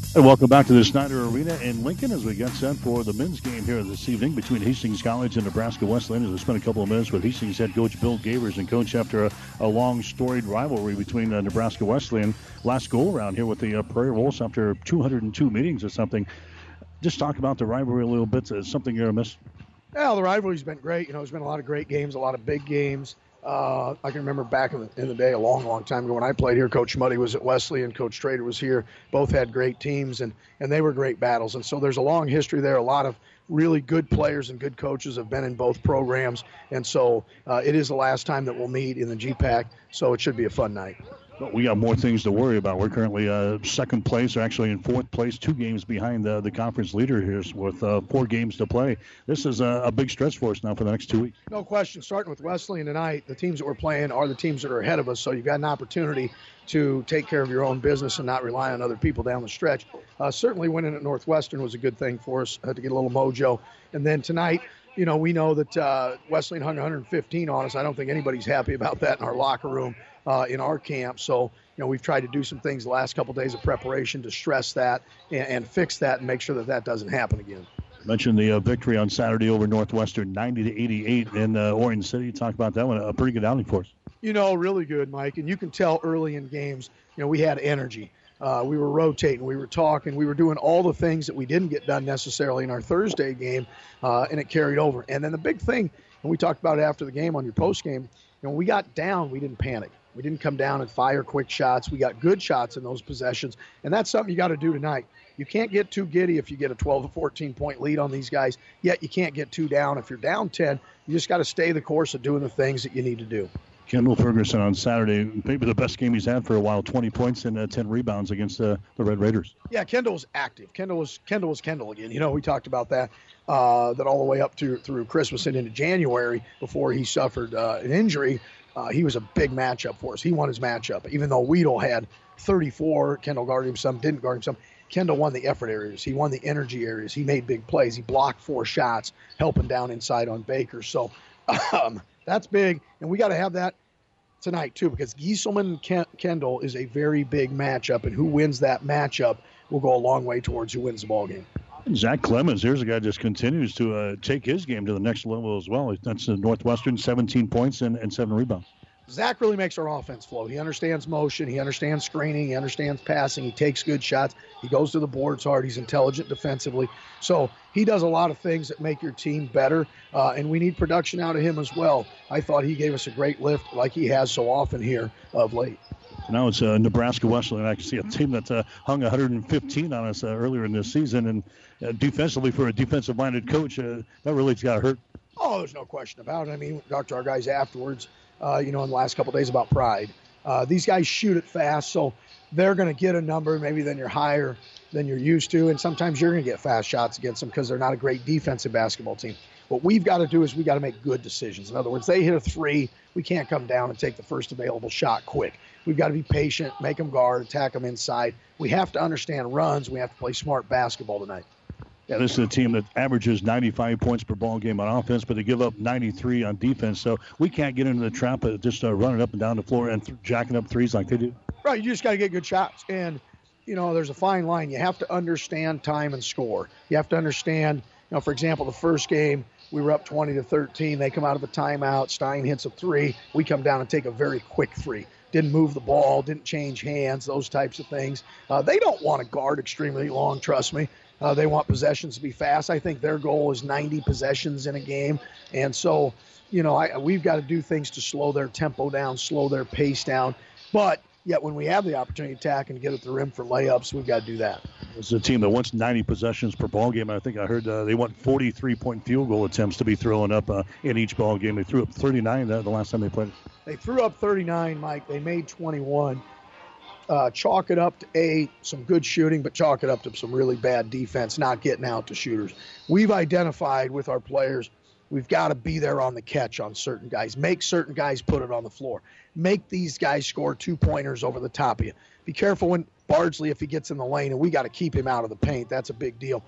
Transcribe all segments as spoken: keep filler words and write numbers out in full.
And welcome back to the Snyder Arena in Lincoln as we get set for the men's game here this evening between Hastings College and Nebraska Wesleyan. As we spent a couple of minutes with Hastings head coach Bill Gavers, and coach, after a, a long storied rivalry between uh, Nebraska Wesleyan last go around here with the uh, Prairie Wolves after two hundred two meetings or something. Just talk about the rivalry a little bit. Uh, something you're miss. Yeah, the rivalry's been great. You know, there's been a lot of great games, a lot of big games. Uh, I can remember back in the, in the day, a long, long time ago when I played here, Coach Muddy was at Wesley and Coach Trader was here. Both had great teams, and, and they were great battles. And so there's a long history there. A lot of really good players and good coaches have been in both programs. And so uh, it is the last time that we'll meet in the G PAC, so it should be a fun night. But we got more things to worry about. We're currently uh, second place, or actually in fourth place, two games behind the, the conference leader here with uh, four games to play. This is a, a big stretch for us now for the next two weeks. No question. Starting with Wesleyan tonight, the teams that we're playing are the teams that are ahead of us, so you've got an opportunity to take care of your own business and not rely on other people down the stretch. Uh, certainly winning at Northwestern was a good thing for us. Had to get a little mojo. And then tonight, you know, we know that uh, Wesleyan hung one hundred fifteen on us. I don't think anybody's happy about that in our locker room. Uh, in our camp. So, you know, we've tried to do some things the last couple of days of preparation to stress that and, and fix that and make sure that that doesn't happen again. I mentioned the uh, victory on Saturday over Northwestern, ninety to eighty-eight in uh, Orange City. Talk about that one, a pretty good outing for us. You know, really good, Mike. And you can tell early in games, you know, we had energy. Uh, we were rotating, we were talking, we were doing all the things that we didn't get done necessarily in our Thursday game, uh, and it carried over. And then the big thing, and we talked about it after the game on your post game, you know, we got down, we didn't panic. We didn't come down and fire quick shots. We got good shots in those possessions, and that's something you got to do tonight. You can't get too giddy if you get a twelve to fourteen point lead on these guys, yet you can't get too down. If you're down ten, you just got to stay the course of doing the things that you need to do. Kendall Ferguson on Saturday, maybe the best game he's had for a while, twenty points and uh, ten rebounds against uh, the Red Raiders. Yeah, Kendall was active. Kendall was Kendall was Kendall again. You know, we talked about that, uh, that all the way up to through Christmas and into January before he suffered uh, an injury. Uh, he was a big matchup for us. He won his matchup. Even though Weedle had thirty-four, Kendall guarded him some, didn't guard him some. Kendall won the effort areas. He won the energy areas. He made big plays. He blocked four shots, helping down inside on Baker. So um, that's big, and we got to have that tonight too, because Gieselman and Ken- Kendall is a very big matchup, and who wins that matchup will go a long way towards who wins the ball game. Zach Clemens, here's a guy just continues to uh, take his game to the next level as well. That's uh, Northwestern, seventeen points and, and seven rebounds. Zach really makes our offense flow. He understands motion. He understands screening. He understands passing. He takes good shots. He goes to the boards hard. He's intelligent defensively. So he does a lot of things that make your team better, uh, and we need production out of him as well. I thought he gave us a great lift like he has so often here of late. Now it's uh, Nebraska Wesleyan. I can see a team that uh, hung one hundred fifteen on us uh, earlier in this season, and uh, defensively for a defensive-minded coach, uh, that really's got to hurt. Oh, there's no question about it. I mean, talked to our guys afterwards, uh, you know, in the last couple of days about pride. Uh, these guys shoot it fast, so they're going to get a number maybe than you're higher than you're used to, and sometimes you're going to get fast shots against them because they're not a great defensive basketball team. What we've got to do is we got to make good decisions. In other words, they hit a three, we can't come down and take the first available shot quick. We've got to be patient, make them guard, attack them inside. We have to understand runs. We have to play smart basketball tonight. Yeah, this is a team that averages ninety-five points per ball game on offense, but they give up ninety-three on defense. So we can't get into the trap of just uh, running up and down the floor and th- jacking up threes like they do. Right, you just got to get good shots. And, you know, there's a fine line. You have to understand time and score. You have to understand, you know, for example, the first game, we were up twenty to thirteen. They come out of a timeout. Stein hits a three. We come down and take a very quick three. Didn't move the ball, didn't change hands, those types of things. Uh, they don't want to guard extremely long, trust me. Uh, they want possessions to be fast. I think their goal is ninety possessions in a game. And so, you know, I, we've got to do things to slow their tempo down, slow their pace down. But yet when we have the opportunity to attack and get at the rim for layups, we've got to do that. It's a team that wants ninety possessions per ball game. I think I heard uh, they want forty-three point field goal attempts to be thrown up uh, in each ball game. They threw up thirty-nine the, the last time they played. They threw up thirty-nine, Mike. They made twenty-one. Uh, chalk it up to A, some good shooting, but chalk it up to some really bad defense, not getting out to shooters. We've identified with our players, we've got to be there on the catch on certain guys. Make certain guys put it on the floor. Make these guys score two-pointers over the top of you. Be careful when Bardsley, if he gets in the lane, and we got to keep him out of the paint. That's a big deal.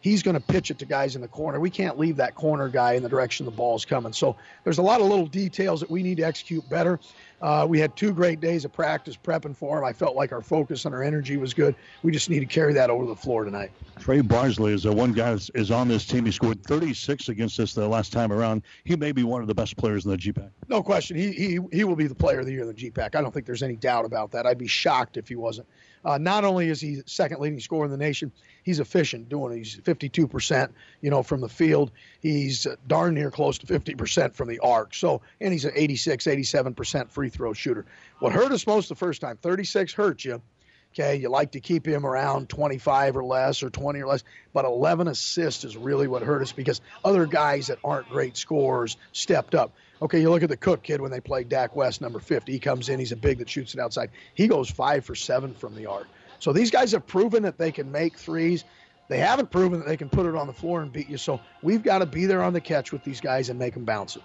he's going to pitch it to guys in the corner. We can't leave that corner guy in the direction the ball's coming. So there's a lot of little details that we need to execute better. Uh, we had two great days of practice prepping for him. I felt like our focus and our energy was good. We just need to carry that over the floor tonight. Trey Barsley is the one guy that is on this team. He scored thirty-six against us the last time around. He may be one of the best players in the G PAC. No question. He he he will be the player of the year in the G PAC. I don't think there's any doubt about that. I'd be shocked if he wasn't. Uh, not only is he second leading scorer in the nation, he's efficient doing it. He's fifty-two percent, you know, from the field. He's uh, darn near close to fifty percent from the arc. So, and he's an eighty-six, eighty-seven percent free throw shooter. What hurt us most the first time, thirty-six hurt you. Okay, you like to keep him around twenty-five or less or twenty or less, but eleven assists is really what hurt us because other guys that aren't great scorers stepped up. Okay, you look at the Cook kid when they played Dak West, number fifty. He comes in, he's a big that shoots it outside. He goes five for seven from the arc. So these guys have proven that they can make threes. They haven't proven that they can put it on the floor and beat you. So we've got to be there on the catch with these guys and make them bounce it.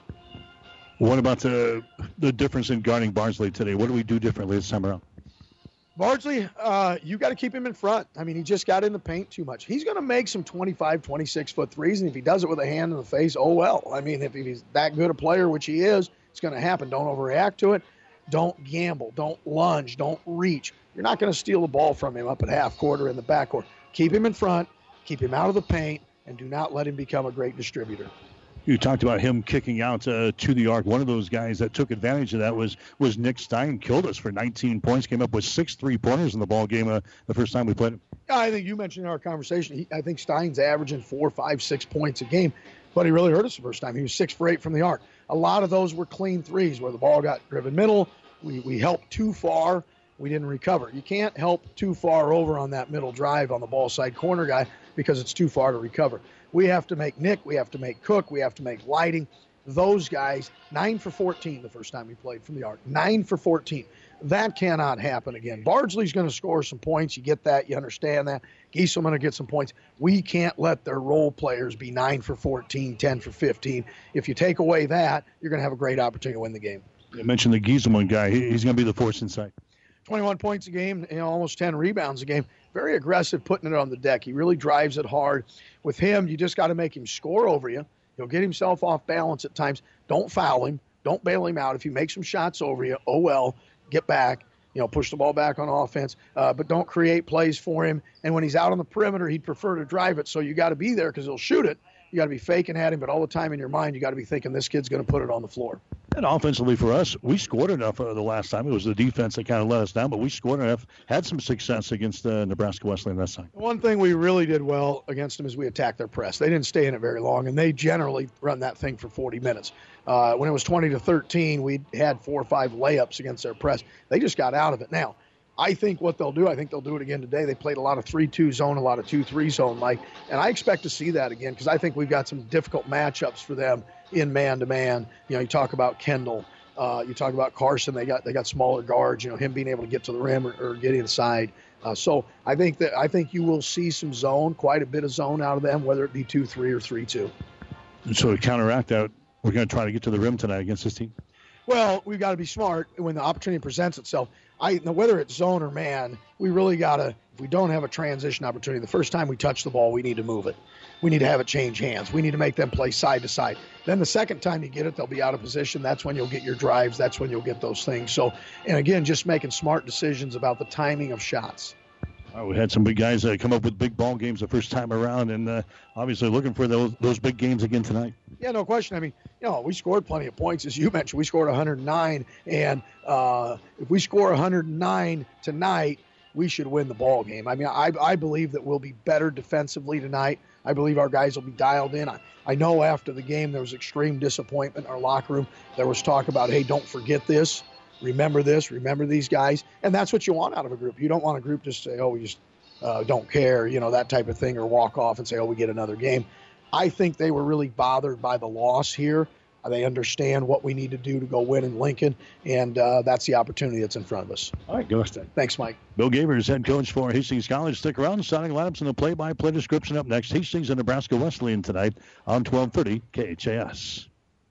What about the the difference in guarding Barnsley today? What do we do differently this time around? Barnsley, uh, you got to keep him in front. I mean, he just got in the paint too much. He's going to make some twenty-five, twenty-six-foot threes, and if he does it with a hand in the face, oh, well. I mean, if he's that good a player, which he is, it's going to happen. Don't overreact to it. Don't gamble. Don't lunge. Don't reach. You're not going to steal the ball from him up at half court or in the backcourt. Keep him in front. Keep him out of the paint, and do not let him become a great distributor. You talked about him kicking out uh, to the arc. One of those guys that took advantage of that was was Nick Stein. Killed us for nineteen points. Came up with six three-pointers in the ball game uh, the first time we played him. Yeah, I think you mentioned in our conversation, he, I think Stein's averaging four, five, six points a game, but he really hurt us the first time. He was six for eight from the arc. A lot of those were clean threes where the ball got driven middle. We, we helped too far. We didn't recover. You can't help too far over on that middle drive on the ball side corner guy because it's too far to recover. We have to make Nick, we have to make Cook, we have to make Lighting. Those guys, nine for fourteen the first time we played from the arc. nine for fourteen. That cannot happen again. Bardsley's going to score some points. You get that. You understand that. Gieselman will get some points. We can't let their role players be nine for fourteen, ten for fifteen. If you take away that, you're going to have a great opportunity to win the game. You mentioned the Gieselman guy. He's going to be the force inside. twenty-one points a game, you know, almost ten rebounds a game. Very aggressive putting it on the deck. He really drives it hard. With him, you just got to make him score over you. He'll get himself off balance at times. Don't foul him. Don't bail him out. If he makes some shots over you, oh well, get back. You know, push the ball back on offense. Uh, but don't create plays for him. And when he's out on the perimeter, he'd prefer to drive it. So you got to be there because he'll shoot it. You got to be faking at him, but all the time in your mind, you got to be thinking this kid's going to put it on the floor. And offensively for us, we scored enough uh, the last time. It was the defense that kind of let us down, but we scored enough, had some success against uh, Nebraska Wesleyan that time. One thing we really did well against them is we attacked their press. They didn't stay in it very long, and they generally run that thing for forty minutes. Uh, when it was twenty to thirteen, we had four or five layups against their press. They just got out of it. Now, I think what they'll do, I think they'll do it again today. They played a lot of three two zone, a lot of two three zone, Mike, and I expect to see that again because I think we've got some difficult matchups for them in man-to-man. You know, you talk about Kendall, uh, you talk about Carson. They got they got smaller guards. You know, him being able to get to the rim or, or get inside. Uh, so I think that I think you will see some zone, quite a bit of zone out of them, whether it be two three or three two. And so to counteract that, we're going to try to get to the rim tonight against this team. Well, we've got to be smart when the opportunity presents itself. I, whether it's zone or man, we really got to, if we don't have a transition opportunity, the first time we touch the ball, we need to move it. We need to have it change hands. We need to make them play side to side. Then the second time you get it, they'll be out of position. That's when you'll get your drives. That's when you'll get those things. So, and again, just making smart decisions about the timing of shots. Uh, we had some big guys uh, come up with big ball games the first time around, and uh, obviously looking for those those big games again tonight. Yeah, no question. I mean, you know, we scored plenty of points, as you mentioned. We scored one hundred nine, and uh, if we score one hundred nine tonight, we should win the ball game. I mean, I, I believe that we'll be better defensively tonight. I believe our guys will be dialed in. I, I know after the game there was extreme disappointment in our locker room. There was talk about, hey, don't forget this. Remember this, remember these guys. And that's what you want out of a group. You don't want a group just say, oh, we just uh, don't care, you know, that type of thing, or walk off and say, oh, we get another game. I think they were really bothered by the loss here. They understand what we need to do to go win in Lincoln, and uh, that's the opportunity that's in front of us. All right, go ahead. Thanks, Mike. Bill Gavers, head coach for Hastings College. Stick around. Starting lineups and the play-by-play description up next. Hastings and Nebraska Wesleyan tonight on twelve thirty K H A S.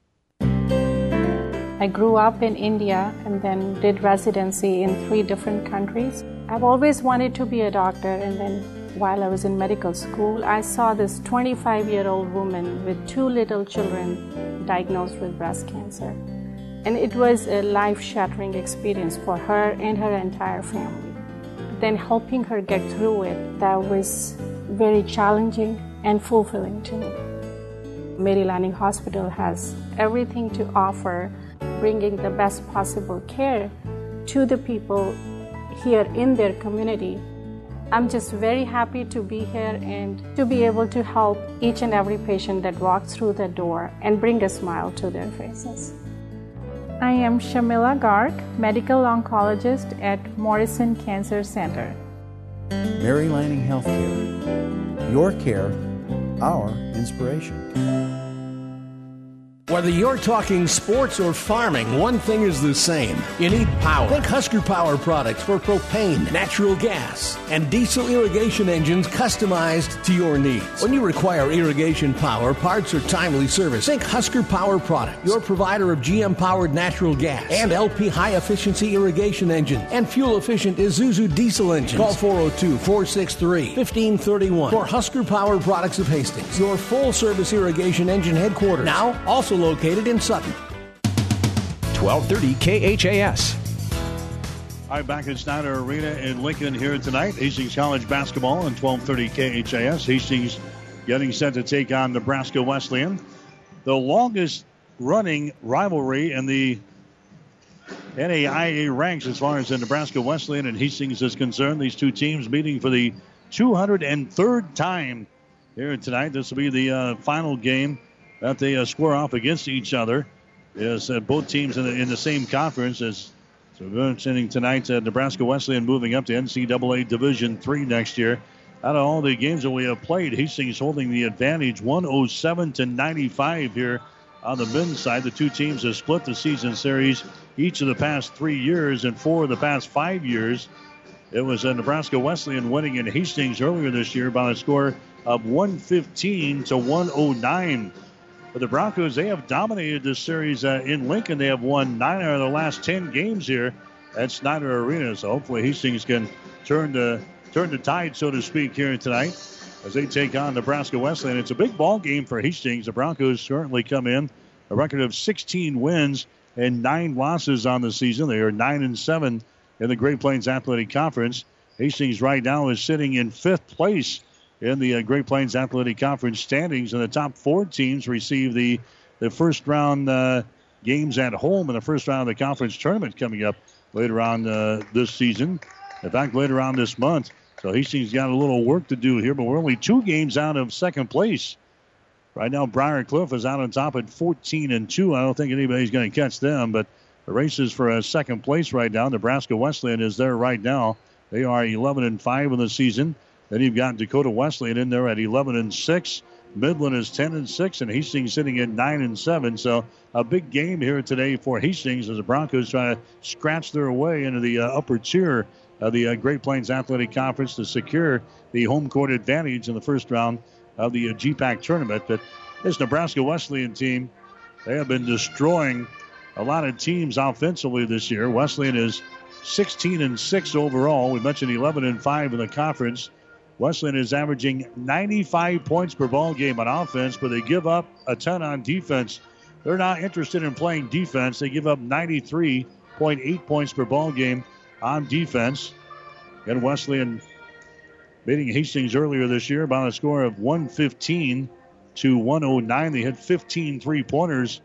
I grew up in India and then did residency in three different countries. I've always wanted to be a doctor, and then while I was in medical school, I saw this twenty-five-year-old woman with two little children diagnosed with breast cancer. And it was a life-shattering experience for her and her entire family. Then helping her get through it, that was very challenging and fulfilling to me. Mary Lanning Hospital has everything to offer, bringing the best possible care to the people here in their community. I'm just very happy to be here and to be able to help each and every patient that walks through the door and bring a smile to their faces. I am Shamila Garg, medical oncologist at Morrison Cancer Center. Mary Lanning Healthcare. Your care, our inspiration. Whether you're talking sports or farming, one thing is the same. You need power. Think Husker Power products for propane, natural gas, and diesel irrigation engines customized to your needs. When you require irrigation power, parts, or timely service, think Husker Power products, your provider of G M-powered natural gas and L P high-efficiency irrigation engine and fuel-efficient Isuzu diesel engines. Call four oh two, four six three, one five three one for Husker Power Products of Hastings, your full-service irrigation engine headquarters. Now, also located in Sutton. twelve thirty K H A S. All right, back at Snyder Arena in Lincoln here tonight. Hastings College basketball on twelve thirty K H A S. Hastings getting set to take on Nebraska Wesleyan. The longest running rivalry in the N A I A ranks as far as the Nebraska Wesleyan and Hastings is concerned. These two teams meeting for the two hundred third time here tonight. This will be the uh, final game that they uh, square off against each other. Is uh, both teams in the, in the same conference. As so we're sending tonight uh, Nebraska Wesleyan moving up to N C double A Division three next year. Out of all the games that we have played, Hastings holding the advantage, one oh seven to ninety-five here on the men's side. The two teams have split the season series each of the past three years and four of the past five years. It was uh, Nebraska Wesleyan winning in Hastings earlier this year by a score of one fifteen to one oh nine. But the Broncos, they have dominated this series uh, in Lincoln. They have won nine out of the last ten games here at Snyder Arena. So hopefully Hastings can turn the turn the tide, so to speak, here tonight as they take on Nebraska Wesleyan. It's a big ball game for Hastings. The Broncos currently come in a record of sixteen wins and nine losses on the season. They are nine and seven in the Great Plains Athletic Conference. Hastings right now is sitting in fifth place in the uh, Great Plains Athletic Conference standings, and the top four teams receive the, the first round uh, games at home in the first round of the conference tournament coming up later on uh, this season. In fact, later on this month. So Hastings got a little work to do here, but we're only two games out of second place. Right now, Briar Cliff is out on top at fourteen and two. I don't think anybody's going to catch them, but the race is for a second place right now. Nebraska Wesleyan is there right now. They are eleven and five in the season. Then you've got Dakota Wesleyan in there at eleven and six. Midland is ten and six, and Hastings sitting at nine and seven. So a big game here today for Hastings as the Broncos try to scratch their way into the uh, upper tier of the uh, Great Plains Athletic Conference to secure the home court advantage in the first round of the uh, G PAC tournament. But this Nebraska Wesleyan team, they have been destroying a lot of teams offensively this year. Wesleyan is sixteen and six overall. We mentioned eleven and five in the conference. Wesleyan is averaging ninety-five points per ball game on offense, but they give up a ton on defense. They're not interested in playing defense. They give up ninety-three point eight points per ball game on defense. And Wesleyan beating Hastings earlier this year by a score of one fifteen to one oh nine. They had fifteen three-pointers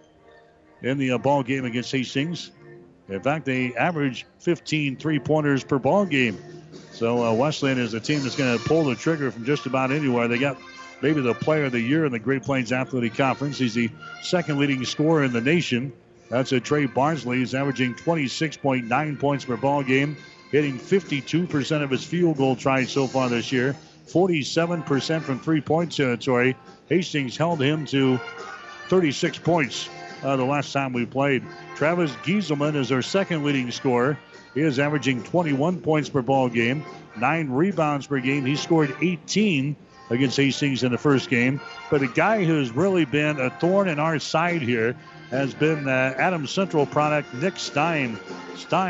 in the uh, ball game against Hastings. In fact, they average fifteen three-pointers per ball game. So uh, Wesleyan is a team that's going to pull the trigger from just about anywhere. They got maybe the player of the year in the Great Plains Athletic Conference. He's the second leading scorer in the nation. That's a Trey Barnsley. He's averaging twenty-six point nine points per ball game, hitting fifty-two percent of his field goal tries so far this year, forty-seven percent from three-point territory. Hastings held him to thirty-six points uh, the last time we played. Travis Gieselman is our second leading scorer. He is averaging twenty-one points per ball game, nine rebounds per game. He scored eighteen against Hastings in the first game. But a guy who's really been a thorn in our side here has been uh, Adams Central product Nick Stein. Stein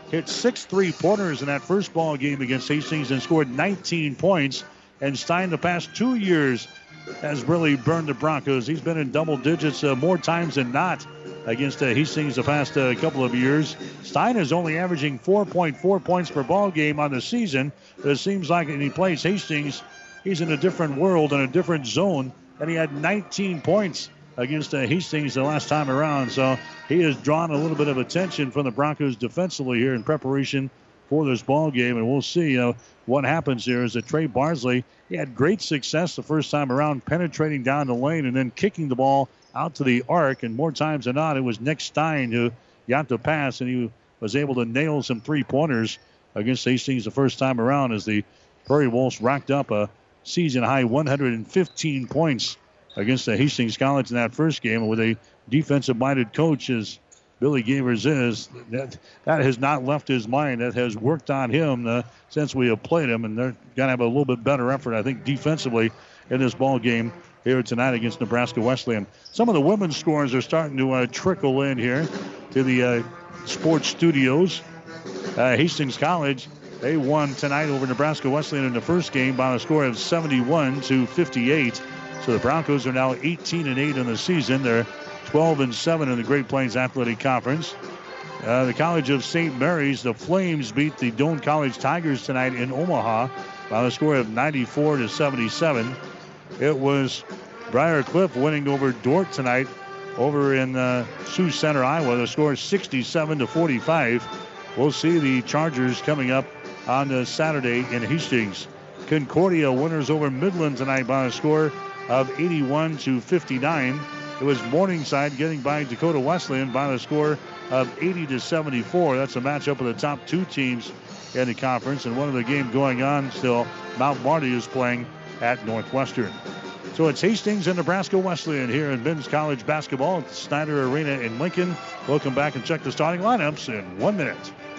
hit six three-pointers in that first ball game against Hastings and scored nineteen points. And Stein, the past two years, has really burned the Broncos. He's been in double digits uh, more times than not against uh, Hastings the past uh, couple of years. Stein is only averaging four point four points per ball game on the season. But it seems like when he plays Hastings, he's in a different world, in a different zone. And he had nineteen points against uh, Hastings the last time around. So he has drawn a little bit of attention from the Broncos defensively here in preparation for this ball game. And we'll see, you know, what happens here is that Trey Barsley, he had great success the first time around, penetrating down the lane and then kicking the ball out to the arc. And more times than not, it was Nick Stein who got the pass, and he was able to nail some three-pointers against Hastings the first time around as the Prairie Wolves racked up a season-high one hundred fifteen points against the Hastings College in that first game. And with a defensive-minded coach as Billy Gavers is, that, that has not left his mind. That has worked on him uh, since we have played him, and they're going to have a little bit better effort, I think, defensively in this ball game here tonight against Nebraska Wesleyan. Some of the women's scores are starting to uh, trickle in here to the uh, sports studios. Uh, Hastings College, they won tonight over Nebraska Wesleyan in the first game by a score of seventy-one to fifty-eight. So the Broncos are now eighteen and eight in the season. They're twelve and seven in the Great Plains Athletic Conference. Uh, the College of Saint Mary's, the Flames beat the Doane College Tigers tonight in Omaha by a score of ninety-four to seventy-seven. It was Briar Cliff winning over Dordt tonight over in uh, Sioux Center, Iowa. The score is sixty-seven to forty-five. We'll see the Chargers coming up on uh, Saturday in Hastings. Concordia winners over Midland tonight by a score of eighty-one to fifty-nine. It was Morningside getting by Dakota Wesleyan by the score of eighty to seventy-four. That's a matchup of the top two teams in the conference. And one of the game going on still, Mount Marty is playing at Northwestern. So it's Hastings and Nebraska Wesleyan here in men's college basketball at the Snyder Arena in Lincoln. We'll come back and check the starting lineups in one minute.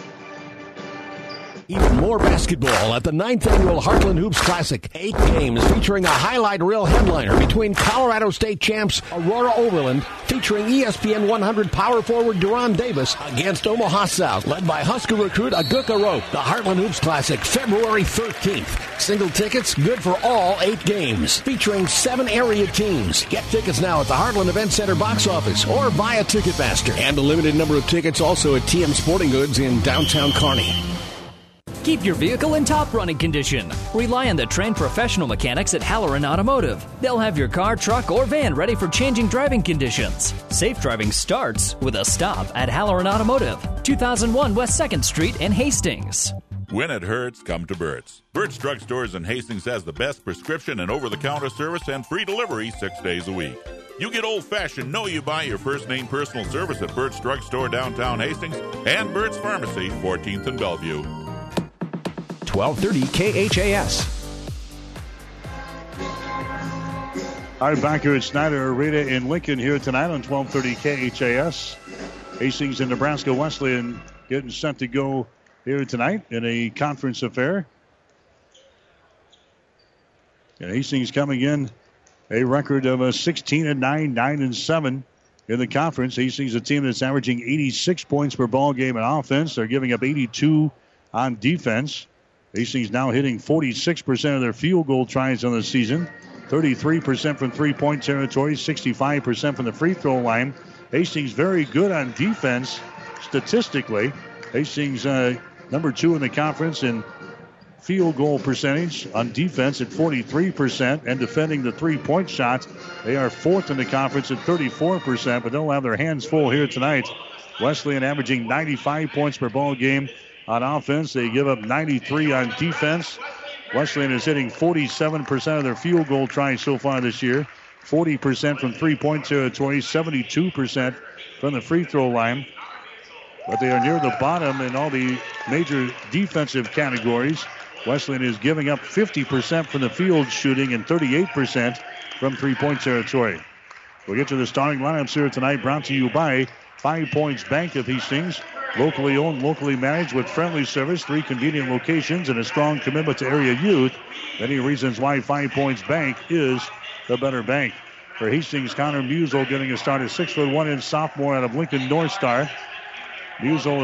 Even more basketball at the ninth Annual Heartland Hoops Classic. Eight games featuring a highlight reel headliner between Colorado State champs Aurora Overland, featuring E S P N one hundred power forward Deron Davis, against Omaha South, led by Husker recruit Aguka Rope. The Heartland Hoops Classic, February thirteenth. Single tickets good for all eight games, featuring seven area teams. Get tickets now at the Heartland Event Center box office or via Ticketmaster. And a limited number of tickets also at T M Sporting Goods in downtown Kearney. Keep your vehicle in top running condition. Rely on the trained professional mechanics at Halloran Automotive. They'll have your car, truck, or van ready for changing driving conditions. Safe driving starts with a stop at Halloran Automotive, two thousand one West second Street in Hastings. When it hurts, come to Burt's. Burt's Drug Stores in Hastings has the best prescription and over-the-counter service and free delivery six days a week. You get old-fashioned Know You Buy Your First Name personal service at Burt's Drug Store downtown Hastings and Burt's Pharmacy, fourteenth and Bellevue. twelve thirty K H A S. All right, back here at Snyder Arena in Lincoln here tonight on twelve thirty K H A S. Hastings and Nebraska Wesleyan getting set to go here tonight in a conference affair. And Hastings coming in a record of a sixteen and nine, nine and seven in the conference. Hastings, a team that's averaging eighty-six points per ball game in offense. They're giving up eighty-two on defense. Hastings now hitting forty-six percent of their field goal tries on the season, thirty-three percent from three-point territory, sixty-five percent from the free throw line. Hastings very good on defense statistically. Hastings uh, number two in the conference in field goal percentage on defense at forty-three percent, and defending the three-point shots, they are fourth in the conference at thirty-four percent, but they'll have their hands full here tonight. Wesleyan averaging ninety-five points per ball game on offense. They give up ninety-three on defense. Wesleyan is hitting forty-seven percent of their field goal tries so far this year, forty percent from three-point territory, seventy-two percent from the free throw line. But they are near the bottom in all the major defensive categories. Wesleyan is giving up fifty percent from the field shooting and thirty-eight percent from three-point territory. We'll get to the starting lineups here tonight, brought to you by Five Points Bank of Hastings. Locally owned, locally managed with friendly service, three convenient locations, and a strong commitment to area youth. Many reasons why Five Points Bank is the better bank. For Hastings, Connor Musel getting a start at six foot one inch sophomore out of Lincoln North Star. Musel is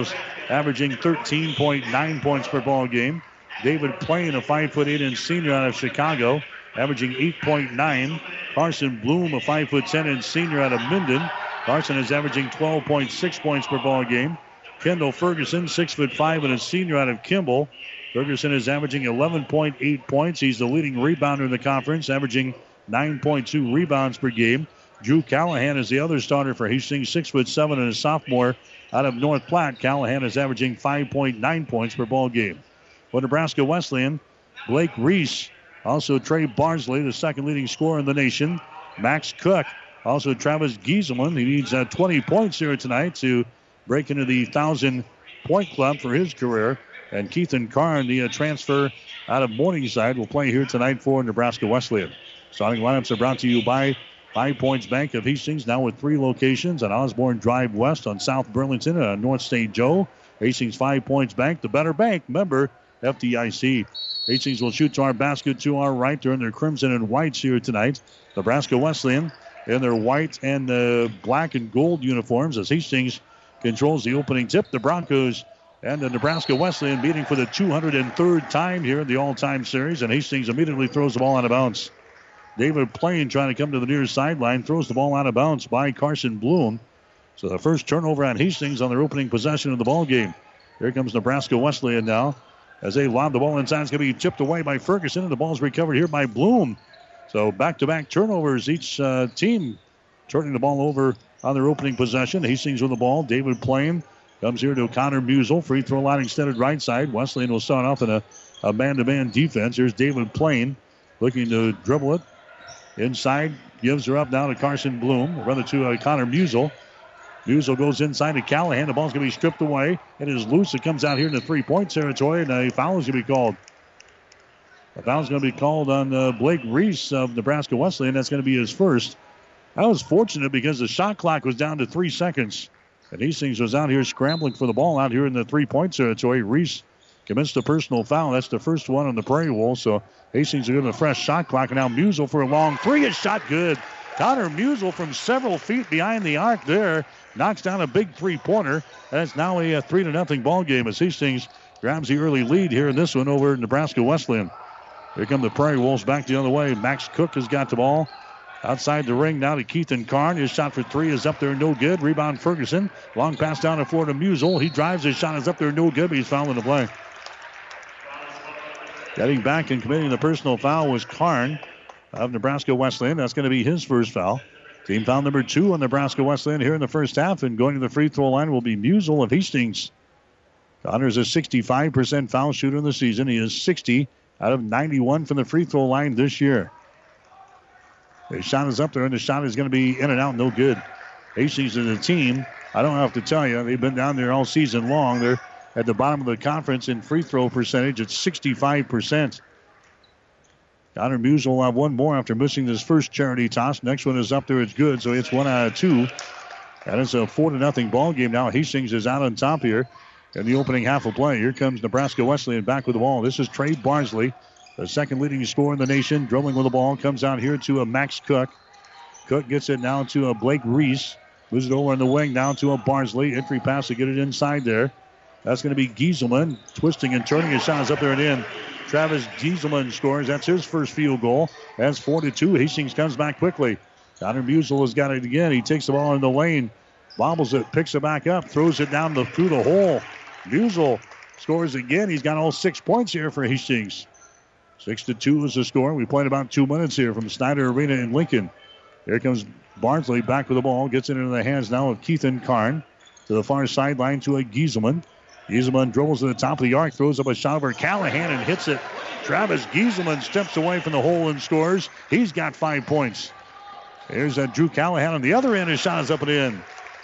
averaging thirteen point nine points per ball game. David Plain, a five foot eight inch senior out of Chicago, averaging eight point nine. Carson Bloom, a five foot ten inch senior out of Minden. Carson is averaging twelve point six points per ball game. Kendall Ferguson, six foot five and a senior out of Kimball. Ferguson is averaging eleven point eight points. He's the leading rebounder in the conference, averaging nine point two rebounds per game. Drew Callahan is the other starter for Hastings, six foot seven and a sophomore out of North Platte. Callahan is averaging five point nine points per ball game. For Nebraska Wesleyan, Blake Reese, also Trey Barnsley, the second leading scorer in the nation. Max Cook, also Travis Gieselman. He needs uh, twenty points here tonight to break into the one thousand point club for his career. And Keithan Karn, the uh, transfer out of Morningside, will play here tonight for Nebraska Wesleyan. Starting lineups are brought to you by Five Points Bank of Hastings, now with three locations on Osborne Drive West, on South Burlington, and on North State Joe. Hastings Five Points Bank, the better bank, member F D I C. Hastings will shoot to our basket to our right during their crimson and whites here tonight. Nebraska Wesleyan in their white and uh, black and gold uniforms as Hastings controls the opening tip. The Broncos and the Nebraska Wesleyan meeting for the two hundred third time here in the all-time series, and Hastings immediately throws the ball out of bounds. David Plain trying to come to the near sideline, throws the ball out of bounds by Carson Bloom. So the first turnover on Hastings on their opening possession of the ball game. Here comes Nebraska Wesleyan now. As they lob the ball inside, it's going to be chipped away by Ferguson, and the ball's recovered here by Bloom. So back-to-back turnovers, each uh, team turning the ball over on their opening possession. Hastings with the ball. David Plain comes here to Connor Musel. Free throw line extended right side. Wesleyan will start off in a, a man-to-man defense. Here's David Plain looking to dribble it. Inside, gives her up now to Carson Bloom. Rather to uh, Connor Musel. Musel goes inside to Callahan. The ball's going to be stripped away. It is loose. It comes out here in the three-point territory, and a foul is going to be called. A foul is going to be called on uh, Blake Reese of Nebraska Wesleyan. That's going to be his first. That was fortunate because the shot clock was down to three seconds. And Hastings was out here scrambling for the ball out here in the three-point territory. Reese commits the personal foul. That's the first one on the Prairie Wolves. So Hastings are given a fresh shot clock. And now Musel for a long three. It's shot good. Connor Musel from several feet behind the arc there knocks down a big three-pointer. And it's now a, a three to nothing ball game as Hastings grabs the early lead here in this one over Nebraska Wesleyan. Here come the Prairie Wolves back the other way. Max Cook has got the ball outside the ring now to Keithan Karn. His shot for three is up there, no good. Rebound Ferguson. Long pass down the floor to Musel. He drives. His shot is up there, no good, but he's fouling the play. Getting back and committing the personal foul was Karn of Nebraska Wesleyan. That's going to be his first foul. Team foul number two on Nebraska Wesleyan here in the first half. And going to the free throw line will be Musel of Hastings. Connor's a sixty-five percent foul shooter in the season. He is sixty out of ninety-one from the free throw line this year. His shot is up there, and the shot is going to be in and out, no good. Hastings is a team, I don't have to tell you, they've been down there all season long. They're at the bottom of the conference in free throw percentage at sixty-five percent. Connor Musel will have one more after missing this first charity toss. Next one is up there, it's good, so it's one out of two. And it's a four to nothing ball game now. Hastings is out on top here in the opening half of play. Here comes Nebraska Wesleyan back with the ball. This is Trey Barnsley, the second leading scorer in the nation. Dribbling with the ball, comes out here to a Max Cook. Cook gets it now to a Blake Reese. Moves it over in the wing down to a Barnsley. Entry pass to get it inside there. That's going to be Gieselman. Twisting and turning. His shot is up there and in. Travis Gieselman scores. That's his first field goal. That's four to two. Hastings comes back quickly. Connor Musel has got it again. He takes the ball in the lane. Bobbles it. Picks it back up. Throws it down the, through the hole. Musel scores again. He's got all six points here for Hastings. Six to two is the score. We played about two minutes here from Snyder Arena in Lincoln. Here comes Barnsley back with the ball. Gets it into the hands now of Keithan Karn. To the far sideline to a Gieselman. Gieselman dribbles to the top of the arc. Throws up a shot over Callahan and hits it. Travis Gieselman steps away from the hole and scores. He's got five points. Here's uh, Drew Callahan on the other end. His shot is up and in.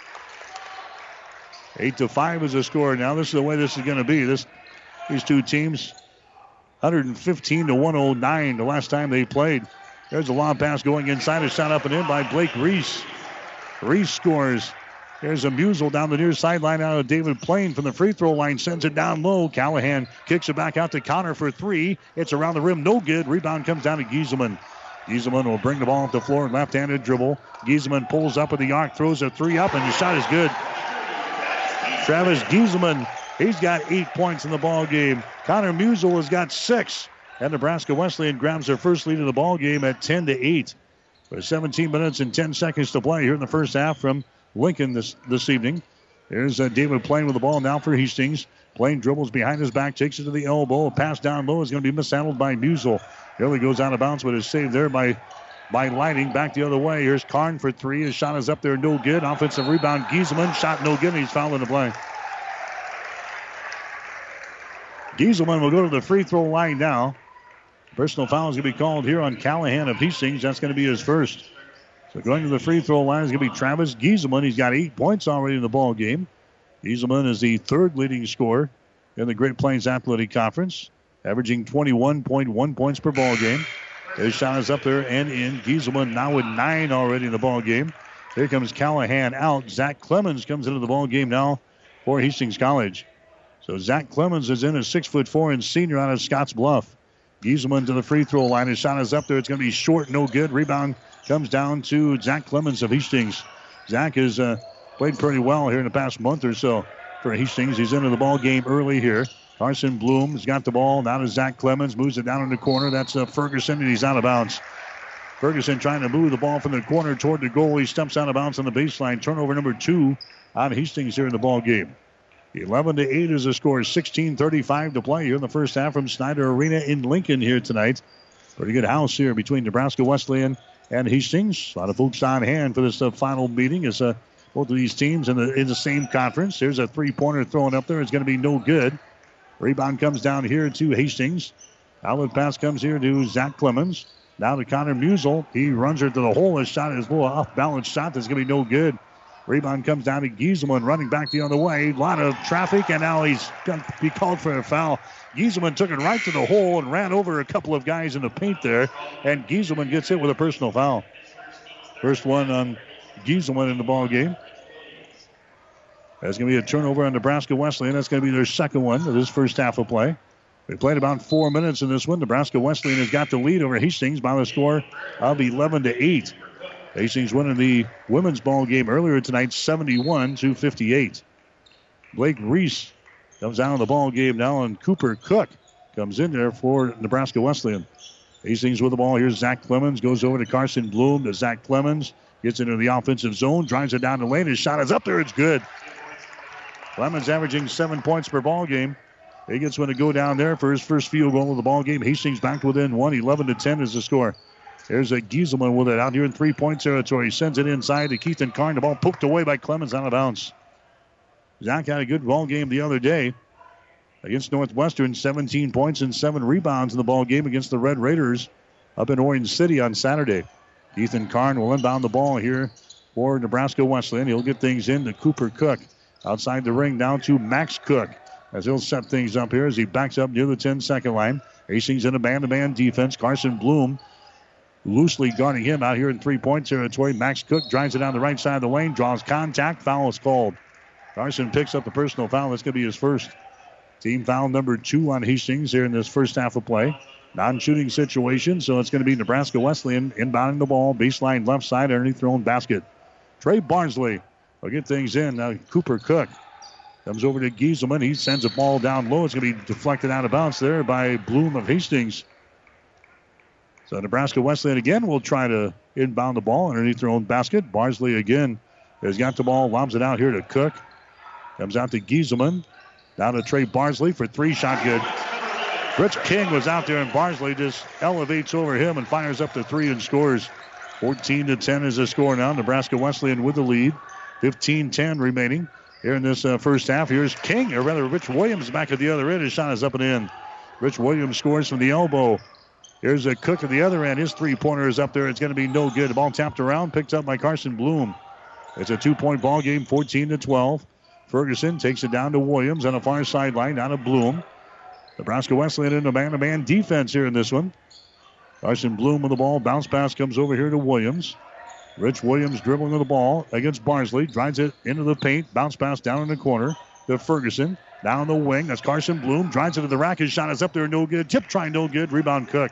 Eight to five is the score. Now this is the way this is going to be. This, these two teams, one fifteen to one oh nine the last time they played. There's a long pass going inside. A shot up and in by Blake Reese. Reese scores. There's a Musel down the near sideline out of David Plain from the free throw line. Sends it down low. Callahan kicks it back out to Connor for three. It's around the rim. No good. Rebound comes down to Gieselman. Gieselman will bring the ball off the floor. Left-handed dribble. Gieselman pulls up at the arc. Throws a three up, and the shot is good. Travis Gieselman He's got eight points in the ball game. Connor Musel has got six. And Nebraska Wesleyan grabs their first lead of the ball game at ten to eight. With seventeen minutes and ten seconds to play here in the first half from Lincoln this, this evening. Here's uh, David Plain with the ball now for Hastings. Plain dribbles behind his back, takes it to the elbow. A pass down low is going to be mishandled by Musel. Nearly goes out of bounds, but is saved there by, by Lighting. Back the other way. Here's Karn for three. His shot is up there, no good. Offensive rebound, Gieselman. Shot no good, and he's fouled in the play. Gieselman will go to the free throw line now. Personal foul is going to be called here on Callahan of Hastings. That's going to be his first. So going to the free throw line is going to be Travis Gieselman. He's got eight points already in the ball game. Gieselman is the third leading scorer in the Great Plains Athletic Conference, averaging twenty-one point one points per ball game. His shot is up there and in. Gieselman now with nine already in the ball game. Here comes Callahan out. Zach Clemens comes into the ball game now for Hastings College. So Zach Clemens is in, a six foot four and senior out of Scotts Bluff. Gieselman to the free throw line. His shot is up there. It's going to be short, no good. Rebound comes down to Zach Clemens of Hastings. Zach has uh, played pretty well here in the past month or so for Hastings. He's into the ball game early here. Carson Bloom has got the ball. Now to Zach Clemens. Moves it down in the corner. That's uh, Ferguson, and he's out of bounds. Ferguson trying to move the ball from the corner toward the goal. He steps out of bounds on the baseline. Turnover number two on Hastings here in the ball game. eleven to eight is the score. sixteen thirty-five to play here in the first half from Snyder Arena in Lincoln here tonight. Pretty good house here between Nebraska Wesleyan and Hastings. A lot of folks on hand for this uh, final meeting as uh, both of these teams in the in the same conference. There's a three-pointer thrown up there. It's going to be no good. Rebound comes down here to Hastings. Outlet pass comes here to Zach Clemens. Now to Connor Musel. He runs her to the hole. His shot is a little off-balance shot that's going to be no good. Rebound comes down to Gieselman, running back the other way. A lot of traffic, and now he's going to be called for a foul. Gieselman took it right to the hole and ran over a couple of guys in the paint there, and Gieselman gets hit with a personal foul. First one on Gieselman in the ball game. That's going to be a turnover on Nebraska Wesleyan. That's going to be their second one of this first half of play. We played about four minutes in this one. Nebraska Wesleyan has got the lead over Hastings by the score of eleven to eight. Hastings winning the women's ball game earlier tonight, seventy-one to fifty-eight. Blake Reese comes out of the ball game now, and Cooper Cook comes in there for Nebraska Wesleyan. Hastings with the ball. Here's Zach Clemens. Goes over to Carson Bloom to Zach Clemens. Gets into the offensive zone. Drives it down the lane. His shot is up there. It's good. Clemens averaging seven points per ball game. He gets one to go down there for his first field goal of the ball game. Hastings back within one. eleven to ten is the score. There's a Gieselman with it out here in three-point territory. Sends it inside to Keith and Karn. The ball poked away by Clemens out of bounds. Zach had a good ball game the other day against Northwestern. seventeen points and seven rebounds in the ball game against the Red Raiders up in Orange City on Saturday. Keith and Karn will inbound the ball here for Nebraska Wesleyan. He'll get things in to Cooper Cook. Outside the ring down to Max Cook as he'll set things up here as he backs up near the ten-second line. Hastings in a man-to-man defense. Carson Bloom loosely guarding him out here in three-point territory. Max Cook drives it down the right side of the lane, draws contact. Foul is called. Carson picks up the personal foul. That's going to be his first. Team foul number two on Hastings here in this first half of play. Non-shooting situation, so it's going to be Nebraska Wesleyan inbounding the ball. Baseline left side underneath their own basket. Trey Barnsley will get things in. Now Cooper Cook comes over to Gieselman. He sends a ball down low. It's going to be deflected out of bounds there by Bloom of Hastings. So Nebraska Wesleyan again will try to inbound the ball underneath their own basket. Barnsley again has got the ball, lobs it out here to Cook. Comes out to Gieselman. Down to Trey Barnsley for three. Shot good. Rich King was out there, and Barnsley just elevates over him and fires up the three and scores. fourteen to ten is the score now. Nebraska Wesleyan with the lead. fifteen ten remaining here in this uh, first half. Here's King, or rather Rich Williams back at the other end. His shot is up and in. Rich Williams scores from the elbow. Here's a Cook at the other end. His three-pointer is up there. It's going to be no good. The ball tapped around, picked up by Carson Bloom. It's a two-point ball game, fourteen to twelve. Ferguson takes it down to Williams on the far sideline, down to Bloom. Nebraska Wesleyan in a man-to-man defense here in this one. Carson Bloom with the ball. Bounce pass comes over here to Williams. Rich Williams dribbling with the ball against Barnsley. Drives it into the paint. Bounce pass down in the corner to Ferguson. Down the wing. That's Carson Bloom. Drives it to the rack. His shot is up there. No good. Tip try. No good. Rebound Cook.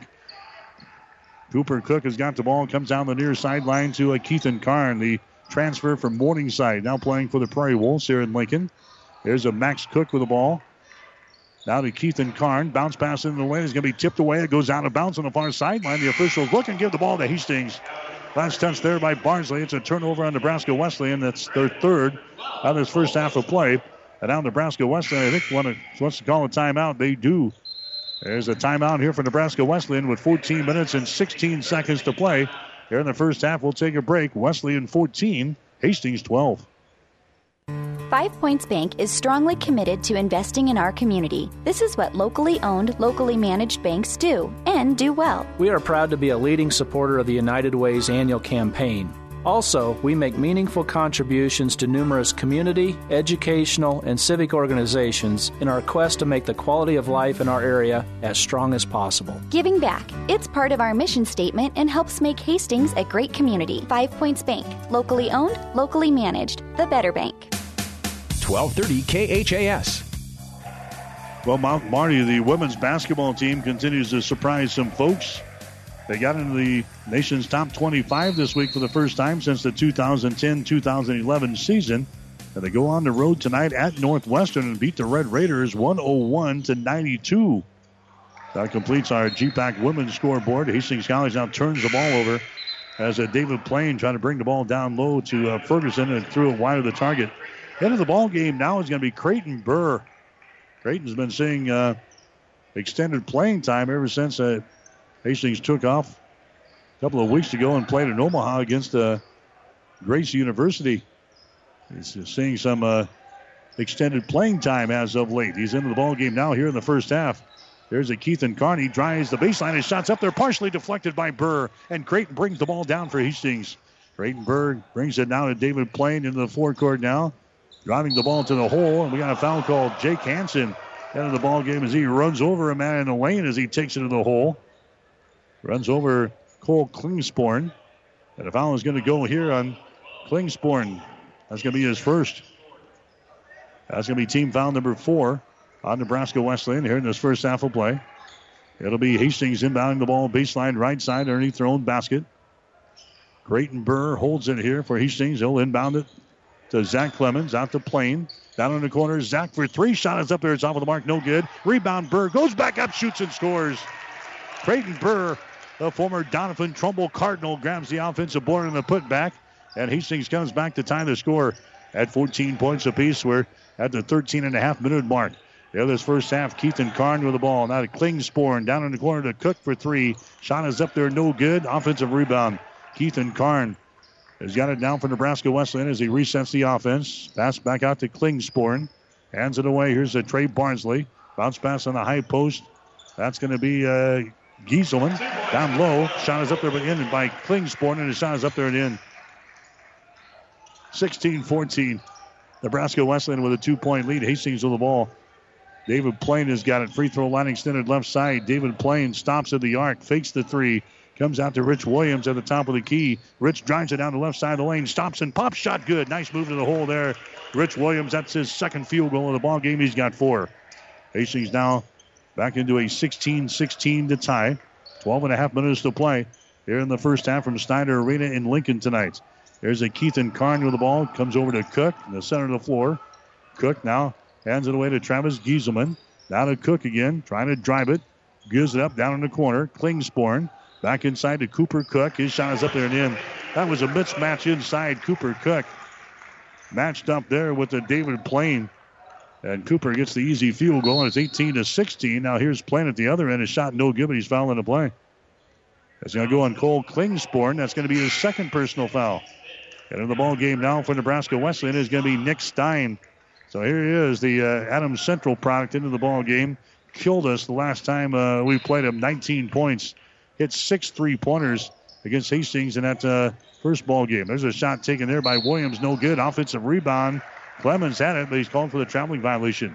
Cooper Cook has got the ball and comes down the near sideline to uh, Keith and Karn, the transfer from Morningside, now playing for the Prairie Wolves here in Lincoln. Here's a Max Cook with the ball. Now to Keithan Karn. Bounce pass into the lane. It's going to be tipped away. It goes out of bounds on the far sideline. The officials look and give the ball to Hastings. Last touch there by Barnsley. It's a turnover on Nebraska Wesleyan. That's their third on this first half of play. And now Nebraska Wesleyan, I think, want to, wants to call a timeout. They do. There's a timeout here for Nebraska Wesleyan with fourteen minutes and sixteen seconds to play. Here in the first half, we'll take a break. Wesleyan fourteen, Hastings twelve. Five Points Bank is strongly committed to investing in our community. This is what locally owned, locally managed banks do, and do well. We are proud to be a leading supporter of the United Way's annual campaign. Also, we make meaningful contributions to numerous community, educational, and civic organizations in our quest to make the quality of life in our area as strong as possible. Giving back. It's part of our mission statement and helps make Hastings a great community. Five Points Bank. Locally owned, locally managed. The better bank. twelve thirty K H A S. Well, Mount Marty, the women's basketball team, continues to surprise some folks. They got into the nation's top twenty-five this week for the first time since the two thousand ten two thousand eleven season. And they go on the road tonight at Northwestern and beat the Red Raiders one oh one to ninety-two. That completes our G PAC women's scoreboard. Hastings College now turns the ball over as uh, David Plain trying to bring the ball down low to uh, Ferguson and threw it wide of the target. Head of the ball game now is going to be Creighton Burr. Creighton's been seeing uh, extended playing time ever since uh, Hastings took off a couple of weeks ago and played in Omaha against uh, Grace University. He's seeing some uh, extended playing time as of late. He's into the ball game now here in the first half. There's a Keithan Karn. He drives the baseline. His shot's up there, partially deflected by Burr. And Creighton brings the ball down for Hastings. Creighton Burr brings it now to David Plain into the forecourt now. Driving the ball to the hole. And we got a foul called. Jake Hansen out of the ball game as he runs over a man in the lane as he takes it to the hole. Runs over Cole Klingsporn. And a foul is going to go here on Klingsporn. That's going to be his first. That's going to be team foul number four on Nebraska Wesleyan here in this first half of play. It'll be Hastings inbounding the ball baseline right side underneath their own basket. Creighton Burr holds it here for Hastings. He'll inbound it to Zach Clemens. Out to Plain. Down in the corner. Zach for three. Shot is up there. It's off of the mark. No good. Rebound Burr. Goes back up. Shoots and scores. Creighton Burr, the former Donovan Trumbull Cardinal, grabs the offensive board in the putback. And Hastings comes back to tie the score at fourteen points apiece. We're at the thirteen and a half minute mark. The other's first half, Keithan Karn with the ball. Now to Klingsporn. Down in the corner to Cook for three. Shot is up there. No good. Offensive rebound. Keithan Karn has got it down for Nebraska Wesleyan as he resets the offense. Pass back out to Klingsporn. Hands it away. Here's a Trey Barnsley. Bounce pass on the high post. That's going to be uh, Gieselman. Down low. Shot is up there but in by Klingsporn, and his shot is up there and in. sixteen fourteen. Nebraska Wesleyan with a two-point lead. Hastings with the ball. David Plain has got it. Free throw line extended left side. David Plain stops at the arc. Fakes the three. Comes out to Rich Williams at the top of the key. Rich drives it down the left side of the lane. Stops and pops. Shot good. Nice move to the hole there. Rich Williams, that's his second field goal of the ball game. He's got four. Hastings now back into a sixteen sixteen to tie. twelve and a half minutes to play here in the first half from Snyder Arena in Lincoln tonight. There's a Keithan Karn with the ball. Comes over to Cook in the center of the floor. Cook now hands it away to Travis Gieselman. Now to Cook again, trying to drive it. Gives it up down in the corner. Klingsporn back inside to Cooper Cook. His shot is up there and in. That was a mismatch inside. Cooper Cook matched up there with the David Plain. And Cooper gets the easy field goal, and it's eighteen to sixteen. Now here's Plain at the other end. His shot no good, but he's fouling the play. That's going to go on Cole Klingsporn. That's going to be his second personal foul. And in the ball game now for Nebraska Wesleyan is going to be Nick Stein. So here he is, the uh, Adams Central product into the ball game. Killed us the last time uh, we played him, nineteen points. Hit six three-pointers against Hastings in that uh, first ball game. There's a shot taken there by Williams, no good. Offensive rebound. Clemens had it, but he's called for the traveling violation.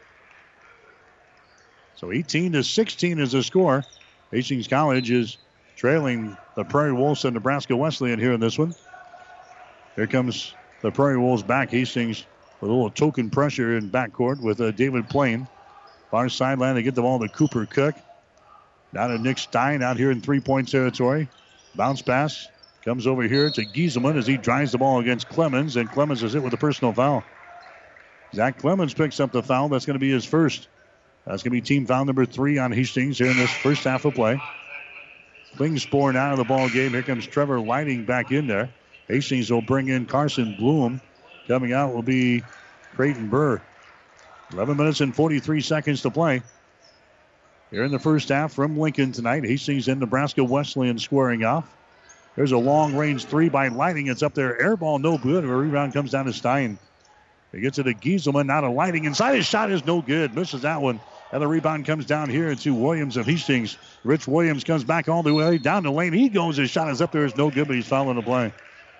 So eighteen to sixteen is the score. Hastings College is trailing the Prairie Wolves and Nebraska Wesleyan here in this one. Here comes the Prairie Wolves back. Hastings with a little token pressure in backcourt with uh, David Plain. Far sideline, they get the ball to Cooper Cook. Now to Nick Stein out here in three-point territory. Bounce pass. Comes over here to Gieselman as he drives the ball against Clemens, and Clemens is hit with a personal foul. Zach Clemens picks up the foul. That's going to be his first. That's going to be team foul number three on Hastings here in this first half of play. Klingspor out of the ball game. Here comes Trevor Lighting back in there. Hastings will bring in Carson Bloom. Coming out will be Creighton Burr. eleven minutes and forty-three seconds to play. Here in the first half from Lincoln tonight. Hastings and Nebraska Wesleyan squaring off. There's a long-range three by Lighting. It's up there. Air ball, no good. A rebound comes down to Stein. He gets it to Gieselman. Now to Lighting. Inside, his shot is no good. Misses that one. And the rebound comes down here to Williams of Hastings. Rich Williams comes back all the way down the lane. He goes. His shot is up there. It's no good, but he's fouling the play.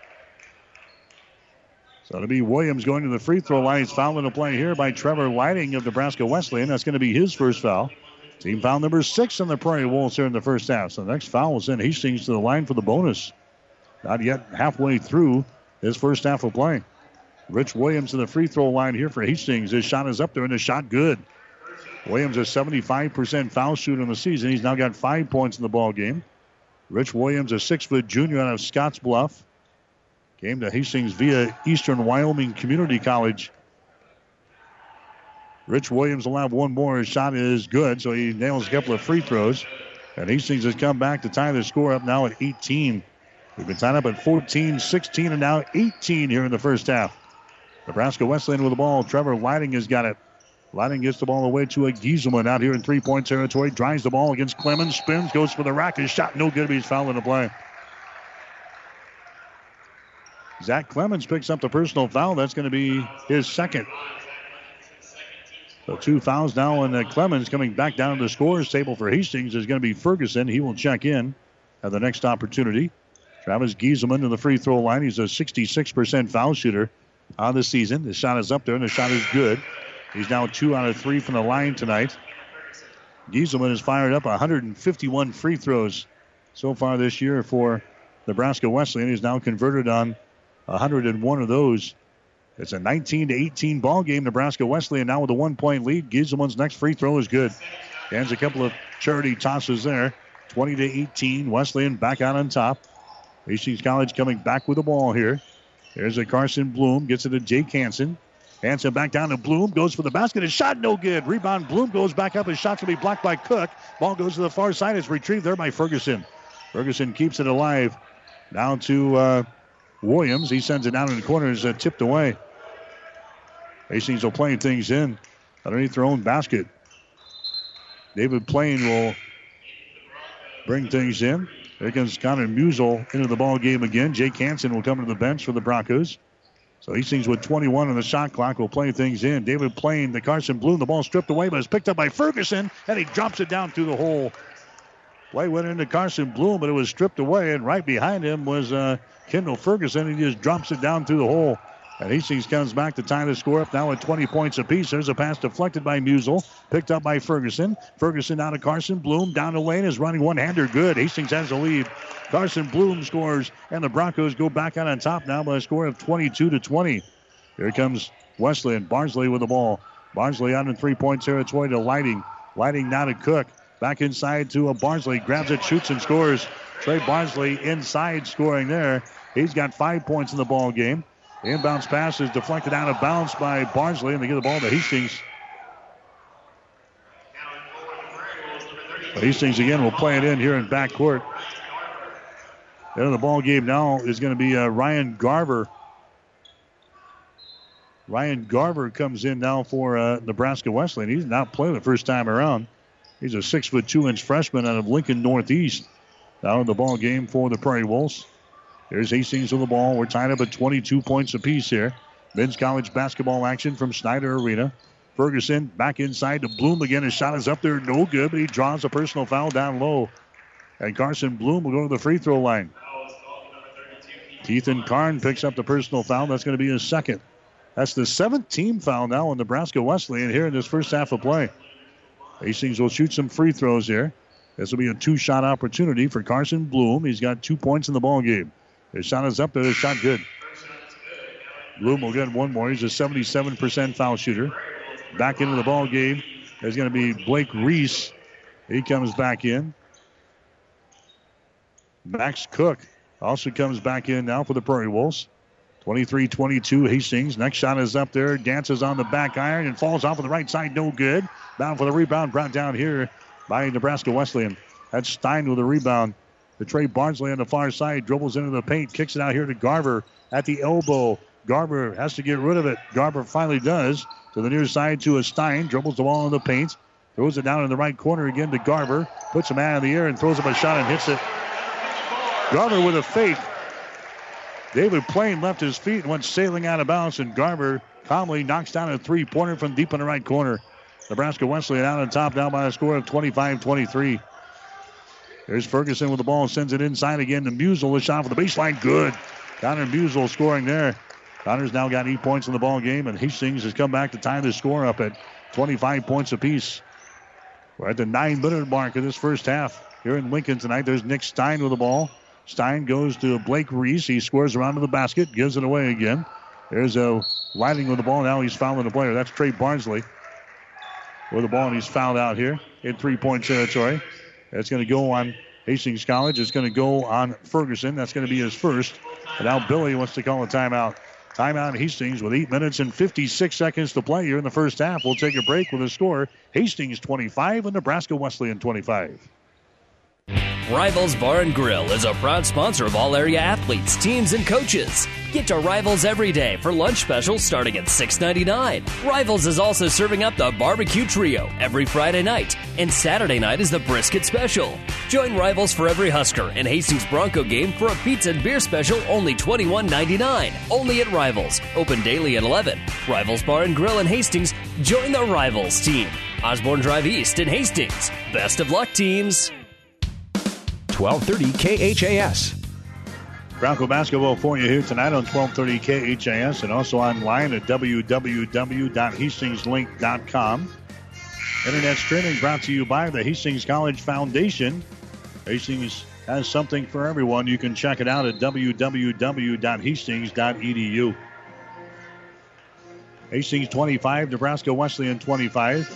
So it'll be Williams going to the free throw line. He's fouling the play here by Trevor Lighting of Nebraska Wesleyan. That's going to be his first foul. Team foul number six on the Prairie Wolves here in the first half. So the next foul will send Hastings to the line for the bonus. Not yet halfway through his first half of play. Rich Williams to the free throw line here for Hastings. His shot is up there and the shot good. Williams a seventy-five percent foul shooter in the season. He's now got five points in the ball game. Rich Williams, a six-foot junior out of Scottsbluff. Came to Hastings via Eastern Wyoming Community College. Rich Williams will have one more. His shot is good, so he nails a couple of free throws. And Hastings has come back to tie the score up now at eighteen. We've been tied up at fourteen, sixteen, and now eighteen here in the first half. Nebraska Wesleyan with the ball. Trevor Lighting has got it. Lighting gets the ball away to a Gieselman out here in three-point territory. Drives the ball against Clemens. Spins, goes for the rack. His shot no good, but he's fouling the play. Zach Clemens picks up the personal foul. That's going to be his second. So two fouls now, and uh, Clemens coming back down to the scorer's table for Hastings is going to be Ferguson. He will check in at the next opportunity. Travis Gieselman to the free throw line. He's a sixty-six percent foul shooter on the season. The shot is up there, and the shot is good. He's now two out of three from the line tonight. Gieselman has fired up one hundred fifty-one free throws so far this year for Nebraska Wesleyan. He's now converted on one hundred one of those. It's a nineteen to eighteen ball game. Nebraska Wesleyan now with a one-point lead. Gieselman's next free throw is good. Hands a couple of charity tosses there. twenty to eighteen. Wesleyan back out on top. Hastings College coming back with the ball here. There's a Carson Bloom. Gets it to Jake Hansen. Hansen back down to Bloom. Goes for the basket. His shot no good. Rebound. Bloom goes back up. His shot's going to be blocked by Cook. Ball goes to the far side. It's retrieved there by Ferguson. Ferguson keeps it alive. Down to uh, Williams. He sends it down in the corner. It's uh, tipped away. Hastings will play things in underneath their own basket. David Plain will bring things in. There comes Connor Musel into the ball game again. Jake Hansen will come to the bench for the Broncos. So Hastings with twenty-one on the shot clock will play things in. David Plain, the Carson Bloom, the ball stripped away, but it's picked up by Ferguson, and he drops it down through the hole. Play went into Carson Bloom, but it was stripped away, and right behind him was uh, Kendall Ferguson. He just drops it down through the hole. And Hastings comes back to tie the score up now at twenty points apiece. There's a pass deflected by Musel, picked up by Ferguson. Ferguson down to Carson Bloom, down the lane, is running one-hander good. Hastings has the lead. Carson Bloom scores, and the Broncos go back out on top now by a score of twenty-two to twenty. Here comes Wesleyan. Barnsley with the ball. Barnsley out in three-point territory to Lighting. Lighting now to Cook. Back inside to a Barnsley. Grabs it, shoots, and scores. Trey Barnsley inside scoring there. He's got five points in the ball game. The inbounds pass is deflected out of bounds by Barnsley, and they get the ball to Hastings. But Hastings again will play it in here in backcourt. Then the ball game now is going to be uh, Ryan Garver. Ryan Garver comes in now for uh, Nebraska Wesleyan. He's not playing the first time around. He's a six foot two inch freshman out of Lincoln Northeast. Now in the ball game for the Prairie Wolves. There's Hastings with the ball. We're tied up at twenty-two points apiece here. Men's college basketball action from Snyder Arena. Ferguson back inside to Bloom again. His shot is up there, no good, but he draws a personal foul down low. And Carson Bloom will go to the free throw line. Ethan Karn picks up the personal foul. That's going to be his second. That's the seventh team foul now on Nebraska Wesleyan here in this first half of play. Hastings will shoot some free throws here. This will be a two-shot opportunity for Carson Bloom. He's got two points in the ball game. His shot is up there. His shot good. Bloom will get one more. He's a seventy-seven percent foul shooter. Back into the ball game. There's going to be Blake Reese. He comes back in. Max Cook also comes back in now for the Prairie Wolves. twenty-three twenty-two, Hastings. Next shot is up there. Dances on the back iron and falls off on the right side. No good. Bound for the rebound. Brought down here by Nebraska Wesleyan. That's Stein with the rebound. The Trey Barnsley on the far side dribbles into the paint. Kicks it out here to Garver at the elbow. Garver has to get rid of it. Garver finally does. To the near side to a Stein. Dribbles the ball in the paint. Throws it down in the right corner again to Garver. Puts a man in the air and throws up a shot and hits it. Garver with a fake. David Plain left his feet and went sailing out of bounds, and Garver calmly knocks down a three-pointer from deep in the right corner. Nebraska Wesleyan out on top now by a score of twenty-five twenty-three. There's Ferguson with the ball, sends it inside again to Musel. The shot for the baseline, good. Connor Musel scoring there. Connor's now got eight points in the ball game, and Hastings has come back to tie the score up at twenty-five points apiece. We're at the nine-minute mark of this first half here in Lincoln tonight. There's Nick Stein with the ball. Stein goes to Blake Reese. He squares around to the basket, gives it away again. There's a Lighting with the ball. Now he's fouling the player. That's Trey Barnsley with the ball, and he's fouled out here in three-point territory. That's going to go on Hastings College. It's going to go on Ferguson. That's going to be his first. And now Billy wants to call a timeout. Timeout Hastings with eight minutes and fifty-six seconds to play here in the first half. We'll take a break with a score. Hastings twenty-five and Nebraska Wesleyan twenty-five. Rivals Bar and Grill is a proud sponsor of all area athletes, teams, and coaches. Get to Rivals every day for lunch specials starting at six ninety-nine. Rivals is also serving up the Barbecue Trio every Friday night, and Saturday night is the Brisket Special. Join Rivals for every Husker and Hastings Bronco game for a pizza and beer special only twenty-one ninety-nine. Only at Rivals. Open daily at eleven. Rivals Bar and Grill in Hastings. Join the Rivals team. Osborne Drive East in Hastings. Best of luck, teams. twelve thirty K H A S. Bronco basketball for you here tonight on twelve thirty K H A S and also online at w w w dot hastings link dot com. Internet streaming brought to you by the Hastings College Foundation. Hastings has something for everyone. You can check it out at w w w dot hastings dot e d u. Hastings twenty-five, Nebraska Wesleyan twenty-five.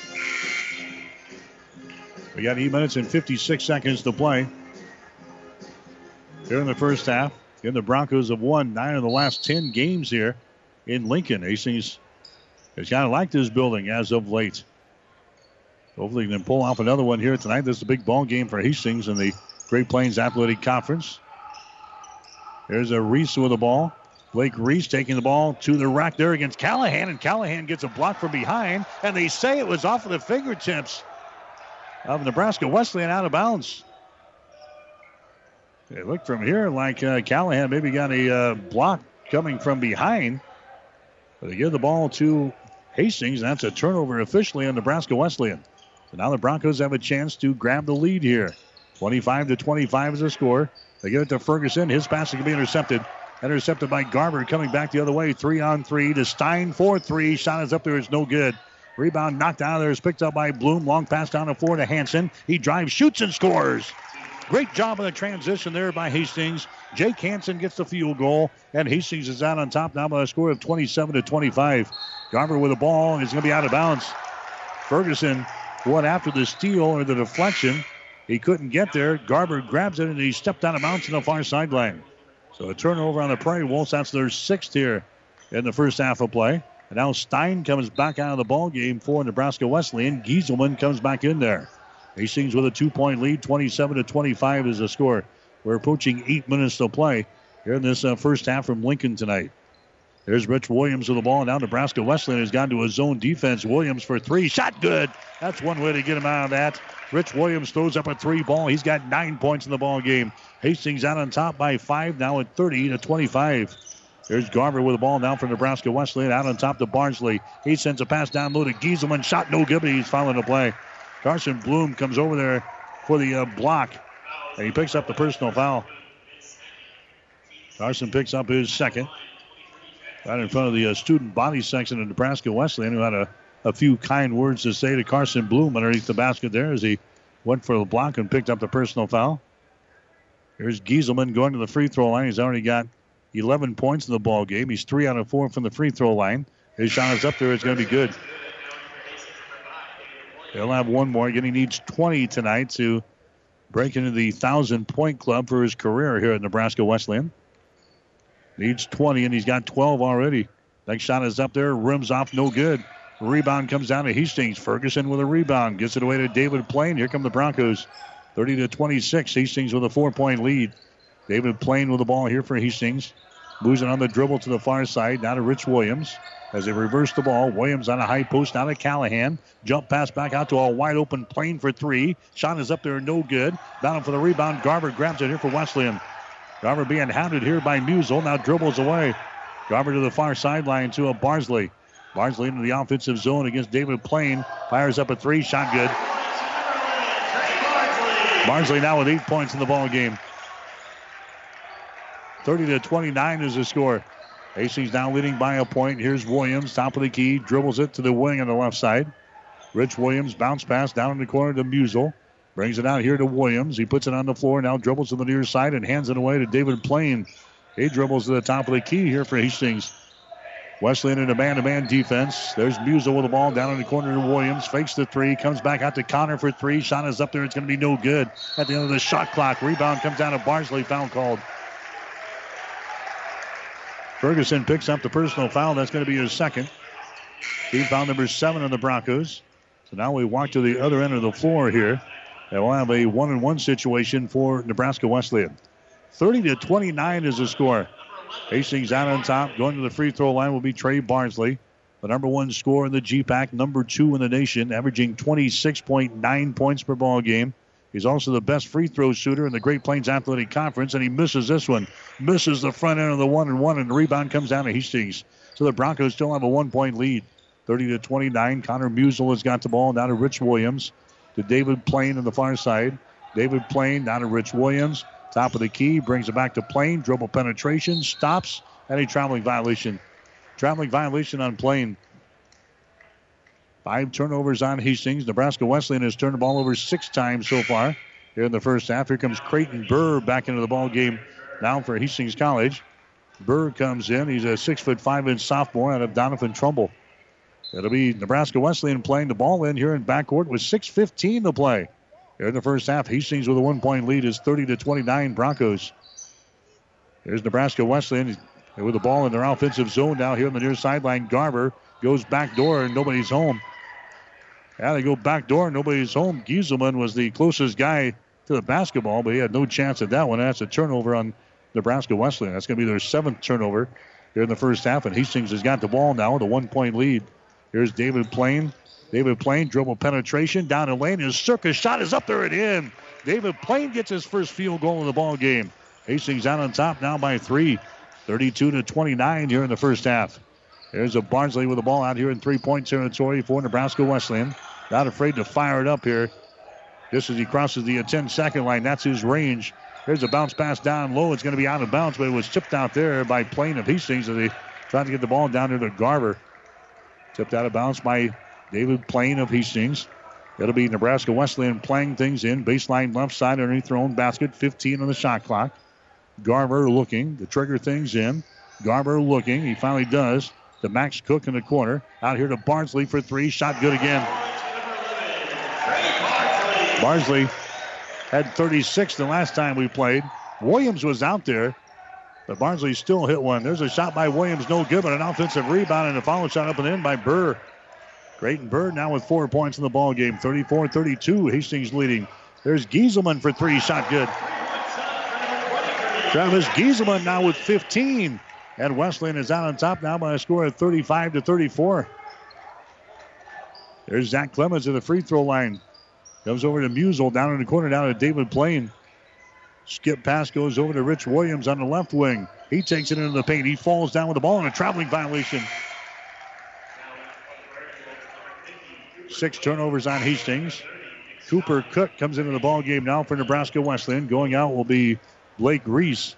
We got eight minutes and fifty-six seconds to play here in the first half. Again, the Broncos have won nine of the last ten games here in Lincoln. Hastings has kind of liked this building as of late. Hopefully, they can pull off another one here tonight. This is a big ball game for Hastings in the Great Plains Athletic Conference. There's a Reese with the ball. Blake Reese taking the ball to the rack there against Callahan, and Callahan gets a block from behind, and they say it was off of the fingertips of Nebraska Wesleyan out of bounds. It looked from here like uh, Callahan maybe got a uh, block coming from behind. But they give the ball to Hastings, and that's a turnover officially on Nebraska Wesleyan. So now the Broncos have a chance to grab the lead here. twenty-five to twenty-five is the score. They give it to Ferguson. His pass can be intercepted. Intercepted by Garver coming back the other way. Three on three to Stein for three. Shot is up there. It's no good. Rebound knocked out of there is picked up by Bloom. Long pass down the floor to Hansen. He drives, shoots, and scores. Great job of the transition there by Hastings. Jake Hansen gets the field goal, and Hastings is out on top now by a score of twenty-seven to twenty-five. Garver with the ball, and he's going to be out of bounds. Ferguson went after the steal or the deflection. He couldn't get there. Garver grabs it, and he stepped out of bounds on the far sideline. So a turnover on the Prairie Wolves. That's their sixth here in the first half of play. And now Stein comes back out of the ball game for Nebraska Wesleyan. Gieselman comes back in there. Hastings with a two-point lead, twenty-seven to twenty-five is the score. We're approaching eight minutes to play here in this uh, first half from Lincoln tonight. There's Rich Williams with the ball. Now Nebraska Wesleyan has gone to a zone defense. Williams for three. Shot good. That's one way to get him out of that. Rich Williams throws up a three ball. He's got nine points in the ball game. Hastings out on top by five now at thirty to twenty-five. There's Garver with the ball now for Nebraska Wesleyan. Out on top to Barnsley. He sends a pass down low to Gieselman. Shot no good, but he's fouling the play. Carson Bloom comes over there for the uh, block, and he picks up the personal foul. Carson picks up his second. Right in front of the uh, student body section of Nebraska Wesleyan, who had a, a few kind words to say to Carson Bloom underneath the basket there as he went for the block and picked up the personal foul. Here's Gieselman going to the free throw line. He's already got eleven points in the ball game. He's three out of four from the free throw line. His shot is up there. It's going to be good. He'll have one more. Again, he needs twenty tonight to break into the one thousand point club for his career here at Nebraska Wesleyan. Needs twenty, and he's got twelve already. Next shot is up there. Rims off, no good. Rebound comes down to Hastings. Ferguson with a rebound. Gets it away to David Plain. Here come the Broncos. thirty to twenty-six. Hastings with a four-point lead. David Plain with the ball here for Hastings. Moves it on the dribble to the far side. Now to Rich Williams. As they reverse the ball, Williams on a high post. Now to Callahan. Jump pass back out to a wide open Plain for three. Shot is up there, no good. Down for the rebound. Garver grabs it here for Wesleyan. Garver being hounded here by Musel. Now dribbles away. Garver to the far sideline to a Barnsley. Barnsley into the offensive zone against David Plain. Fires up a three. Shot good. Barnsley now with eight points in the ball game. thirty to twenty-nine is the score. Hastings now leading by a point. Here's Williams, top of the key. Dribbles it to the wing on the left side. Rich Williams, bounce pass down in the corner to Musel. Brings it out here to Williams. He puts it on the floor. Now dribbles to the near side and hands it away to David Plain. He dribbles to the top of the key here for Hastings. Wesleyan in a man-to-man defense. There's Musel with the ball down in the corner to Williams. Fakes the three. Comes back out to Connor for three. Shot is up there. It's going to be no good. At the end of the shot clock. Rebound comes down to Barnsley. Foul called. Ferguson picks up the personal foul. That's going to be his second. Team foul number seven on the Broncos. So now we walk to the other end of the floor here. And we'll have a one-and-one situation for Nebraska Wesleyan. thirty to twenty-nine is the score. Hastings out on top. Going to the free throw line will be Trey Barnsley. The number one scorer in the G PAC, number two in the nation, averaging twenty-six point nine points per ball game. He's also the best free throw shooter in the Great Plains Athletic Conference, and he misses this one. Misses the front end of the one and one, and the rebound comes down to Hastings. So the Broncos still have a one-point lead. thirty to twenty-nine. Connor Musel has got the ball. Now to Rich Williams. To David Plain on the far side. David Plain now to Rich Williams. Top of the key. Brings it back to Plain. Dribble penetration. Stops. And a traveling violation. Traveling violation on Plain. Five turnovers on Hastings. Nebraska Wesleyan has turned the ball over six times so far here in the first half. Here comes Creighton Burr back into the ball game now for Hastings College. Burr comes in. He's a six foot five inch sophomore out of Donovan Trumbull. It'll be Nebraska Wesleyan playing the ball in here in backcourt with six fifteen to play. Here in the first half, Hastings with a one-point lead is thirty to twenty-nine Broncos. Here's Nebraska Wesleyan with the ball in their offensive zone now here on the near sideline. Garver goes back door and nobody's home. Yeah, they go back door, nobody's home. Gieselman was the closest guy to the basketball, but he had no chance at that one. That's a turnover on Nebraska Wesleyan. That's going to be their seventh turnover here in the first half, and Hastings has got the ball now with a one-point lead. Here's David Plain. David Plain, dribble penetration down the lane. His circus shot is up there and in. David Plain gets his first field goal of the ball game. Hastings out on top now by three. thirty-two to twenty-nine here in the first half. There's a Barnsley with the ball out here in three-point territory for Nebraska Wesleyan. Not afraid to fire it up here. Just as he crosses the ten-second line, that's his range. There's a bounce pass down low. It's going to be out of bounds, but it was tipped out there by Plain of Hastings as they tried to get the ball down there to Garver. Tipped out of bounds by David Plain of Hastings. It'll be Nebraska Wesleyan playing things in. Baseline left side underneath their own basket. fifteen on the shot clock. Garver looking to trigger things in. Garver looking. He finally does. To Max Cook in the corner. Out here to Barnsley for three. Shot good again. Barnsley had thirty-six the last time we played. Williams was out there. But Barnsley still hit one. There's a shot by Williams. No good, but an offensive rebound and a follow shot up and in by Burr. Creighton Burr now with four points in the ball game. thirty-four thirty-two. Hastings leading. There's Gieselman for three. Shot good. Travis Gieselman now with fifteen. And Wesleyan is out on top now by a score of thirty-five to thirty-four. There's Zach Clemens at the free throw line. Comes over to Musel down in the corner, down to David Plain. Skip pass goes over to Rich Williams on the left wing. He takes it into the paint. He falls down with the ball in a traveling violation. Six turnovers on Hastings. Cooper Cook comes into the ball game now for Nebraska Wesleyan. Going out will be Blake Reese.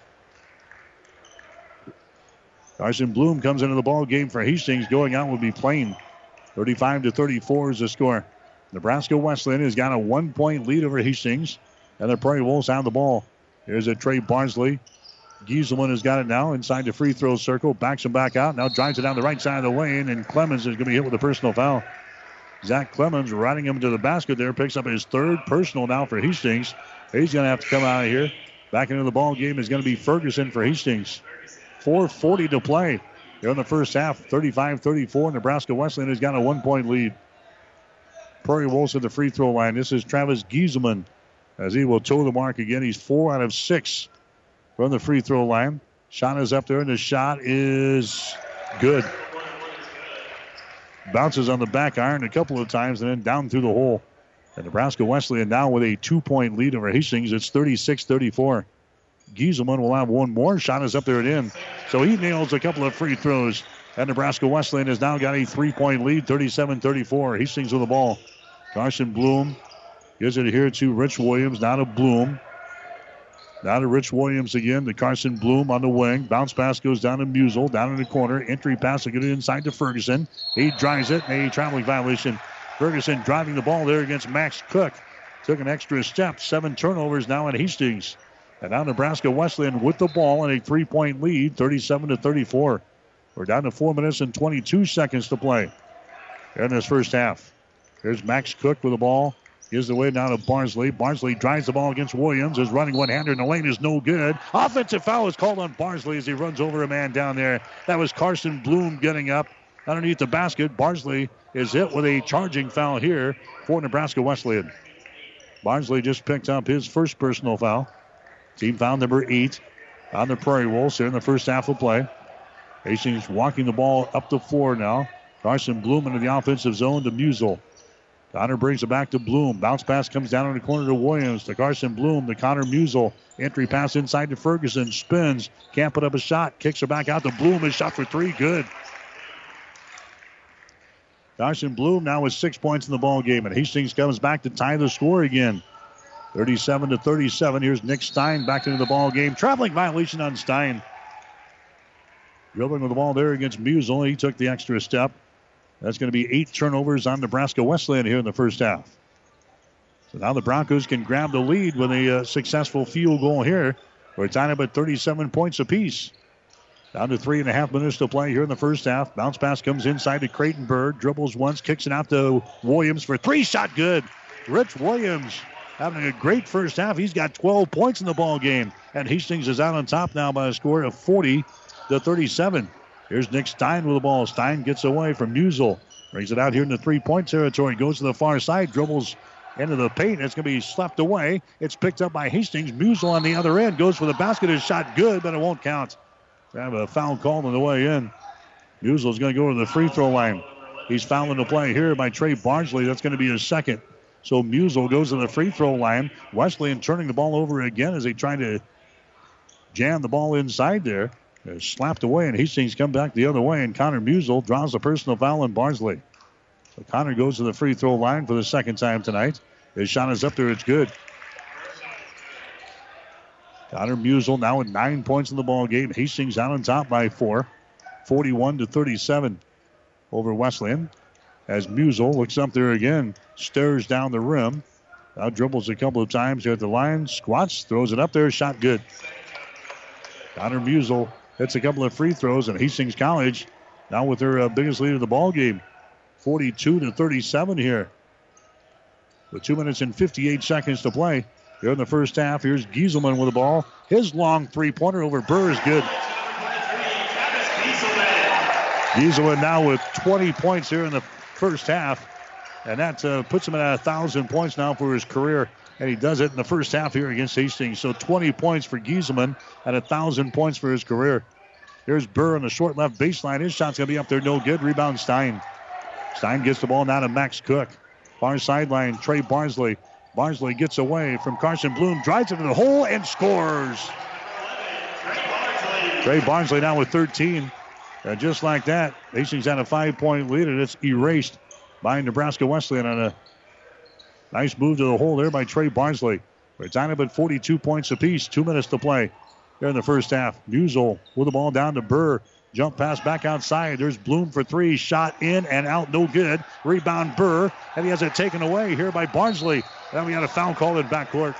Carson Bloom comes into the ball game for Hastings. Going out will be Plain. thirty-five to thirty-four is the score. Nebraska Wesleyan has got a one-point lead over Hastings, and the Prairie Wolves have the ball. Here's a Trey Barnsley. Gieselman has got it now inside the free throw circle. Backs him back out. Now drives it down the right side of the lane, and Clemens is going to be hit with a personal foul. Zach Clemens riding him to the basket there. Picks up his third personal now for Hastings. He's going to have to come out of here. Back into the ball game is going to be Ferguson for Hastings. four forty to play. Here in the first half, thirty-five thirty-four. Nebraska Wesleyan has got a one-point lead. Prairie Wolves at the free throw line. This is Travis Gieselman as he will toe the mark again. He's four out of six from the free throw line. Shot is up there, and the shot is good. Bounces on the back iron a couple of times and then down through the hole. And Nebraska Wesleyan now with a two-point lead over Hastings. It's thirty-six thirty-four. Gieselman will have one more. Shot is up there and in. So he nails a couple of free throws. And Nebraska Wesleyan has now got a three-point lead, thirty-seven thirty-four. Hastings with the ball. Carson Bloom gives it here to Rich Williams. Now to Bloom. Now to Rich Williams again. To Carson Bloom on the wing. Bounce pass goes down to Musel. Down in the corner. Entry pass to get it inside to Ferguson. He drives it. A traveling violation. Ferguson driving the ball there against Max Cook. Took an extra step. Seven turnovers now in Hastings. And now Nebraska Wesleyan with the ball and a three-point lead, thirty-seven to thirty-four. We're down to four minutes and twenty-two seconds to play in this first half. Here's Max Cook with the ball. Gives the way now to Barnsley. Barnsley drives the ball against Williams. His running one-hander in the lane is no good. Offensive foul is called on Barnsley as he runs over a man down there. That was Carson Bloom getting up underneath the basket. Barnsley is hit with a charging foul here for Nebraska Wesleyan. Barnsley just picked up his first personal foul. Team foul number eight on the Prairie Wolves here in the first half of play. Hastings walking the ball up the floor now. Carson Bloom into the offensive zone to Musel. Connor brings it back to Bloom. Bounce pass comes down in the corner to Williams. To Carson Bloom, to Connor Musel. Entry pass inside to Ferguson. Spins. Can't put up a shot. Kicks her back out to Bloom. His shot for three. Good. Carson Bloom now with six points in the ball game. And Hastings comes back to tie the score again. thirty-seven to thirty-seven. Here's Nick Stein back into the ball game. Traveling violation on Stein. Dribbling with the ball there against Musel. He took the extra step. That's going to be eight turnovers on Nebraska Wesleyan here in the first half. So now the Broncos can grab the lead with a uh, successful field goal here. We're tied up at thirty-seven points apiece. Down to three and a half minutes to play here in the first half. Bounce pass comes inside to Creighton Bird. Dribbles once, kicks it out to Williams for three. Shot good. Rich Williams having a great first half. He's got twelve points in the ball game. And Hastings is out on top now by a score of forty to thirty-seven. Here's Nick Stein with the ball. Stein gets away from Musel. Brings it out here in the three-point territory. Goes to the far side. Dribbles into the paint. It's going to be slapped away. It's picked up by Hastings. Musel on the other end. Goes for the basket. His shot good, but it won't count. We have a foul called on the way in. Musel's going to go to the free throw line. He's fouling the play here by Trey Barnsley. That's going to be his second. So Musel goes to the free throw line. Wesleyan turning the ball over again as they try to jam the ball inside there. They're slapped away, and Hastings come back the other way, and Connor Musel draws a personal foul on Barnsley. So Connor goes to the free throw line for the second time tonight. His shot is up there. It's good. Connor Musel now with nine points in the ball game. Hastings out on top by four. forty-one to thirty-seven over Wesleyan. As Musel looks up there again, stares down the rim. Now dribbles a couple of times here at the line. Squats, throws it up there. Shot good. Connor Musel hits a couple of free throws, and Hastings College now with their uh, biggest lead of the ball game. forty-two to thirty-seven here. With two minutes and fifty-eight seconds to play here in the first half. Here's Gieselman with the ball. His long three-pointer over Burr is good. Gieselman now with twenty points here in the first half. And that uh, puts him at one thousand points now for his career. And he does it in the first half here against Hastings. So twenty points for Gieselman and one thousand points for his career. Here's Burr on the short left baseline. His shot's going to be up there. No good. Rebound Stein. Stein gets the ball now to Max Cook. Far sideline, Trey Barnsley. Barnsley gets away from Carson Bloom. Drives into the hole and scores. Trey Barnsley now with thirteen. And just like that, Hastings had a five-point lead, and it's erased by Nebraska Wesleyan on a nice move to the hole there by Trey Barnsley. We're tied up at forty-two points apiece. Two minutes to play here in the first half. Musel with the ball down to Burr. Jump pass back outside. There's Bloom for three. Shot in and out. No good. Rebound Burr. And he has it taken away here by Barnsley. Then we had a foul call in backcourt.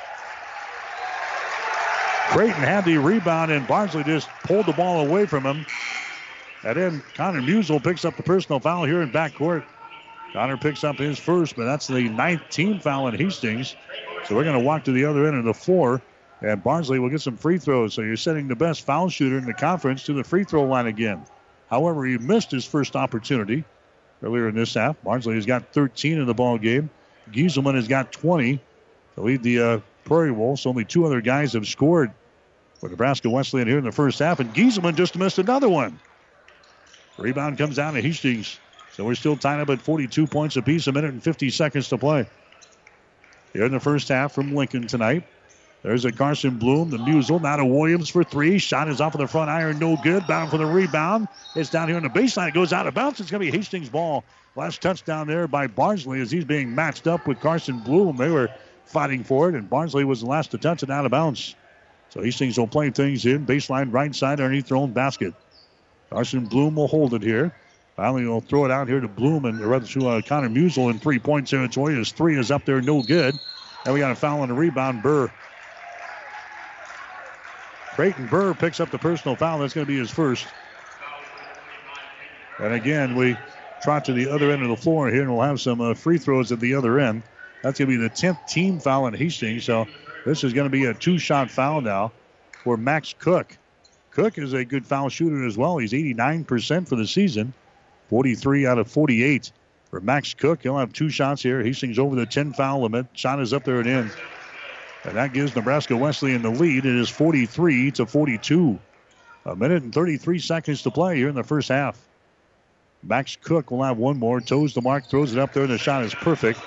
Creighton had the rebound, and Barnsley just pulled the ball away from him. And then Connor Musel picks up the personal foul here in backcourt. Connor picks up his first, but that's the ninth team foul in Hastings. So we're going to walk to the other end of the floor And Barnsley will get some free throws. So you're sending the best foul shooter in the conference to the free throw line again. However, he missed his first opportunity earlier in this half. Barnsley has got thirteen in the ball game. Gieselman has got twenty to lead the uh, Prairie Wolves. Only two other guys have scored for Nebraska Wesleyan here in the first half. And Gieselman just missed another one. Rebound comes down to Hastings. So we're still tied up at forty-two points apiece, a minute and fifty seconds to play. Here in the first half from Lincoln tonight. There's a Carson Bloom, the Musel. Now to Williams for three. Shot is off of the front iron, no good. Bound for the rebound. It's down here on the baseline. It goes out of bounds. It's going to be Hastings' ball. Last touchdown there by Barnsley as he's being matched up with Carson Bloom. They were fighting for it, and Barnsley was the last to touch it out of bounds. So Hastings will play things in. Baseline right side underneath their own basket. Carson Bloom will hold it here. Finally, will throw it out here to Bloom and rather to uh, Connor Musel in three-point territory. His three is up there, no good. And we got a foul on the rebound, Burr. Creighton Burr picks up the personal foul. That's going to be his first. And again, we trot to the other end of the floor here, and we'll have some uh, free throws at the other end. That's going to be the tenth team foul in Hastings. So this is going to be a two-shot foul now for Max Cook. Cook is a good foul shooter as well. He's eighty-nine percent for the season, forty-three out of forty-eight for Max Cook. He'll have two shots here. Hastings over the ten foul limit. Shot is up there and in. And that gives Nebraska Wesleyan the lead. It is forty-three to forty-two. A minute and thirty-three seconds to play here in the first half. Max Cook will have one more. Toes the mark, throws it up there, and the shot is perfect.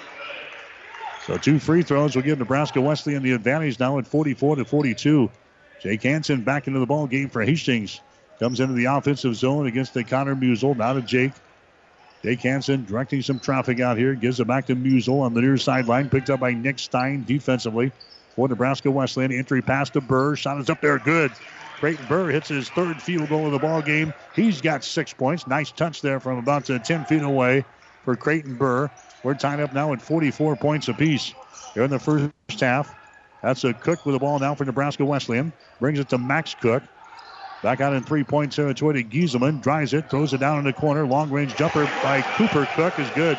So two free throws will give Nebraska Wesleyan the advantage now at forty-four to forty-two. Jake Hansen back into the ball game for Hastings. Comes into the offensive zone against the Connor Musel. Now to Jake. Jake Hansen directing some traffic out here. Gives it back to Musel on the near sideline. Picked up by Nick Stein defensively for Nebraska Wesleyan. Entry pass to Burr. Shot is up there. Good. Creighton Burr hits his third field goal of the ball game. He's got six points. Nice touch there from about uh, ten feet away for Creighton Burr. We're tied up now at forty-four points apiece here in the first half. That's a Cook with the ball now for Nebraska Wesleyan. Brings it to Max Cook. Back out in three-point territory to Gieselman. Drives it, throws it down in the corner. Long-range jumper by Cooper Cook is good.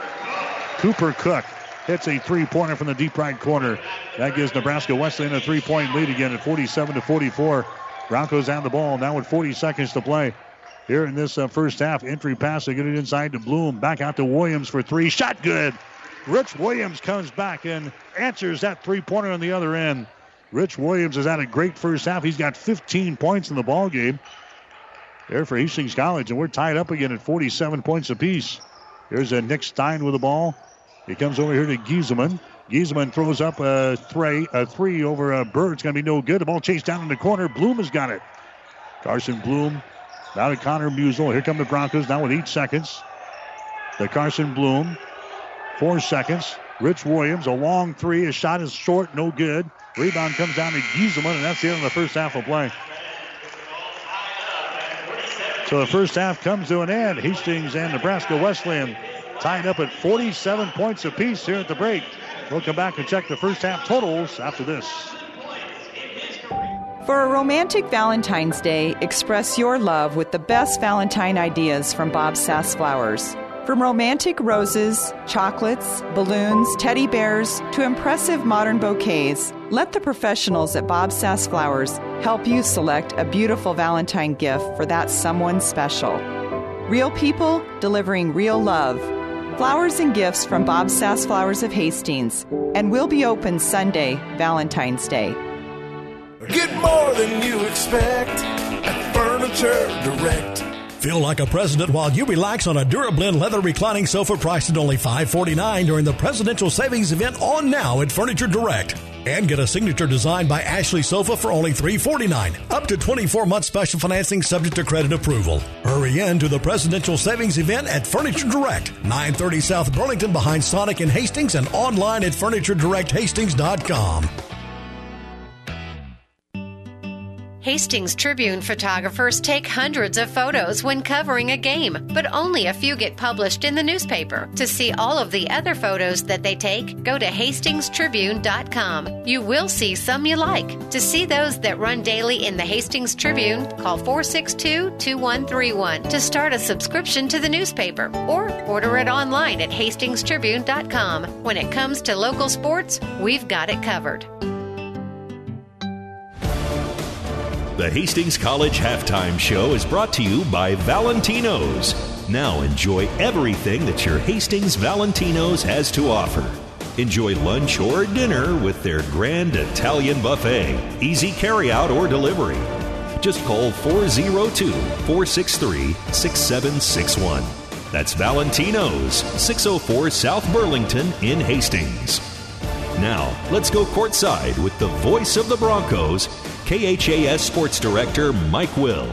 Cooper Cook hits a three-pointer from the deep right corner. That gives Nebraska Wesleyan a three-point lead again at forty-seven to forty-four. Broncos have the ball now with forty seconds to play. Here in this uh, first half, entry pass to get it inside to Bloom. Back out to Williams for three. Shot good. Rich Williams comes back and answers that three-pointer on the other end. Rich Williams has had a great first half. He's got fifteen points in the ball game there for Hastings College, and we're tied up again at forty-seven points apiece. Here's a Nick Stein with the ball. He comes over here to Gieselman. Gieselman throws up a three, a three over a Bird. It's going to be no good. The ball chased down in the corner. Bloom has got it. Carson Bloom now to Connor Musel. Here come the Broncos now with eight seconds. The Carson Bloom. Four seconds. Rich Williams, a long three. His shot is short, no good. Rebound comes down to Gieselman, and that's the end of the first half of play. So the first half comes to an end. Hastings and Nebraska Wesleyan tied up at forty-seven points apiece here at the break. We'll come back and check the first half totals after this. For a romantic Valentine's Day, express your love with the best Valentine ideas from Bob Sass Flowers. From romantic roses, chocolates, balloons, teddy bears, to impressive modern bouquets, let the professionals at Bob Sass Flowers help you select a beautiful Valentine gift for that someone special. Real people delivering real love. Flowers and gifts from Bob Sass Flowers of Hastings. And we'll be open Sunday, Valentine's Day. Get more than you expect at Furniture Direct. Feel like a president while you relax on a Durablend leather reclining sofa priced at only five forty-nine during the Presidential Savings Event on now at Furniture Direct. And get a signature design by Ashley sofa for only three forty-nine. Up to twenty-four month special financing subject to credit approval. Hurry in to the Presidential Savings Event at Furniture Direct, nine thirty South Burlington behind Sonic in Hastings, and online at furniture direct hastings dot com. Hastings Tribune photographers take hundreds of photos when covering a game, but only a few get published in the newspaper. To see all of the other photos that they take, go to hastings tribune dot com. You will see some you like. To see those that run daily in the Hastings Tribune, call four six two, two one three one to start a subscription to the newspaper, or order it online at hastings tribune dot com. When it comes to local sports, we've got it covered. The Hastings College Halftime Show is brought to you by Valentino's. Now enjoy everything that your Hastings Valentino's has to offer. Enjoy lunch or dinner with their grand Italian buffet. Easy carryout or delivery. Just call four oh two, four six three, six seven six one. That's Valentino's, six oh four South Burlington in Hastings. Now, let's go courtside with the voice of the Broncos, K H A S Sports Director Mike Will.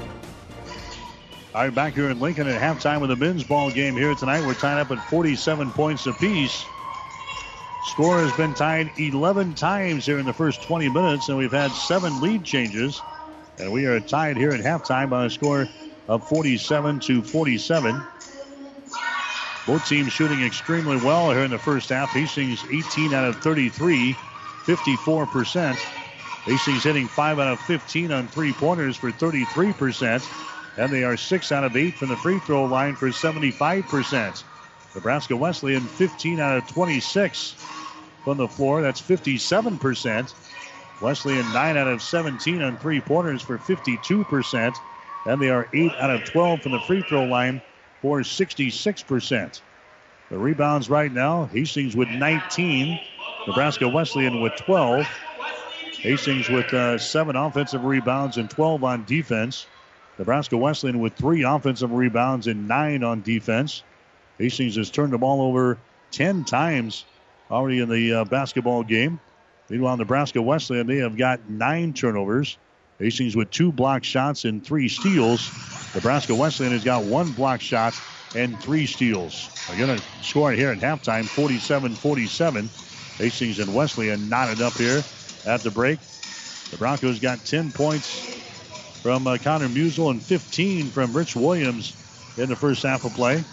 All right, back here in Lincoln at halftime of the men's ball game here tonight. We're tied up at forty-seven points apiece. Score has been tied eleven times here in the first twenty minutes, and we've had seven lead changes. And we are tied here at halftime by a score of forty-seven to forty-seven. Both teams shooting extremely well here in the first half. Hastings eighteen out of thirty-three, fifty-four percent. Hastings hitting five out of fifteen on three-pointers for thirty-three percent. And they are six out of eight from the free throw line for seventy-five percent. Nebraska Wesleyan fifteen out of twenty-six from the floor. That's fifty-seven percent. Wesleyan nine out of seventeen on three-pointers for fifty-two percent. And they are eight out of twelve from the free throw line for sixty-six percent. The rebounds right now, Hastings with nineteen. Nebraska Wesleyan with twelve. Hastings with uh, seven offensive rebounds and twelve on defense. Nebraska Wesleyan with three offensive rebounds and nine on defense. Hastings has turned the ball over ten times already in the uh, basketball game. Meanwhile, Nebraska Wesleyan, they have got nine turnovers. Hastings with two block shots and three steals. Nebraska Wesleyan has got one block shot and three steals. They're going to score here at halftime, forty-seven forty-seven. Hastings and Wesleyan knotted up here at the break. The Broncos got ten points from uh, Connor Musel and fifteen from Rich Williams in the first half of play.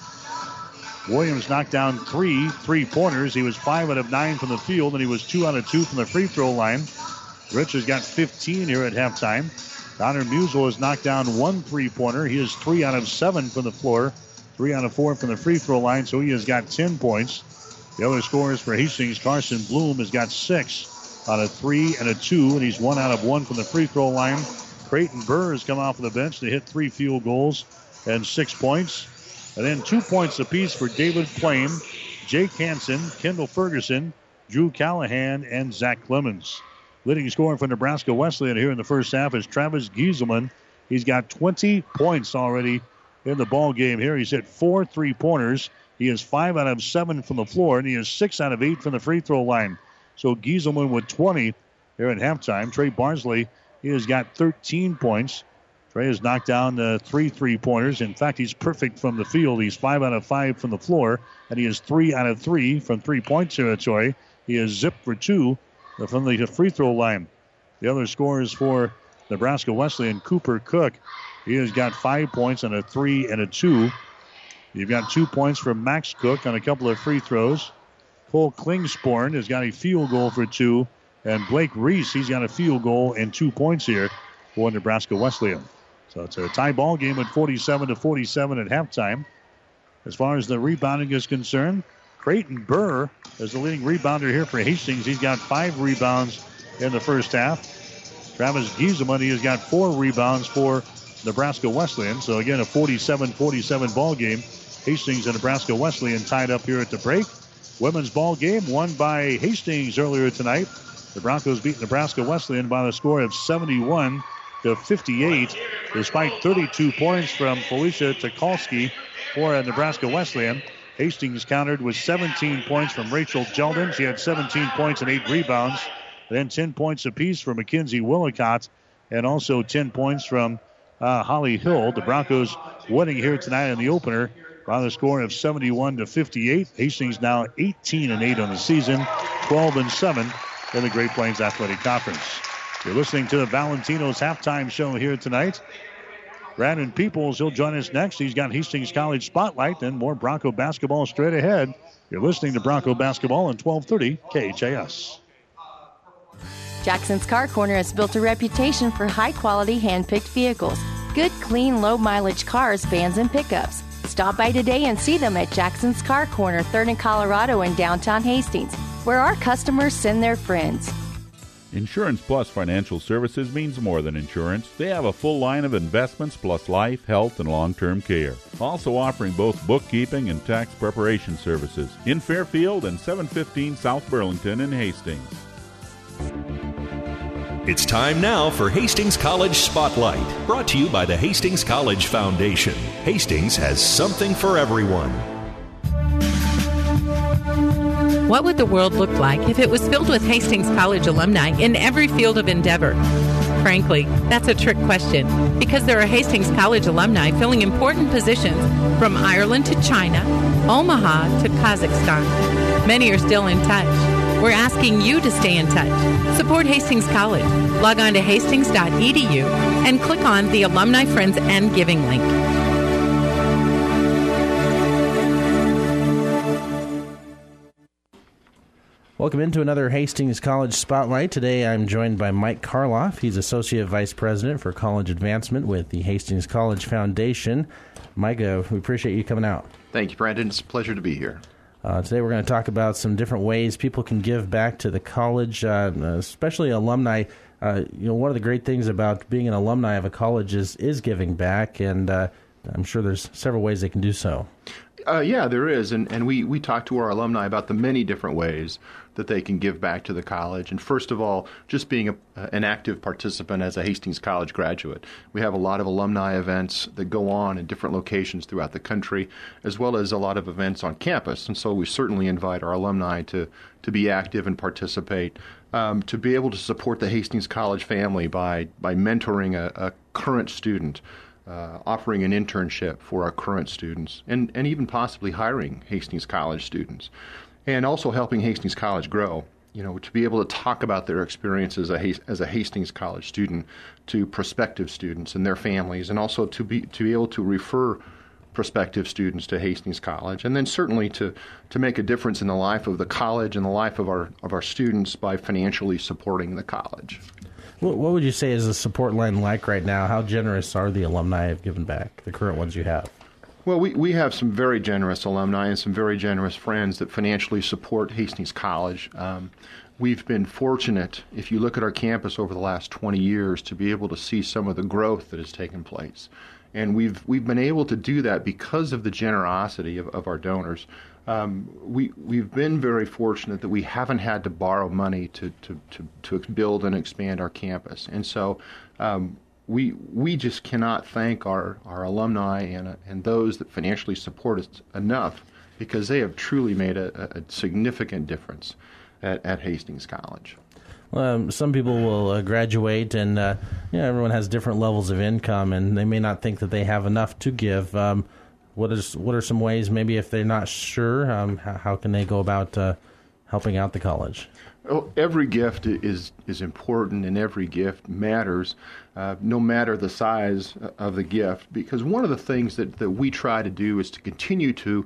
Williams knocked down three three-pointers. He was five out of nine from the field, and he was two out of two from the free throw line. Rich has got fifteen here at halftime. Connor Musel has knocked down one three-pointer. He is three out of seven from the floor, three out of four from the free throw line, so he has got ten points. The other scorers for Hastings, Carson Bloom has got six out of three and a two, and he's one out of one from the free throw line. Creighton Burr has come off of the bench to hit three field goals and six points. And then two points apiece for David Plame, Jake Hansen, Kendall Ferguson, Drew Callahan, and Zach Clemens. Leading scorer for Nebraska Wesleyan here in the first half is Travis Gieselman. He's got twenty points already in the ball game here. He's hit four three-pointers. He is five out of seven from the floor, and he is six out of eight from the free throw line. So Gieselman with twenty here at halftime. Trey Barnsley, he has got thirteen points. Trey has knocked down uh, three three-pointers. In fact, he's perfect from the field. He's five out of five from the floor, and he is three out of three from three-point territory. He is zipped for two from the free throw line. The other scorers for Nebraska Wesleyan, Cooper Cook, he has got five points on a three and a two. You've got two points from Max Cook on a couple of free throws. Cole Klingsporn has got a field goal for two. And Blake Reese, he's got a field goal and two points here for Nebraska Wesleyan. So it's a tie ball game at forty-seven to forty-seven at halftime. As far as the rebounding is concerned, Creighton Burr is the leading rebounder here for Hastings. He's got five rebounds in the first half. Travis Gieselman, he has got four rebounds for Nebraska Wesleyan. So again, a forty-seven forty-seven ball game. Hastings and Nebraska Wesleyan tied up here at the break. Women's ball game won by Hastings earlier tonight. The Broncos beat Nebraska Wesleyan by the score of seventy-one to fifty-eight, despite thirty-two points from Felicia Tukalski for Nebraska Wesleyan. Hastings countered with seventeen points from Rachel Jeldon. She had seventeen points and eight rebounds. And then ten points apiece from Mackenzie Willicott, and also ten points from uh, Holly Hill. The Broncos winning here tonight in the opener by the score of seventy-one to fifty-eight. Hastings now eighteen and eight on the season, twelve and seven in the Great Plains Athletic Conference. You're listening to the Valentino's halftime show here tonight. Brandon Peoples, he'll join us next. He's got Hastings College Spotlight and more Bronco basketball straight ahead. You're listening to Bronco Basketball on twelve thirty K H A S. Jackson's Car Corner has built a reputation for high-quality hand-picked vehicles. Good, clean, low-mileage cars, vans, and pickups. Stop by today and see them at Jackson's Car Corner, third and Colorado in downtown Hastings, where our customers send their friends. Insurance Plus Financial Services means more than insurance. They have a full line of investments plus life, health, and long-term care. Also offering both bookkeeping and tax preparation services in Fairfield and seven fifteen South Burlington in Hastings. It's time now for Hastings College Spotlight, brought to you by the Hastings College Foundation. Hastings has something for everyone. What would the world look like if it was filled with Hastings College alumni in every field of endeavor? Frankly, that's a trick question, because there are Hastings College alumni filling important positions from Ireland to China, Omaha to Kazakhstan. Many are still in touch. We're asking you to stay in touch. Support Hastings College. Log on to hastings dot e d u and click on the Alumni Friends and Giving link. Welcome into another Hastings College Spotlight. Today I'm joined by Mike Karloff. He's Associate Vice President for College Advancement with the Hastings College Foundation. Mike, uh, we appreciate you coming out. Thank you, Brandon. It's a pleasure to be here. Uh, today we're going to talk about some different ways people can give back to the college, uh, especially alumni. Uh, you know, one of the great things about being an alumni of a college is, is giving back, and uh, I'm sure there's several ways they can do so. Uh, yeah, there is, and, and we, we talk to our alumni about the many different ways that they can give back to the college. And first of all, just being a, an active participant as a Hastings College graduate. We have a lot of alumni events that go on in different locations throughout the country, as well as a lot of events on campus. And so we certainly invite our alumni to, to be active and participate, um, to be able to support the Hastings College family by, by mentoring a, a current student, Uh, offering an internship for our current students, and, and even possibly hiring Hastings College students, and also helping Hastings College grow. You know, to be able to talk about their experiences as a, as a Hastings College student to prospective students and their families, and also to be to be able to refer prospective students to Hastings College, and then certainly to to make a difference in the life of the college and the life of our of our students by financially supporting the college. What would you say is the support line like right now? How generous are the alumni have given back, the current ones you have? Well, we, we have some very generous alumni and some very generous friends that financially support Hastings College. Um, we've been fortunate, if you look at our campus over the last twenty years, to be able to see some of the growth that has taken place. And we've we've been able to do that because of the generosity of, of our donors. Um, we, we've been very fortunate that we haven't had to borrow money to, to, to, to build and expand our campus. And so um, we we just cannot thank our, our alumni and, and those that financially support us enough, because they have truly made a, a significant difference at, at Hastings College. Well, um, some people will uh, graduate, and uh, you know, everyone has different levels of income, and they may not think that they have enough to give. Um, What is what are some ways, maybe if they're not sure, um, how, how can they go about uh, helping out the college? Oh, every gift is is important, and every gift matters, uh, no matter the size of the gift. Because one of the things that, that we try to do is to continue to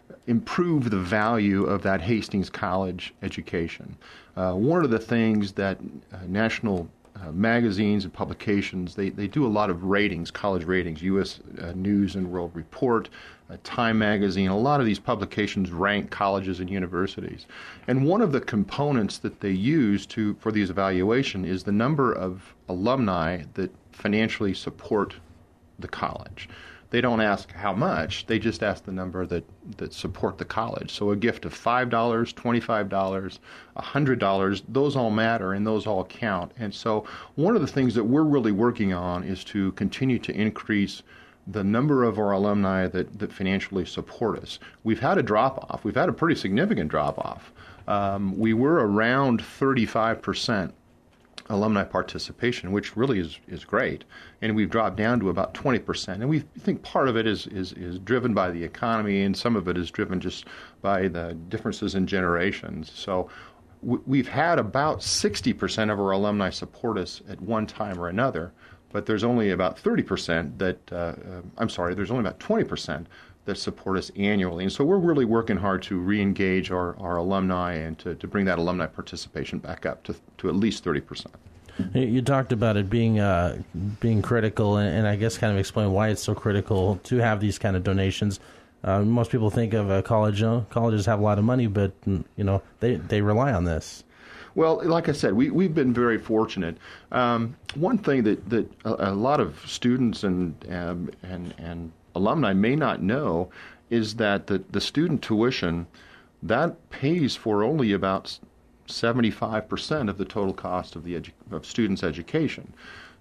improve the value of that Hastings College education. Uh, one of the things that uh, national Uh, magazines and publications, they, they do a lot of ratings, college ratings, U S uh, News and World Report, uh, Time Magazine. A lot of these publications rank colleges and universities. And one of the components that they use to for these evaluation is the number of alumni that financially support the college. They don't ask how much, they just ask the number that, that support the college. So a gift of five dollars, twenty-five dollars, one hundred dollars, those all matter and those all count. And so one of the things that we're really working on is to continue to increase the number of our alumni that, that financially support us. We've had a drop-off. We've had a pretty significant drop-off. Um, we were around thirty-five percent alumni participation, which really is, is great. And we've dropped down to about twenty percent. And we think part of it is, is, is driven by the economy, and some of it is driven just by the differences in generations. So w- we've had about sixty percent of our alumni support us at one time or another, but there's only about thirty percent that, uh, uh, I'm sorry, there's only about twenty percent that support us annually. And so we're really working hard to re-engage our, our alumni and to, to bring that alumni participation back up to to at least thirty percent. You talked about it being uh, being critical, and, and I guess kind of explain why it's so critical to have these kind of donations. Uh, most people think of a college, you know, colleges have a lot of money, but you know they, they rely on this. Well, like I said, we, we've been very fortunate. Um, one thing that, that a, a lot of students and, um, and, and alumni may not know is that the, the student tuition, that pays for only about seventy-five percent of the total cost of the edu- of students' education.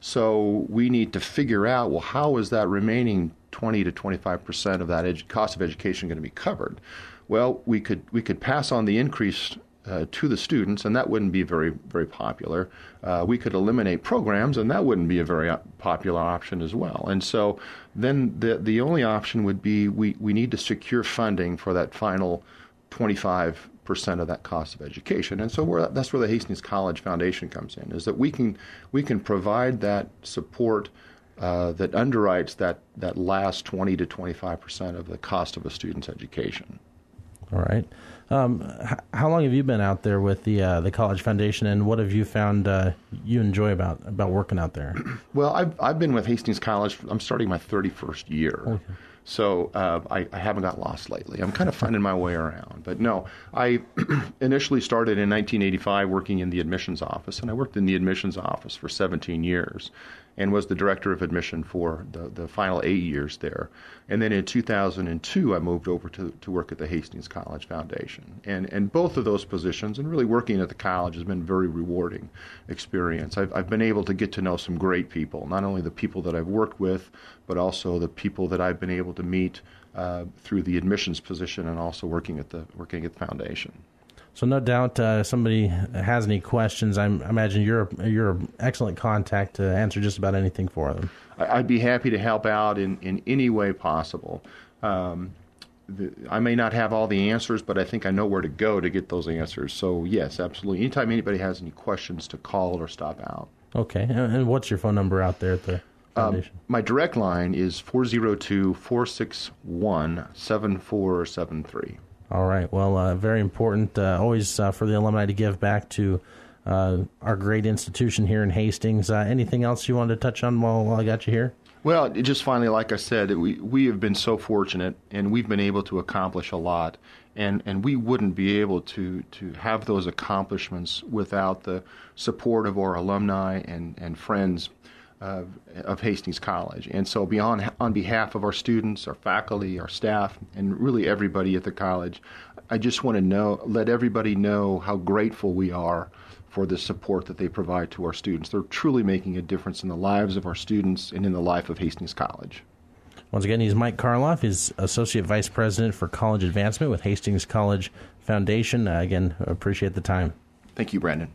So we need to figure out, well, how is that remaining twenty to twenty-five percent of that edu- cost of education going to be covered? Well, we could we could pass on the increase uh, to the students, and that wouldn't be very very popular. Uh, we could eliminate programs, and that wouldn't be a very popular option as well. And so then the the only option would be we, we need to secure funding for that final twenty-five percent of that cost of education. And so we're, that's where the Hastings College Foundation comes in, is that we can we can provide that support uh, that underwrites that, that last twenty to twenty-five percent of the cost of a student's education. All right. Um, h- how long have you been out there with the uh, the College Foundation, and what have you found uh, you enjoy about, about working out there? Well, I've I've been with Hastings College. I'm starting my thirty-first year. Okay. So uh, I, I haven't got lost lately. I'm kind of finding my way around. But no, I initially started in nineteen eighty-five working in the admissions office, and I worked in the admissions office for seventeen years and was the director of admission for the, the final eight years there. And then in two thousand two, I moved over to, to work at the Hastings College Foundation. And, and both of those positions, and really working at the college, has been a very rewarding experience. I've, I've been able to get to know some great people, not only the people that I've worked with, but also the people that I've been able to meet uh, through the admissions position and also working at the working at the foundation. So no doubt, uh, somebody has any questions, I'm, I imagine you're a, you're an excellent contact to answer just about anything for them. I'd be happy to help out in, in any way possible. Um, the, I may not have all the answers, but I think I know where to go to get those answers. So yes, absolutely. Anytime anybody has any questions, to call or stop out. Okay. And what's your phone number out there at the foundation? Um, my direct line is four oh two, four six one, seven four seven three. All right. Well, uh, very important uh, always uh, for the alumni to give back to uh, our great institution here in Hastings. Uh, anything else you wanted to touch on while, while I got you here? Well, it just finally, like I said, we, we have been so fortunate, and we've been able to accomplish a lot. And, and we wouldn't be able to, to have those accomplishments without the support of our alumni and, and friends Uh, of Hastings College. And so beyond, on behalf of our students, our faculty, our staff, and really everybody at the college, I just want to know, let everybody know how grateful we are for the support that they provide to our students. They're truly making a difference in the lives of our students and in the life of Hastings College. Once again, he's Mike Karloff. He's Associate Vice President for College Advancement with Hastings College Foundation. Uh, again, appreciate the time. Thank you, Brandon.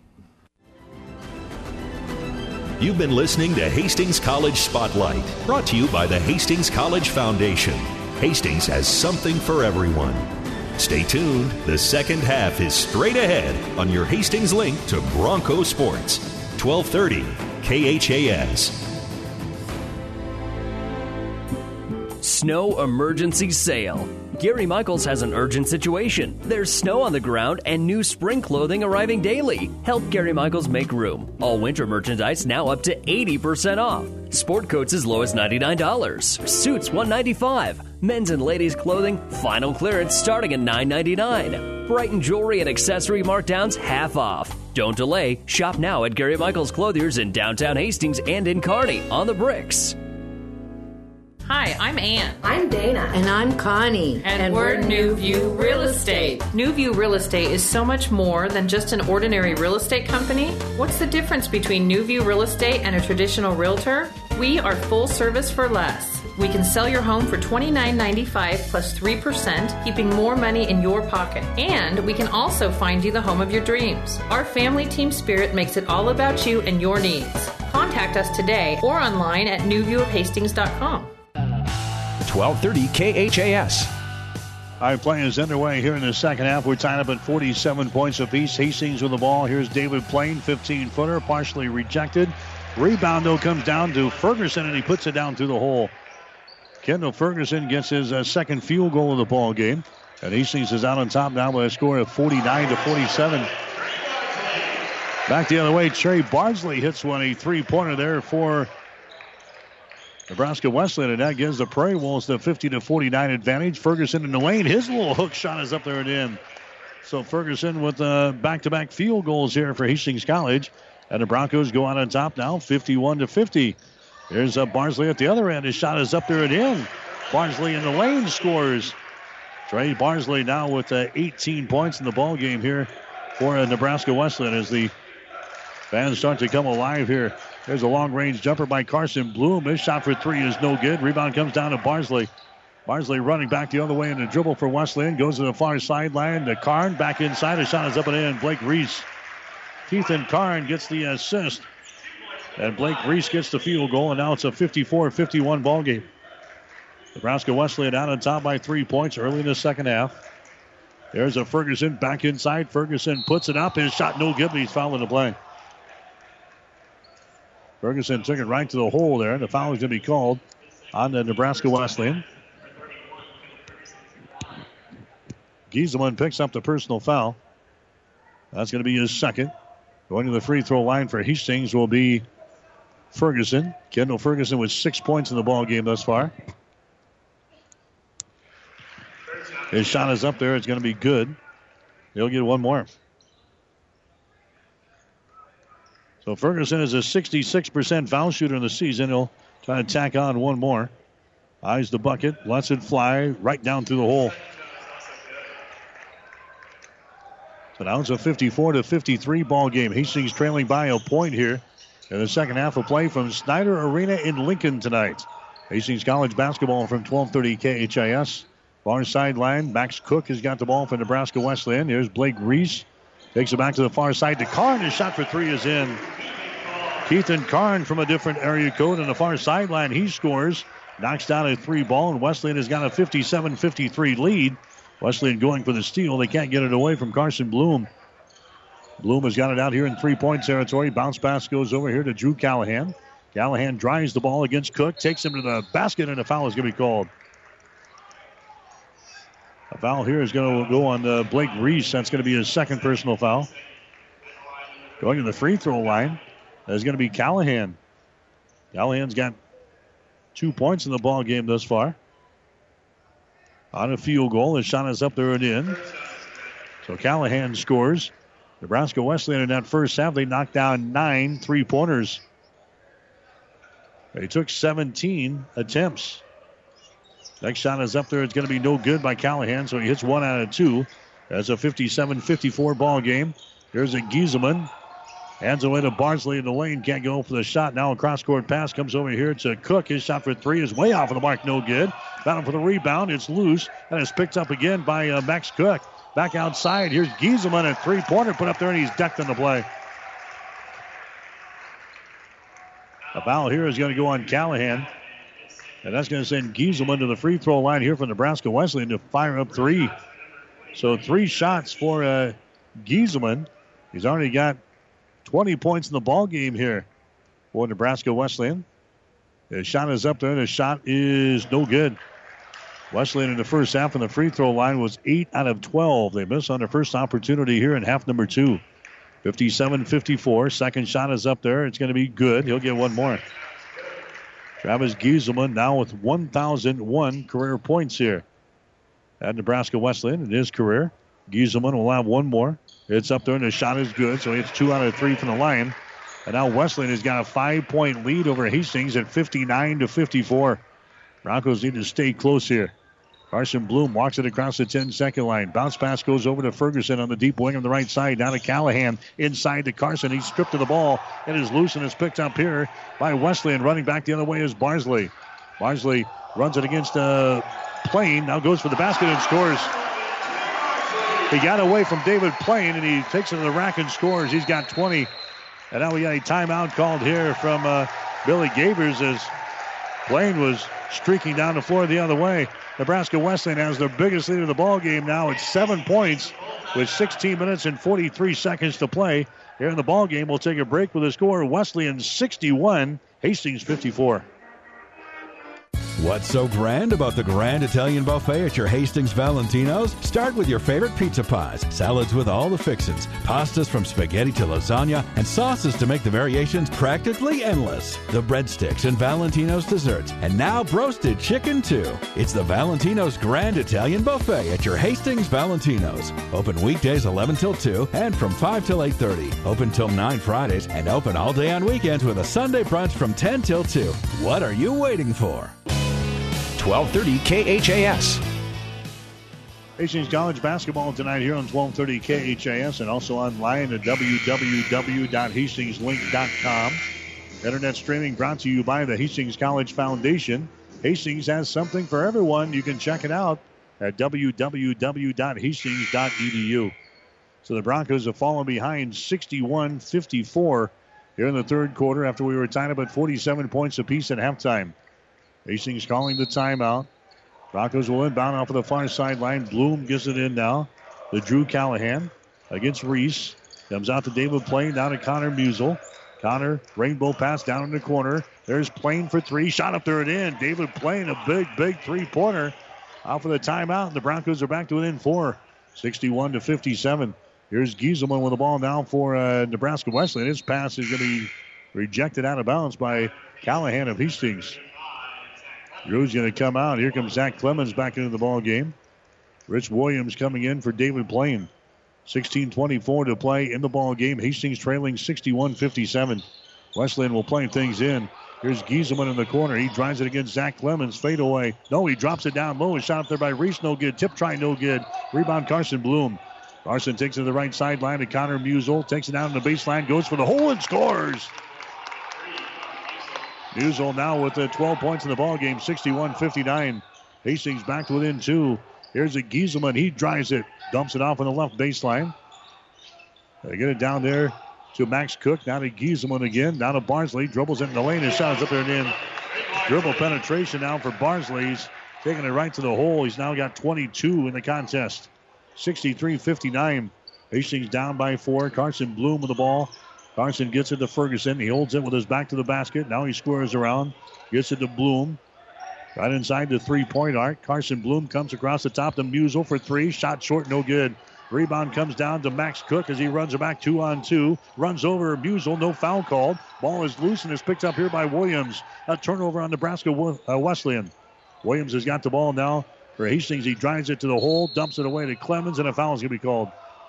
You've been listening to Hastings College Spotlight, brought to you by the Hastings College Foundation. Hastings has something for everyone. Stay tuned. The second half is straight ahead on your Hastings link to Bronco Sports. twelve thirty K H A S. Snow emergency sale. Gary Michaels has an urgent situation. There's snow on the ground and new spring clothing arriving daily. Help Gary Michaels make room. All winter merchandise now up to eighty percent off. Sport coats as low as ninety-nine dollars. Suits one hundred ninety-five dollars. Men's and ladies clothing final clearance starting at nine ninety-nine. Brighton jewelry and accessory markdowns half off. Don't delay. Shop now at Gary Michaels Clothiers in downtown Hastings and in Kearney on the Bricks. Hi, I'm Ann. I'm Dana. And I'm Connie. And, and we're, we're New View Real Estate. New View Real Estate is so much more than just an ordinary real estate company. What's the difference between New View Real Estate and a traditional realtor? We are full service for less. We can sell your home for twenty-nine ninety-five plus three percent, keeping more money in your pocket. And we can also find you the home of your dreams. Our family team spirit makes it all about you and your needs. Contact us today or online at new view of hastings dot com. twelve thirty K H A S. All right, play is underway here in the second half. We're tied up at forty-seven points apiece. Hastings with the ball. Here's David Plain, fifteen-footer, partially rejected. Rebound, though, comes down to Ferguson, and he puts it down through the hole. Kendall Ferguson gets his uh, second field goal of the ball game. And Hastings is out on top now with a score of forty-nine to forty-seven. Back the other way, Trey Bardsley hits one, a three-pointer there for Nebraska Wesleyan, and that gives the Prairie Wolves the fifty to forty-nine advantage. Ferguson in the lane. His little hook shot is up there and in. So Ferguson with uh, back-to-back field goals here for Hastings College. And the Broncos go out on top now, fifty-one to fifty. Here's uh, Barnsley at the other end. His shot is up there and in. Barnsley in the lane scores. Trey Barnsley now with uh, eighteen points in the ball game here for uh, Nebraska Wesleyan as the fans start to come alive here. There's a long-range jumper by Carson Bloom. His shot for three is no good. Rebound comes down to Barnsley. Barnsley running back the other way in the dribble for Wesleyan. Goes to the far sideline to Karn. Back inside. His shot is up and in. Blake Reese. Keithan Karn gets the assist. And Blake Reese gets the field goal. And now it's a fifty-four fifty-one ball game. Nebraska Wesleyan out on top by three points early in the second half. There's a Ferguson back inside. Ferguson puts it up. His shot no good, but he's fouling the play. Ferguson took it right to the hole there. The foul is going to be called on the Nebraska Wesleyan. Gieselman picks up the personal foul. That's going to be his second. Going to the free throw line for Hastings will be Ferguson. Kendall Ferguson with six points in the ball game thus far. His shot is up there. It's going to be good. He'll get one more. So Ferguson is a sixty-six percent foul shooter in the season. He'll try to tack on one more. Eyes the bucket. Lets it fly right down through the hole. So now it's a fifty-four to fifty-three ball game. Hastings trailing by a point here in the second half of play from Snyder Arena in Lincoln tonight. Hastings College basketball from twelve thirty K H I S. Far sideline, Max Cook has got the ball for Nebraska Wesleyan. Here's Blake Reese. Takes it back to the far side to Karn. His shot for three is in. Keithan Karn from a different area code on the far sideline. He scores. Knocks down a three ball, and Wesleyan has got a fifty-seven fifty-three lead. Wesleyan going for the steal. They can't get it away from Carson Bloom. Bloom has got it out here in three-point territory. Bounce pass goes over here to Drew Callahan. Callahan drives the ball against Cook. Takes him to the basket, and a foul is going to be called. A foul here is going to go on uh, Blake Reese. That's going to be his second personal foul. Going to the free throw line is going to be Callahan. Callahan's got two points in the ball game thus far. On a field goal, his shot is up there and in. So Callahan scores. Nebraska Wesleyan in that first half, they knocked down nine three-pointers. They took seventeen attempts. Next shot is up there. It's going to be no good by Callahan, so he hits one out of two. That's a fifty-seven fifty-four ball game. Here's a Gieselman. Hands away to Barnsley in the lane. Can't go for the shot. Now a cross-court pass comes over here to Cook. His shot for three is way off of the mark. No good. Battle for the rebound. It's loose. And it's picked up again by uh, Max Cook. Back outside. Here's Gieselman. A three-pointer put up there, and he's decked on the play. A foul here is going to go on Callahan. And that's going to send Gieselman to the free throw line here for Nebraska Wesleyan to fire up three. So three shots for uh, Gieselman. He's already got twenty points in the ball game here for Nebraska Wesleyan. His shot is up there, and his shot is no good. Wesleyan in the first half on the free throw line was eight out of twelve. They missed on their first opportunity here in half number two. fifty-seven fifty-four. Second shot is up there. It's going to be good. He'll get one more. Travis Gieselman now with one thousand one career points here at Nebraska Wesleyan in his career. Gieselman will have one more. It's up there, and the shot is good, so it's two out of three from the line. And now Wesleyan has got a five-point lead over Hastings at fifty-nine to fifty-four. Broncos need to stay close here. Carson Bloom walks it across the ten-second line. Bounce pass goes over to Ferguson on the deep wing on the right side. Down to Callahan inside to Carson. He's stripped of the ball. It is loose and is picked up here by Wesleyan. Running back the other way is Barnsley. Barnsley runs it against uh, Plain. Now goes for the basket and scores. He got away from David Plain, and he takes it to the rack and scores. He's got twenty. And now we got a timeout called here from uh, Billy Gavers as Plain was streaking down the floor the other way. Nebraska Wesleyan has their biggest lead of the ball game now. It's seven points with sixteen minutes and forty-three seconds to play. Here in the ball game, we'll take a break with a score. Wesleyan sixty-one, Hastings fifty-four. What's so grand about the Grand Italian Buffet at your Hastings Valentino's? Start with your favorite pizza pies, salads with all the fixins, pastas from spaghetti to lasagna, and sauces to make the variations practically endless. The breadsticks and Valentino's desserts, and now roasted chicken too. It's the Valentino's Grand Italian Buffet at your Hastings Valentino's. Open weekdays eleven till two and from five till eight thirty. Open till nine Fridays and open all day on weekends with a Sunday brunch from ten till two. What are you waiting for? twelve thirty K H A S. Hastings College basketball tonight here on twelve thirty K H A S and also online at w w w dot hastings link dot com. Internet streaming brought to you by the Hastings College Foundation. Hastings has something for everyone. You can check it out at w w w dot hastings dot e d u. So the Broncos have fallen behind sixty-one fifty-four here in the third quarter after we were tied up at forty-seven points apiece at halftime. Hastings calling the timeout. Broncos will inbound off of the far sideline. Bloom gets it in now. The Drew Callahan against Reese. Comes out to David Plain, down to Connor Musel. Connor, rainbow pass down in the corner. There's Plain for three. Shot up there and in. David Plain, a big, big three-pointer. Out for the timeout. The Broncos are back to within four. sixty-one to fifty-seven. Here's Gieselman with the ball now for uh, Nebraska Wesleyan. His pass is going to be rejected out of bounds by Callahan of Hastings. Drew's going to come out. Here comes Zach Clemens back into the ball game. Rich Williams coming in for David Plain. sixteen twenty-four to play in the ball game. Hastings trailing sixty-one fifty-seven. Wesleyan will play things in. Here's Gieselman in the corner. He drives it against Zach Clemens. Fade away. No, he drops it down low. A shot up there by Reese. No good. Tip try. No good. Rebound Carson Bloom. Carson takes it to the right sideline to Connor Musel. Takes it down to the baseline. Goes for the hole and scores. Musel now with uh, twelve points in the ball game, sixty-one fifty-nine. Hastings back to within two. Here's a Gieselman. He drives it, dumps it off on the left baseline. They get it down there to Max Cook. Now to Gieselman again. Down to Barnsley. Dribbles it in the lane. His shot is up there and in. Dribble penetration now for Barnsley. He's taking it right to the hole. He's now got twenty-two in the contest. sixty-three fifty-nine. Hastings down by four. Carson Bloom with the ball. Carson gets it to Ferguson. He holds it with his back to the basket. Now he squares around. Gets it to Bloom. Right inside the three-point arc. Carson Bloom comes across the top to Musel for three. Shot short, no good. Rebound comes down to Max Cook as he runs it back two on two. Runs over Musel. No foul called. Ball is loose and is picked up here by Williams. A turnover on Nebraska Wesleyan. Williams has got the ball now for Hastings. He drives it to the hole. Dumps it away to Clemens, and a foul is going to be called.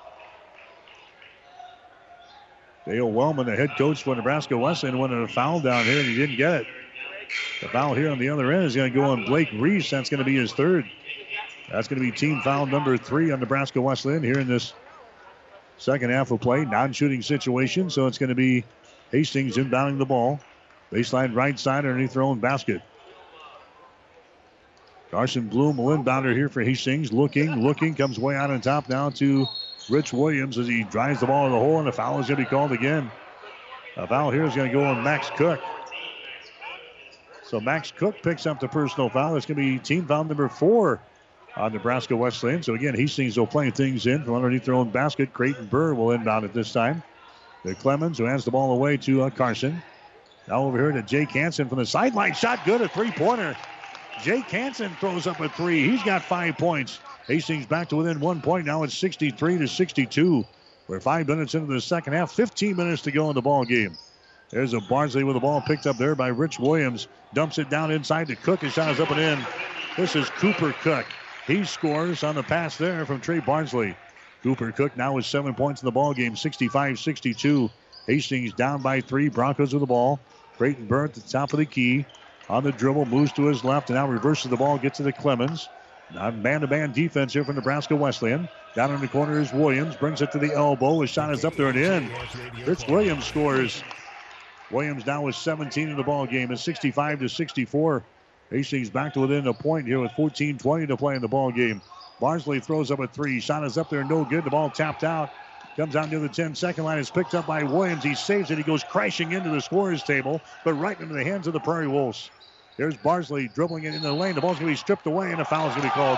Dale Wellman, the head coach for Nebraska Wesleyan, wanted a foul down here, and he didn't get it. The foul here on the other end is going to go on Blake Reese. That's going to be his third. That's going to be team foul number three on Nebraska Wesleyan here in this second half of play. Non-shooting situation, so it's going to be Hastings inbounding the ball. Baseline right side underneath their own basket. Carson Bloom will inbounder here for Hastings. Looking, looking, comes way out on top now to Rich Williams as he drives the ball in the hole, and a foul is going to be called again. A foul here is going to go on Max Cook. So Max Cook picks up the personal foul. It's going to be team foul number four on Nebraska Wesleyan. So again, Hastings will play things in from underneath their own basket. Creighton Burr will inbound it this time. To Clemens, who hands the ball away to uh, Carson. Now over here to Jake Hansen from the sideline. Shot good, a three-pointer. Jake Hansen throws up a three. He's got five points. Hastings back to within one point. Now it's sixty-three to sixty-two. We're five minutes into the second half. fifteen minutes to go in the ball game. There's a Barnsley with the ball picked up there by Rich Williams. Dumps it down inside to Cook. His shot is up and in. This is Cooper Cook. He scores on the pass there from Trey Barnsley. Cooper Cook now with seven points in the ball game. sixty-five sixty-two. Hastings down by three. Broncos with the ball. Creighton Burr at the top of the key. On the dribble, moves to his left, and now reverses the ball, gets to the Clemens. Now man-to-man defense here from Nebraska Wesleyan. Down in the corner is Williams, brings it to the elbow. His shot is up there and in. Rich Williams scores. Williams now with seventeen in the ball game. It's sixty-five to sixty-four. Hastings back to within a point here with fourteen twenty to play in the ball game. Barnsley throws up a three. Shot is up there, no good. The ball tapped out. Comes out near the ten-second line. It's picked up by Williams. He saves it. He goes crashing into the scorer's table, but right into the hands of the Prairie Wolves. Here's Barnsley dribbling it into the lane. The ball's going to be stripped away, and a foul is going to be called.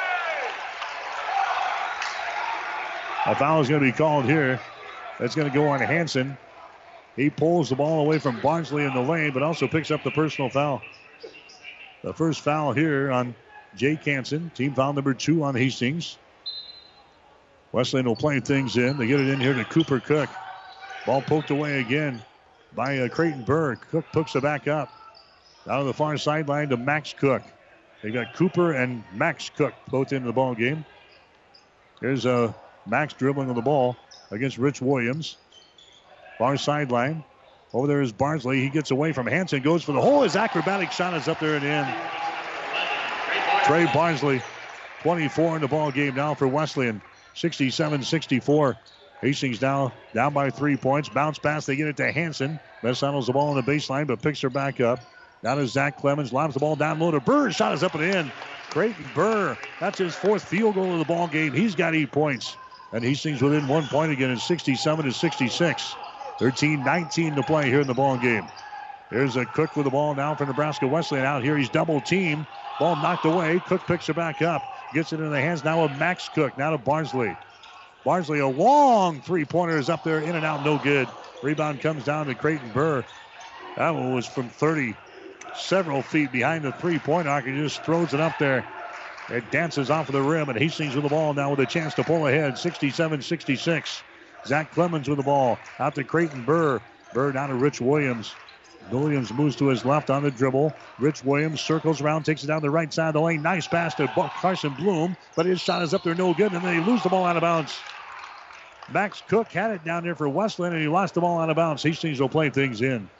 A foul is going to be called here. That's going to go on Hansen. He pulls the ball away from Barnsley in the lane, but also picks up the personal foul. The first foul here on Jake Hansen. Team foul number two on Hastings. Wesleyan will play things in. They get it in here to Cooper Cook. Ball poked away again by uh, Creighton Burr. Cook picks it back up. Down to the far sideline to Max Cook. They got Cooper and Max Cook both into the ball game. Here's uh, Max dribbling on the ball against Rich Williams. Far sideline. Over there is Barnsley. He gets away from Hansen, goes for the hole. His acrobatic shot is up there and in. Trey Barnsley, twenty-four in the ball game now for Wesleyan. sixty-seven sixty-four. Hastings now down by three points. Bounce pass. They get it to Hansen. Best handles the ball on the baseline, but picks her back up. Down to Zach Clemens. Lobs the ball down low to Burr. Shot is up and in. Creighton Burr. That's his fourth field goal of the ball game. He's got eight points. And Hastings within one point again at sixty-seven to sixty-six. thirteen nineteen to play here in the ball game. Here's a Cook with the ball now for Nebraska Wesleyan. Out here, he's double teamed. Ball knocked away. Cook picks it back up. Gets it in the hands now of Max Cook. Now to Barnsley. Barnsley, a long three-pointer is up there, in and out, no good. Rebound comes down to Creighton Burr. That one was from thirty, several feet behind the three-point arc. He just throws it up there. It dances off of the rim, and Hastings with the ball now with a chance to pull ahead, sixty-seven sixty-six. Zach Clemens with the ball out to Creighton Burr. Burr down to Rich Williams. Williams moves to his left on the dribble. Rich Williams circles around, takes it down the right side of the lane. Nice pass to Carson Bloom, but his shot is up there, no good, and then they lose the ball out of bounds. Max Cook had it down there for Wesleyan, and he lost the ball out of bounds. Hastings will play things in.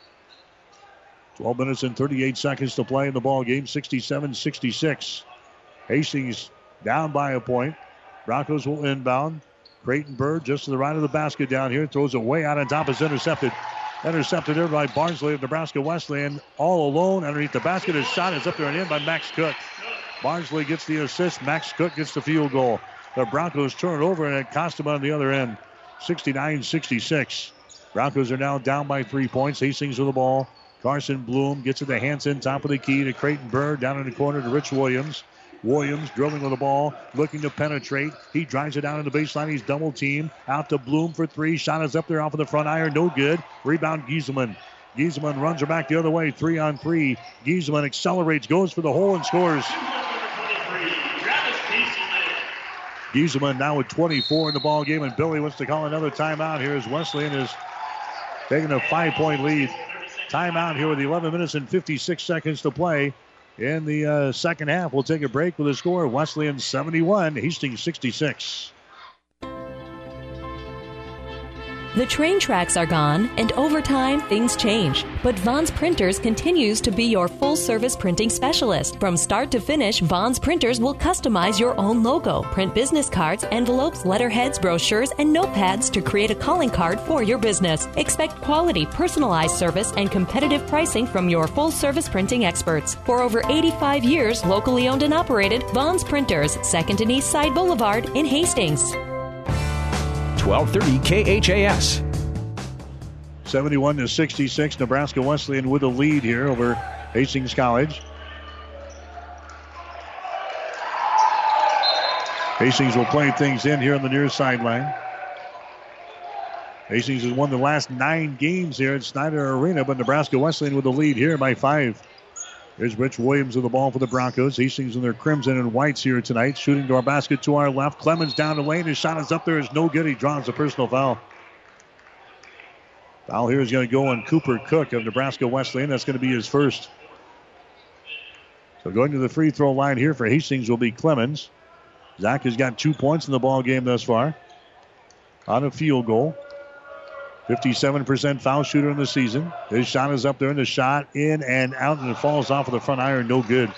twelve minutes and thirty-eight seconds to play in the ball game, sixty-seven sixty-six. Hastings down by a point. Broncos will inbound. Creighton Burr just to the right of the basket down here. Throws it way out on top. Is intercepted. Intercepted there by Barnsley of Nebraska Wesleyan. All alone underneath the basket. His shot is up there and in by Max Cook. Barnsley gets the assist. Max Cook gets the field goal. The Broncos turn it over, and it cost them on the other end. sixty-nine sixty-six. Broncos are now down by three points. Hastings with the ball. Carson Bloom gets it to Hansen. Top of the key to Creighton Burr. Down in the corner to Rich Williams. Williams dribbling with the ball, looking to penetrate. He drives it down to the baseline. He's double teamed. Out to Bloom for three. Shot is up there off of the front iron. No good. Rebound Gieselman. Gieselman runs her back the other way. Three on three. Gieselman accelerates, goes for the hole, and scores. Gieselman now with twenty-four in the ball game, and Billy wants to call another timeout here as Wesleyan is taking a five-point lead. Timeout here with eleven minutes and fifty-six seconds to play. In the uh, second half, we'll take a break with a score. Wesleyan seventy-one, Hastings sixty-six. The train tracks are gone, and over time, things change. But Vaughn's Printers continues to be your full-service printing specialist. From start to finish, Vaughn's Printers will customize your own logo, print business cards, envelopes, letterheads, brochures, and notepads to create a calling card for your business. Expect quality, personalized service and competitive pricing from your full-service printing experts. For over eighty-five years, locally owned and operated, Vaughn's Printers, second and East Side Boulevard in Hastings. twelve thirty K H A S. seventy-one to sixty-six. Nebraska Wesleyan with a lead here over Hastings College. Hastings will play things in here on the near sideline. Hastings has won the last nine games here at Snyder Arena, but Nebraska Wesleyan with the lead here by five. Here's Rich Williams with the ball for the Broncos. Hastings in their crimson and whites here tonight. Shooting to our basket to our left. Clemens down the lane. His shot is up there. It's no good. He draws a personal foul. Foul here is going to go on Cooper Cook of Nebraska Wesleyan. That's going to be his first. So going to the free throw line here for Hastings will be Clemens. Zach has got two points in the ball game thus far. On a field goal. fifty-seven percent foul shooter in the season. His shot is up there, and the shot in and out, and it falls off of the front iron. No good.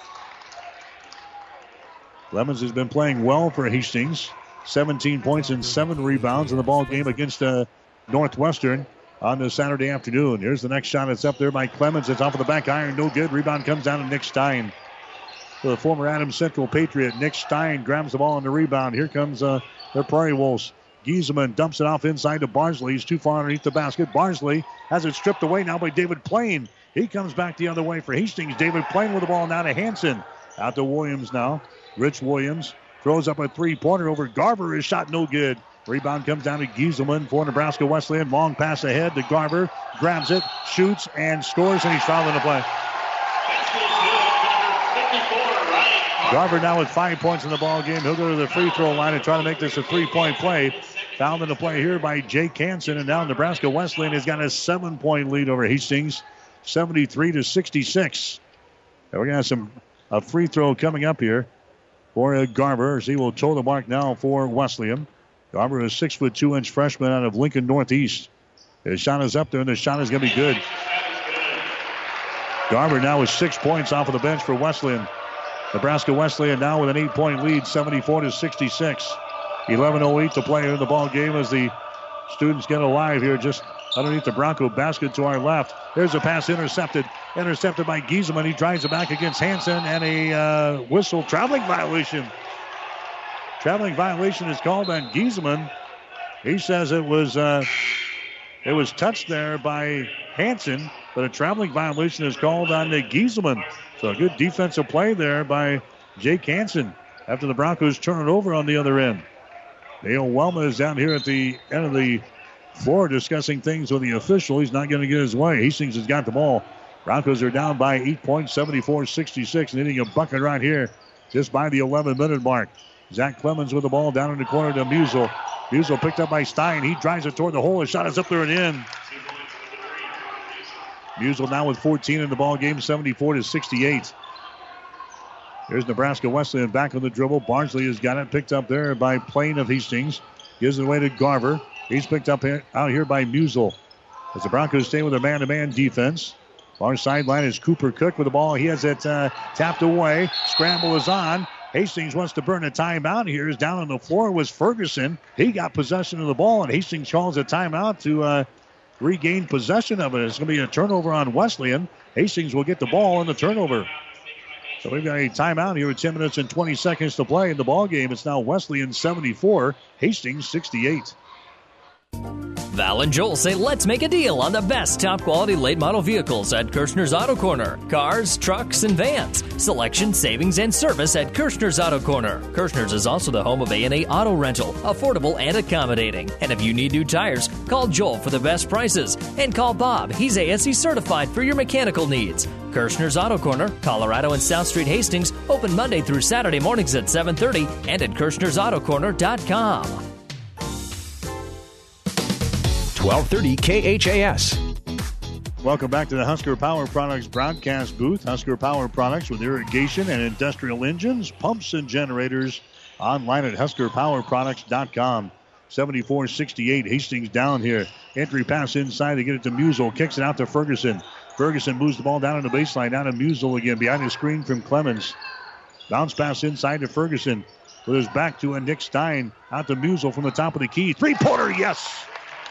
Clemens has been playing well for Hastings. seventeen points and seven rebounds in the ball game against uh, Northwestern on the Saturday afternoon. Here's the next shot. It's up there by Clemens. It's off of the back iron. No good. Rebound comes down to Nick Stein. So the former Adams Central Patriot, Nick Stein, grabs the ball on the rebound. Here comes uh, the Prairie Wolves. Gieselman dumps it off inside to Barnsley. He's too far underneath the basket. Barnsley has it stripped away now by David Plain. He comes back the other way for Hastings. David Plain with the ball now to Hansen. Out to Williams now. Rich Williams throws up a three-pointer over Garber. His shot no good. Rebound comes down to Gieselman for Nebraska Wesleyan. Long pass ahead to Garber. Grabs it, shoots, and scores, and he's fouled in the play. Garver now with five points in the ball game. He'll go to the free throw line and try to make this a three-point play. Fouled in the play here by Jake Hansen, and now Nebraska Wesleyan has got a seven-point lead over Hastings, seventy-three to sixty-six. And we're going to have some a free throw coming up here for uh, Garver, as he will toe the mark now for Wesleyan. Garver is a six foot two inch freshman out of Lincoln Northeast. His shot is up there, and the shot is going to be good. Garver now with six points off of the bench for Wesleyan. Nebraska Wesleyan now with an eight-point lead, seventy-four to sixty-six. eleven oh eight to play in the ball game as the students get alive here just underneath the Bronco basket to our left. There's a pass intercepted. Intercepted by Giesemann. He drives it back against Hansen, and a uh, whistle traveling violation. Traveling violation is called on Giesemann. He says it was uh, it was touched there by Hansen, but a traveling violation is called on uh, Giesemann. So a good defensive play there by Jake Hansen after the Broncos turn it over on the other end. Dale Welma is down here at the end of the floor discussing things with the official. He's not going to get his way. Hastings has got the ball. Broncos are down by eight points, seventy-four sixty-six, needing a bucket right here just by the eleven-minute mark. Zach Clemens with the ball down in the corner to Musel. Musel picked up by Stein. He drives it toward the hole. His shot is up there and in. Musel now with fourteen in the ball game, seventy-four to sixty-eight. Here's Nebraska Wesleyan back on the dribble. Barnsley has got it picked up there by Plain of Hastings. Gives it away to Garver. He's picked up here, out here by Musel. As the Broncos stay with a man-to-man defense. Far sideline is Cooper Cook with the ball. He has it uh, tapped away. Scramble is on. Hastings wants to burn a timeout here. Is down on the floor was Ferguson. He got possession of the ball, and Hastings calls a timeout to uh, regain possession of it. It's going to be a turnover on Wesleyan. Hastings will get the ball in the turnover. So we've got a timeout here with ten minutes and twenty seconds to play in the ball game. It's now Wesleyan seventy-four, Hastings sixty-eight. Val and Joel say let's make a deal on the best top-quality late-model vehicles at Kirshner's Auto Corner. Cars, trucks, and vans. Selection, savings, and service at Kirshner's Auto Corner. Kirshner's is also the home of A and A Auto Rental, affordable and accommodating. And if you need new tires, call Joel for the best prices. And call Bob. He's A S E certified for your mechanical needs. Kirshner's Auto Corner, Colorado and South Street Hastings, open Monday through Saturday mornings at seven thirty and at kirshner's auto corner dot com. twelve thirty K H A S. Welcome back to the Husker Power Products broadcast booth. Husker Power Products with irrigation and industrial engines, pumps, and generators. Online at husker power products dot com. seventy-four sixty-eight, Hastings down here. Entry pass inside to get it to Musel. Kicks it out to Ferguson. Ferguson moves the ball down on the baseline. Down to Musel again behind the screen from Clemens. Bounce pass inside to Ferguson. With his back to a Nick Stein. Out to Musel from the top of the key. Three-pointer, yes!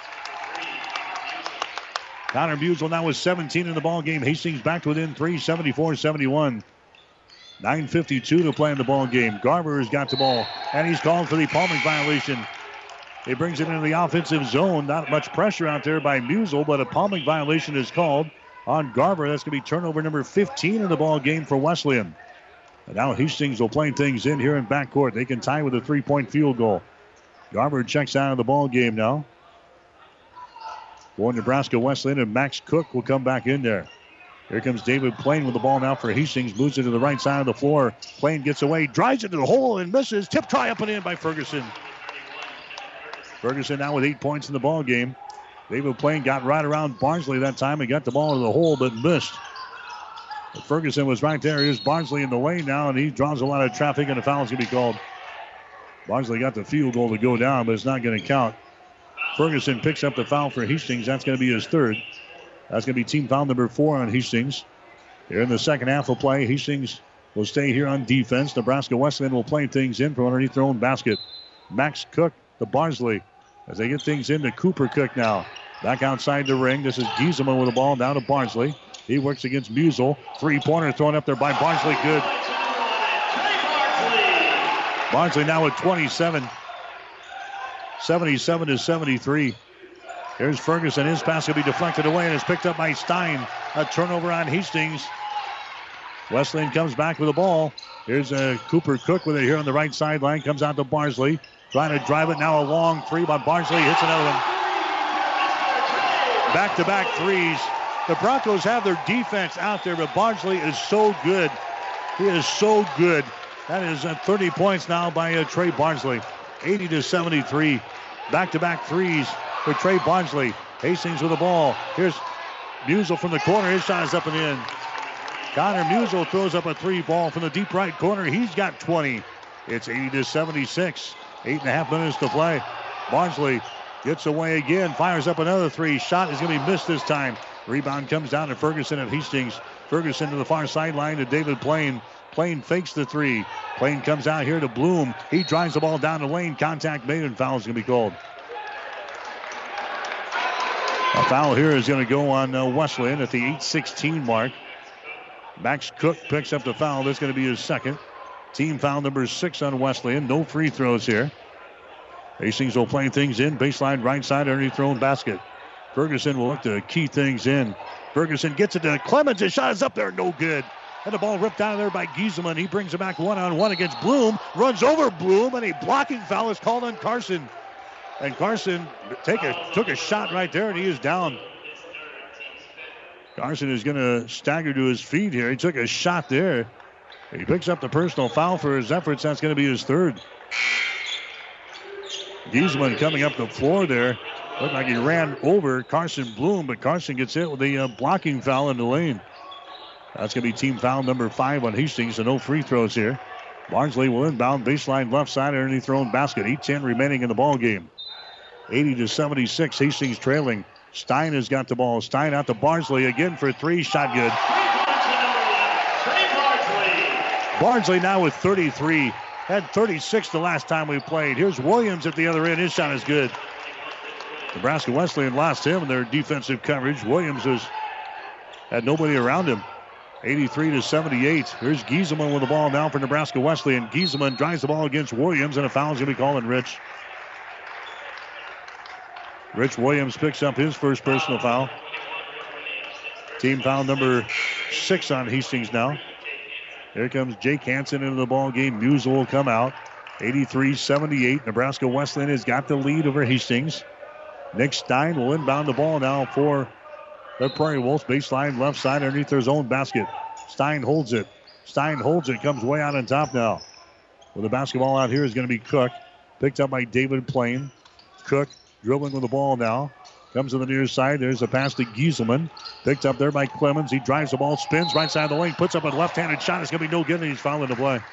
Connor Musel now with seventeen in the ball game. Hastings back to within three, seventy-four seventy-one. nine fifty-two to play in the ball game. Garver has got the ball, and he's called for the palming violation. He brings it into the offensive zone. Not much pressure out there by Musel, but a palming violation is called on Garver. That's going to be turnover number fifteen in the ball game for Wesleyan. And now Hastings will play things in here in backcourt. They can tie with a three-point field goal. Garver checks out of the ball game now. For Nebraska Wesleyan, and Max Cook will come back in there. Here comes David Plain with the ball now for Hastings. Moves it to the right side of the floor. Plain gets away, drives into the hole and misses. Tip try up and in by Ferguson. Ferguson now with eight points in the ball game. David Plain got right around Barnsley that time and got the ball into the hole but missed. But Ferguson was right there. Here's Barnsley in the lane now, and he draws a lot of traffic, and a foul is going to be called. Barnsley got the field goal to go down, but it's not going to count. Ferguson picks up the foul for Hastings. That's going to be his third. That's going to be team foul number four on Hastings. Here in the second half of play, Hastings will stay here on defense. Nebraska Wesleyan will play things in from underneath their own basket. Max Cook to Barnsley as they get things into Cooper Cook now. Back outside the ring. This is Giesemann with the ball down to Barnsley. He works against Musel. Three-pointer thrown up there by Barnsley. Good. Barnsley now with twenty-seven. seventy-seven to seventy-three. Here's Ferguson. His pass will be deflected away and is picked up by Stein. A turnover on Hastings. Wesleyan comes back with the ball. Here's uh, Cooper Cook with it here on the right sideline. Comes out to Barnsley. Trying to drive it now. A long three by Barnsley. Hits another one. Back-to-back threes. The Broncos have their defense out there, but Barnsley is so good. He is so good. That is uh, thirty points now by uh, Trey Barnsley. eighty to seventy-three. Back-to-back threes for Trey Barnsley. Hastings with the ball. Here's Musial from the corner. His shot is up and in. Connor Musial throws up a three ball from the deep right corner. He's got twenty. It's eighty to seventy-six. Eight and a half minutes to play. Barnsley gets away again. Fires up another three. Shot is going to be missed this time. Rebound comes down to Ferguson at Hastings. Ferguson to the far sideline to David Plain. Plain fakes the three. Plain comes out here to Bloom. He drives the ball down the lane. Contact made and foul is going to be called. A foul here is going to go on uh, Wesleyan at the eight sixteen mark. Max Cook picks up the foul. That's going to be his second. Team foul number six on Wesleyan. No free throws here. Hastings will play things in. Baseline right side underneath their own basket. Ferguson will look to key things in. Ferguson gets it to Clemens. His shot is up there. No good. And the ball ripped out of there by Gieselman. He brings it back one-on-one against Bloom. Runs over Bloom, and a blocking foul is called on Carson. And Carson take a, took a shot right there, and he is down. Carson is going to stagger to his feet here. He took a shot there. He picks up the personal foul for his efforts. That's going to be his third. Gieselman coming up the floor there. Looked like he ran over Carson Bloom, but Carson gets hit with a uh, blocking foul in the lane. That's going to be team foul number five on Hastings, so no free throws here. Barnsley will inbound baseline left side underneath their own basket. eight ten remaining in the ball game. eighty to seventy-six, Hastings trailing. Stein has got the ball. Stein out to Barnsley again for three. Shot good. Barnsley now with thirty-three. Had thirty-six the last time we played. Here's Williams at the other end. His shot is good. Nebraska Wesleyan lost him in their defensive coverage. Williams has had nobody around him. eighty-three to seventy-eight. Here's Gieselman with the ball now for Nebraska Wesleyan. Gieselman drives the ball against Williams, and a foul is going to be called on Rich. Rich Williams picks up his first personal foul. Team foul number six on Hastings now. Here comes Jake Hansen into the ball game. Musial will come out. eighty-three seventy-eight. Nebraska Wesleyan has got the lead over Hastings. Nick Stein will inbound the ball now for the Prairie Wolves. Baseline left side underneath their own basket. Stein holds it. Stein holds it. Comes way out on top now. With the basketball out here is going to be Cook. Picked up by David Plain. Cook dribbling with the ball now. Comes to the near side. There's a pass to Gieselman. Picked up there by Clemens. He drives the ball, spins right side of the lane, puts up a left-handed shot. It's going to be no good, and he's fouling the play.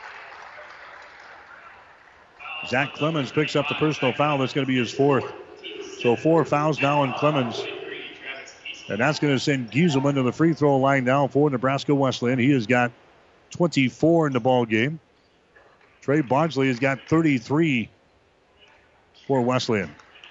Zach Clemens picks up the personal foul. That's going to be his fourth. So four fouls now on Clemens. And that's going to send Gieselman to the free throw line now for Nebraska Wesleyan. He has got twenty-four in the ball game. Trey Barnsley has got thirty-three for Wesleyan.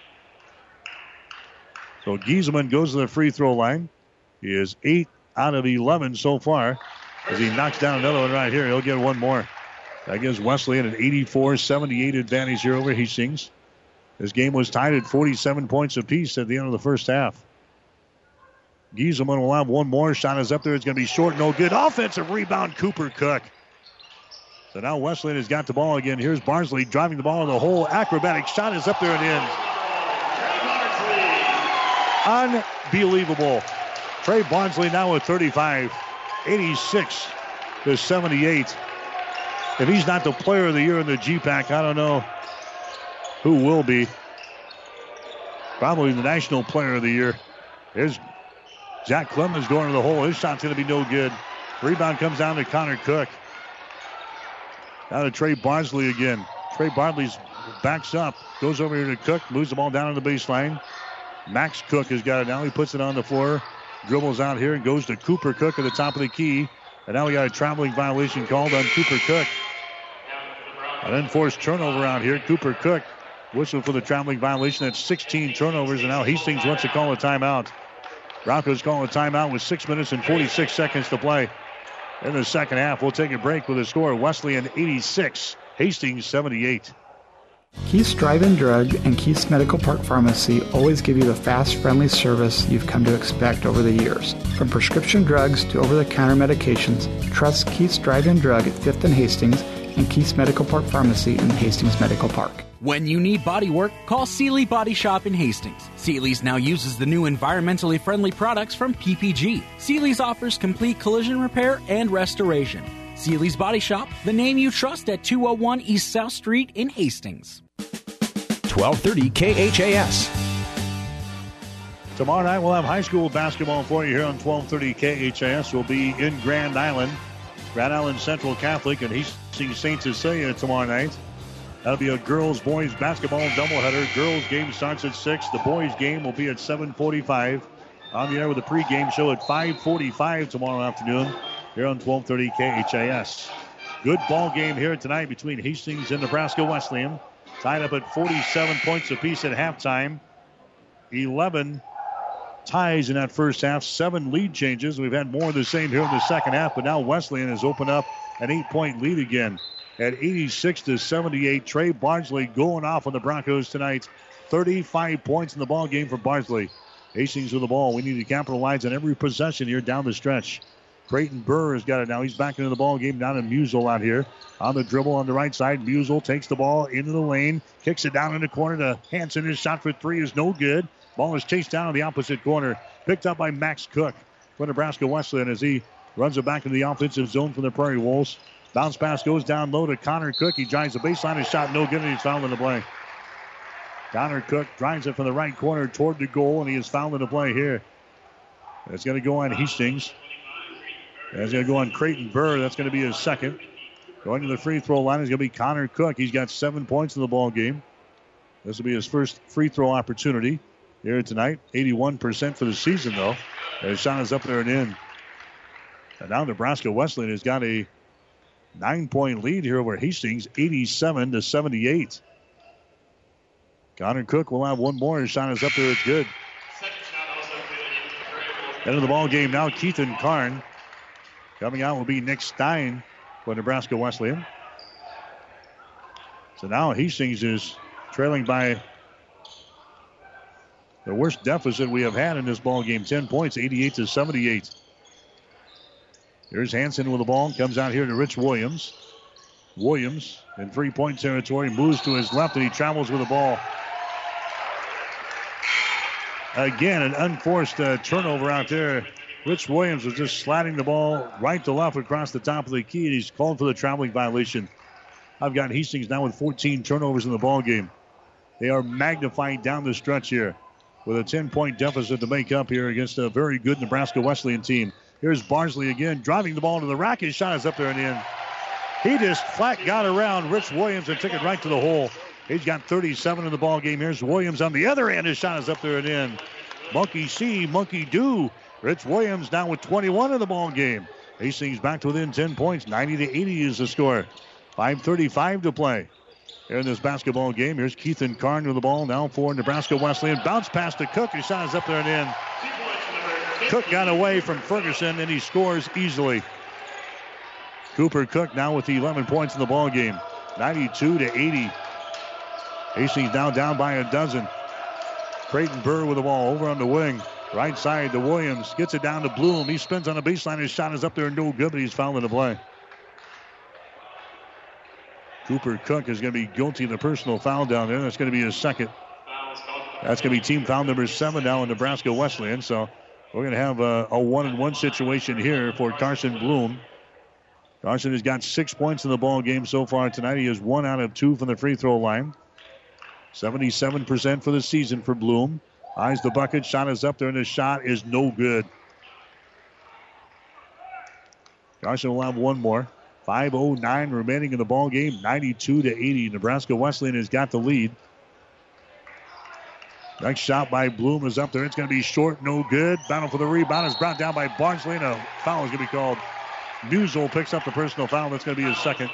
So Gieselman goes to the free throw line. He is eight out of eleven so far. As he knocks down another one right here, he'll get one more. That gives Wesleyan an eighty-four seventy-eight advantage here over Hastings. This game was tied at forty-seven points apiece at the end of the first half. Gieselman will have one more. Shot is up there. It's going to be short. No good. Offensive rebound, Cooper Cook. So now Wesleyan has got the ball again. Here's Barnsley driving the ball in the hole. Acrobatic shot is up there and in. Unbelievable. Trey Barnsley now with thirty-five. eighty-six to seventy-eight. If he's not the player of the year in the G PAC, I don't know who will be. Probably the national player of the year. Here's Jack Clemens going to the hole. His shot's going to be no good. Rebound comes down to Connor Cook. Now to Trey Barnsley again. Trey Barnsley backs up. Goes over here to Cook. Moves the ball down on the baseline. Max Cook has got it now. He puts it on the floor. Dribbles out here and goes to Cooper Cook at the top of the key. And now we got a traveling violation called on Cooper Cook. An unforced turnover out here. Cooper Cook whistled for the traveling violation. That's sixteen turnovers, and now Hastings wants to call a timeout. Broncos calling a timeout with six minutes and forty-six seconds to play in the second half. We'll take a break with a score. Wesleyan eighty-six, Hastings seventy-eight. Keith's Drive-In Drug and Keith's Medical Park Pharmacy always give you the fast, friendly service you've come to expect over the years. From prescription drugs to over-the-counter medications, trust Keith's Drive-In Drug at fifth and Hastings and Keith's Medical Park Pharmacy in Hastings Medical Park. When you need body work, call Seeley Body Shop in Hastings. Seeley's now uses the new environmentally friendly products from P P G. Seeley's offers complete collision repair and restoration. Seeley's Body Shop, the name you trust at two oh one East South Street in Hastings. twelve thirty K H A S. Tomorrow night we'll have high school basketball for you here on twelve thirty K H A S. We'll be in Grand Island. Grand Island Central Catholic and Hastings Saint Cecilia tomorrow night. That'll be a girls-boys basketball doubleheader. Girls game starts at six. The boys game will be at seven forty-five. On the air with a pregame show at five forty-five tomorrow afternoon here on twelve thirty K H A S. Good ball game here tonight between Hastings and Nebraska Wesleyan. Tied up at forty-seven points apiece at halftime. eleven ties in that first half. Seven lead changes. We've had more of the same here in the second half, but now Wesleyan has opened up an eight-point lead again at eighty-six to seventy-eight. Trey Bardsley going off on the Broncos tonight. thirty-five points in the ball game for Bardsley. Hastings with the ball. We need to capitalize on every possession here down the stretch. Creighton Burr has got it now. He's back into the ball game down in Musel out here. On the dribble on the right side, Musel takes the ball into the lane, kicks it down in the corner to Hanson. His shot for three is no good. Ball is chased down in the opposite corner. Picked up by Max Cook for Nebraska Wesleyan as he runs it back into the offensive zone for the Prairie Wolves. Bounce pass goes down low to Connor Cook. He drives the baseline. His shot no good, and he's fouled in the play. Connor Cook drives it from the right corner toward the goal, and he is fouled in the play here. It's going to go on Hastings. It's going to go on Creighton Burr. That's going to be his second. Going to the free throw line is going to be Connor Cook. He's got seven points in the ball game. This will be his first free throw opportunity here tonight. eighty-one percent for the season, though. His shot is up there and in. And now Nebraska Wesleyan has got a nine-point lead here over Hastings, eighty-seven to seventy-eight. Connor Cook will have one more. His shot is up there. It's good. End of the ball game now, Keithan Karn. Coming out will be Nick Stein for Nebraska Wesleyan. So now Hastings is trailing by the worst deficit we have had in this ball game, ten points, eighty-eight to seventy-eight. Here's Hanson with the ball. Comes out here to Rich Williams. Williams in three-point territory. Moves to his left, and he travels with the ball. Again, an unforced uh, turnover out there. Rich Williams was just sliding the ball right to left across the top of the key, and he's called for the traveling violation. I've got Hastings now with fourteen turnovers in the ball game. They are magnifying down the stretch here with a ten-point deficit to make up here against a very good Nebraska Wesleyan team. Here's Bardsley again, driving the ball to the rack. His shot is up there and in. He just flat got around Rich Williams and took it right to the hole. He's got thirty-seven in the ball game. Here's Williams on the other end. His shot is up there and in. Monkey see, monkey do. Rich Williams now with twenty-one in the ball game. Hastings back to within ten points. ninety to eighty is the score. five thirty-five to play here in this basketball game. Here's Keithan Karn with the ball now for Nebraska Wesleyan. Bounce pass to Cook. His shot is up there and in. Cook got away from Ferguson, and he scores easily. Cooper Cook now with the eleven points in the ball game. ninety-two to eighty. Hastings now down by a dozen. Creighton Burr with the ball over on the wing. Right side to Williams. Gets it down to Bloom. He spins on the baseline. His shot is up there and no good, but he's fouled in the play. Cooper Cook is going to be guilty of the personal foul down there. That's going to be his second. That's going to be team foul number seven now in Nebraska Wesleyan. So we're going to have a, a one-and-one situation here for Carson Bloom. Carson has got six points in the ball game so far tonight. He is one out of two from the free throw line. seventy-seven percent for the season for Bloom. Eyes the bucket. Shot is up there, and the shot is no good. Carson will have one more. five oh nine remaining in the ball game. ninety-two to eighty. Nebraska Wesleyan has got the lead. Next shot by Bloom is up there. It's going to be short, no good. Battle for the rebound is brought down by Bardsley. And a foul is going to be called. Musel picks up the personal foul. That's going to be his second.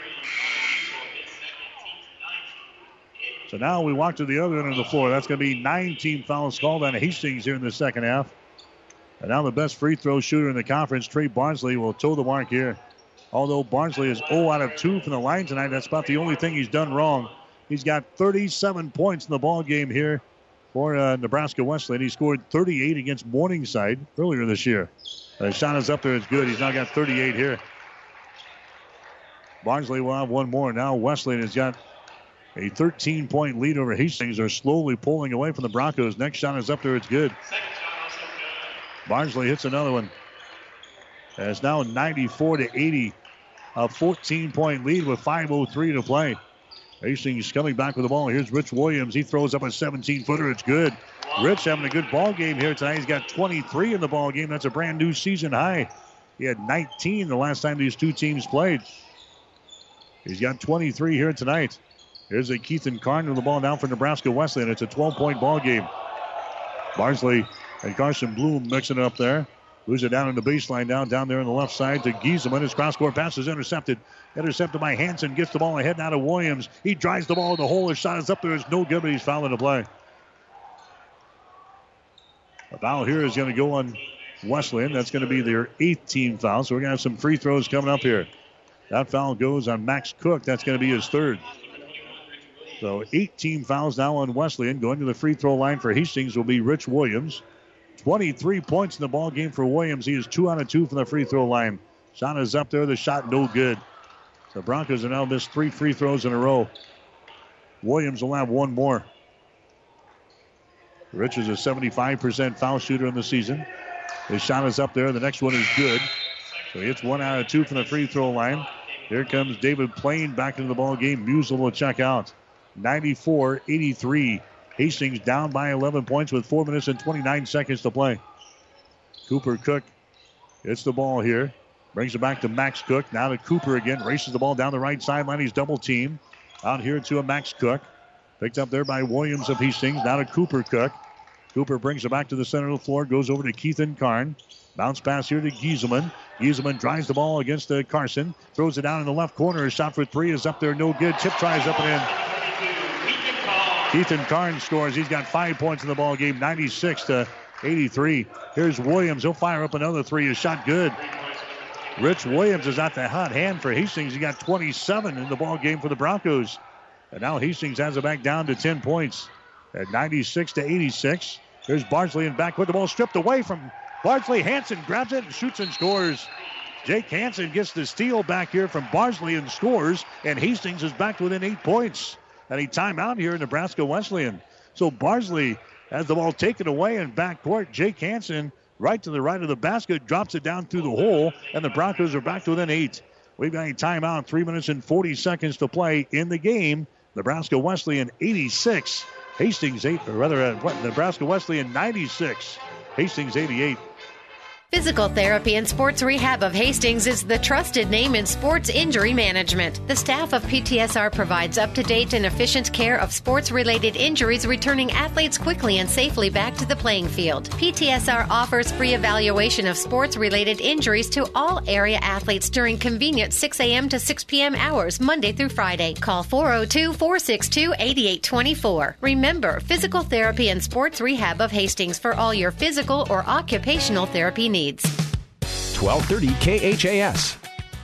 So now we walk to the other end of the floor. That's going to be nine team fouls called on Hastings here in the second half. And now the best free throw shooter in the conference, Trey Bardsley, will toe the mark here. Although Bardsley is zero out of two from the line tonight, that's about the only thing he's done wrong. He's got thirty-seven points in the ball game here for uh, Nebraska Wesleyan. He scored thirty-eight against Morningside earlier this year. Uh, shot is up there. It's good. He's now got thirty-eight here. Bardsley will have one more. Now Wesleyan has got a thirteen-point lead over Hastings. They're slowly pulling away from the Broncos. Next shot is up there. It's good. Bardsley hits another one. And it's now ninety-four to eighty. a fourteen-point lead with five oh three to play. Hastings coming back with the ball. Here's Rich Williams. He throws up a seventeen-footer. It's good. Rich having a good ball game here tonight. He's got twenty-three in the ball game. That's a brand new season high. He had nineteen the last time these two teams played. He's got twenty-three here tonight. Here's a Keithan Karn with the ball down for Nebraska Wesleyan. It's a twelve-point ball game. Barnsley and Carson Bloom mixing it up there. Moves it down in the baseline, down down there on the left side to Giesemann. His cross-court pass is intercepted. Intercepted by Hansen. Gets the ball ahead now to Williams. He drives the ball in the hole. His shot is up there. It's no good, but he's fouling the play. A foul here is going to go on Wesleyan. That's going to be their eighth team foul. So we're going to have some free throws coming up here. That foul goes on Max Cook. That's going to be his third. So eight team fouls now on Wesleyan. Going to the free throw line for Hastings will be Rich Williams. twenty-three points in the ball game for Williams. He is two out of two from the free throw line. Shot is up there. The shot no good. The Broncos have now missed three free throws in a row. Williams will have one more. Rich is a seventy-five percent foul shooter in the season. His shot is up there. The next one is good. So it's one out of two from the free throw line. Here comes David Plain back into the ball game. Musel will check out. ninety-four eighty-three. Hastings down by eleven points with four minutes and twenty-nine seconds to play. Cooper Cook hits the ball here. Brings it back to Max Cook. Now to Cooper again. Races the ball down the right sideline. He's double teamed. Out here to a Max Cook. Picked up there by Williams of Hastings. Now to Cooper Cook. Cooper brings it back to the center of the floor. Goes over to Keithan Karn. Bounce pass here to Giesemann. Giesemann drives the ball against uh, Carson. Throws it down in the left corner. His shot for three is up there. No good. Chip tries up and in. Keithan Karn scores. He's got five points in the ball game. ninety-six to eighty-three. Here's Williams. He'll fire up another three. His shot good. Rich Williams is out the hot hand for Hastings. He got twenty-seven in the ball game for the Broncos. And now Hastings has it back down to ten points at ninety-six to eighty-six. Here's Barnsley in back with the ball stripped away from Barnsley. Hansen grabs it and shoots and scores. Jake Hansen gets the steal back here from Barnsley and scores. And Hastings is back within eight points. And he timeout here in Nebraska Wesleyan. So Barnsley has the ball taken away in backcourt. Jake Hansen right to the right of the basket, drops it down through the hole, and the Broncos are back to within eight. We've got a timeout, three minutes and forty seconds to play in the game. Nebraska Wesleyan eighty-six, Hastings eight, or rather, uh, what, Nebraska Wesleyan ninety-six, Hastings eighty-eight. Physical Therapy and Sports Rehab of Hastings is the trusted name in sports injury management. The staff of P T S R provides up-to-date and efficient care of sports-related injuries, returning athletes quickly and safely back to the playing field. P T S R offers free evaluation of sports-related injuries to all area athletes during convenient six a.m. to six p.m. hours, Monday through Friday. Call four oh two, four six two, eight eight two four. Remember, Physical Therapy and Sports Rehab of Hastings for all your physical or occupational therapy needs. twelve thirty K H A S.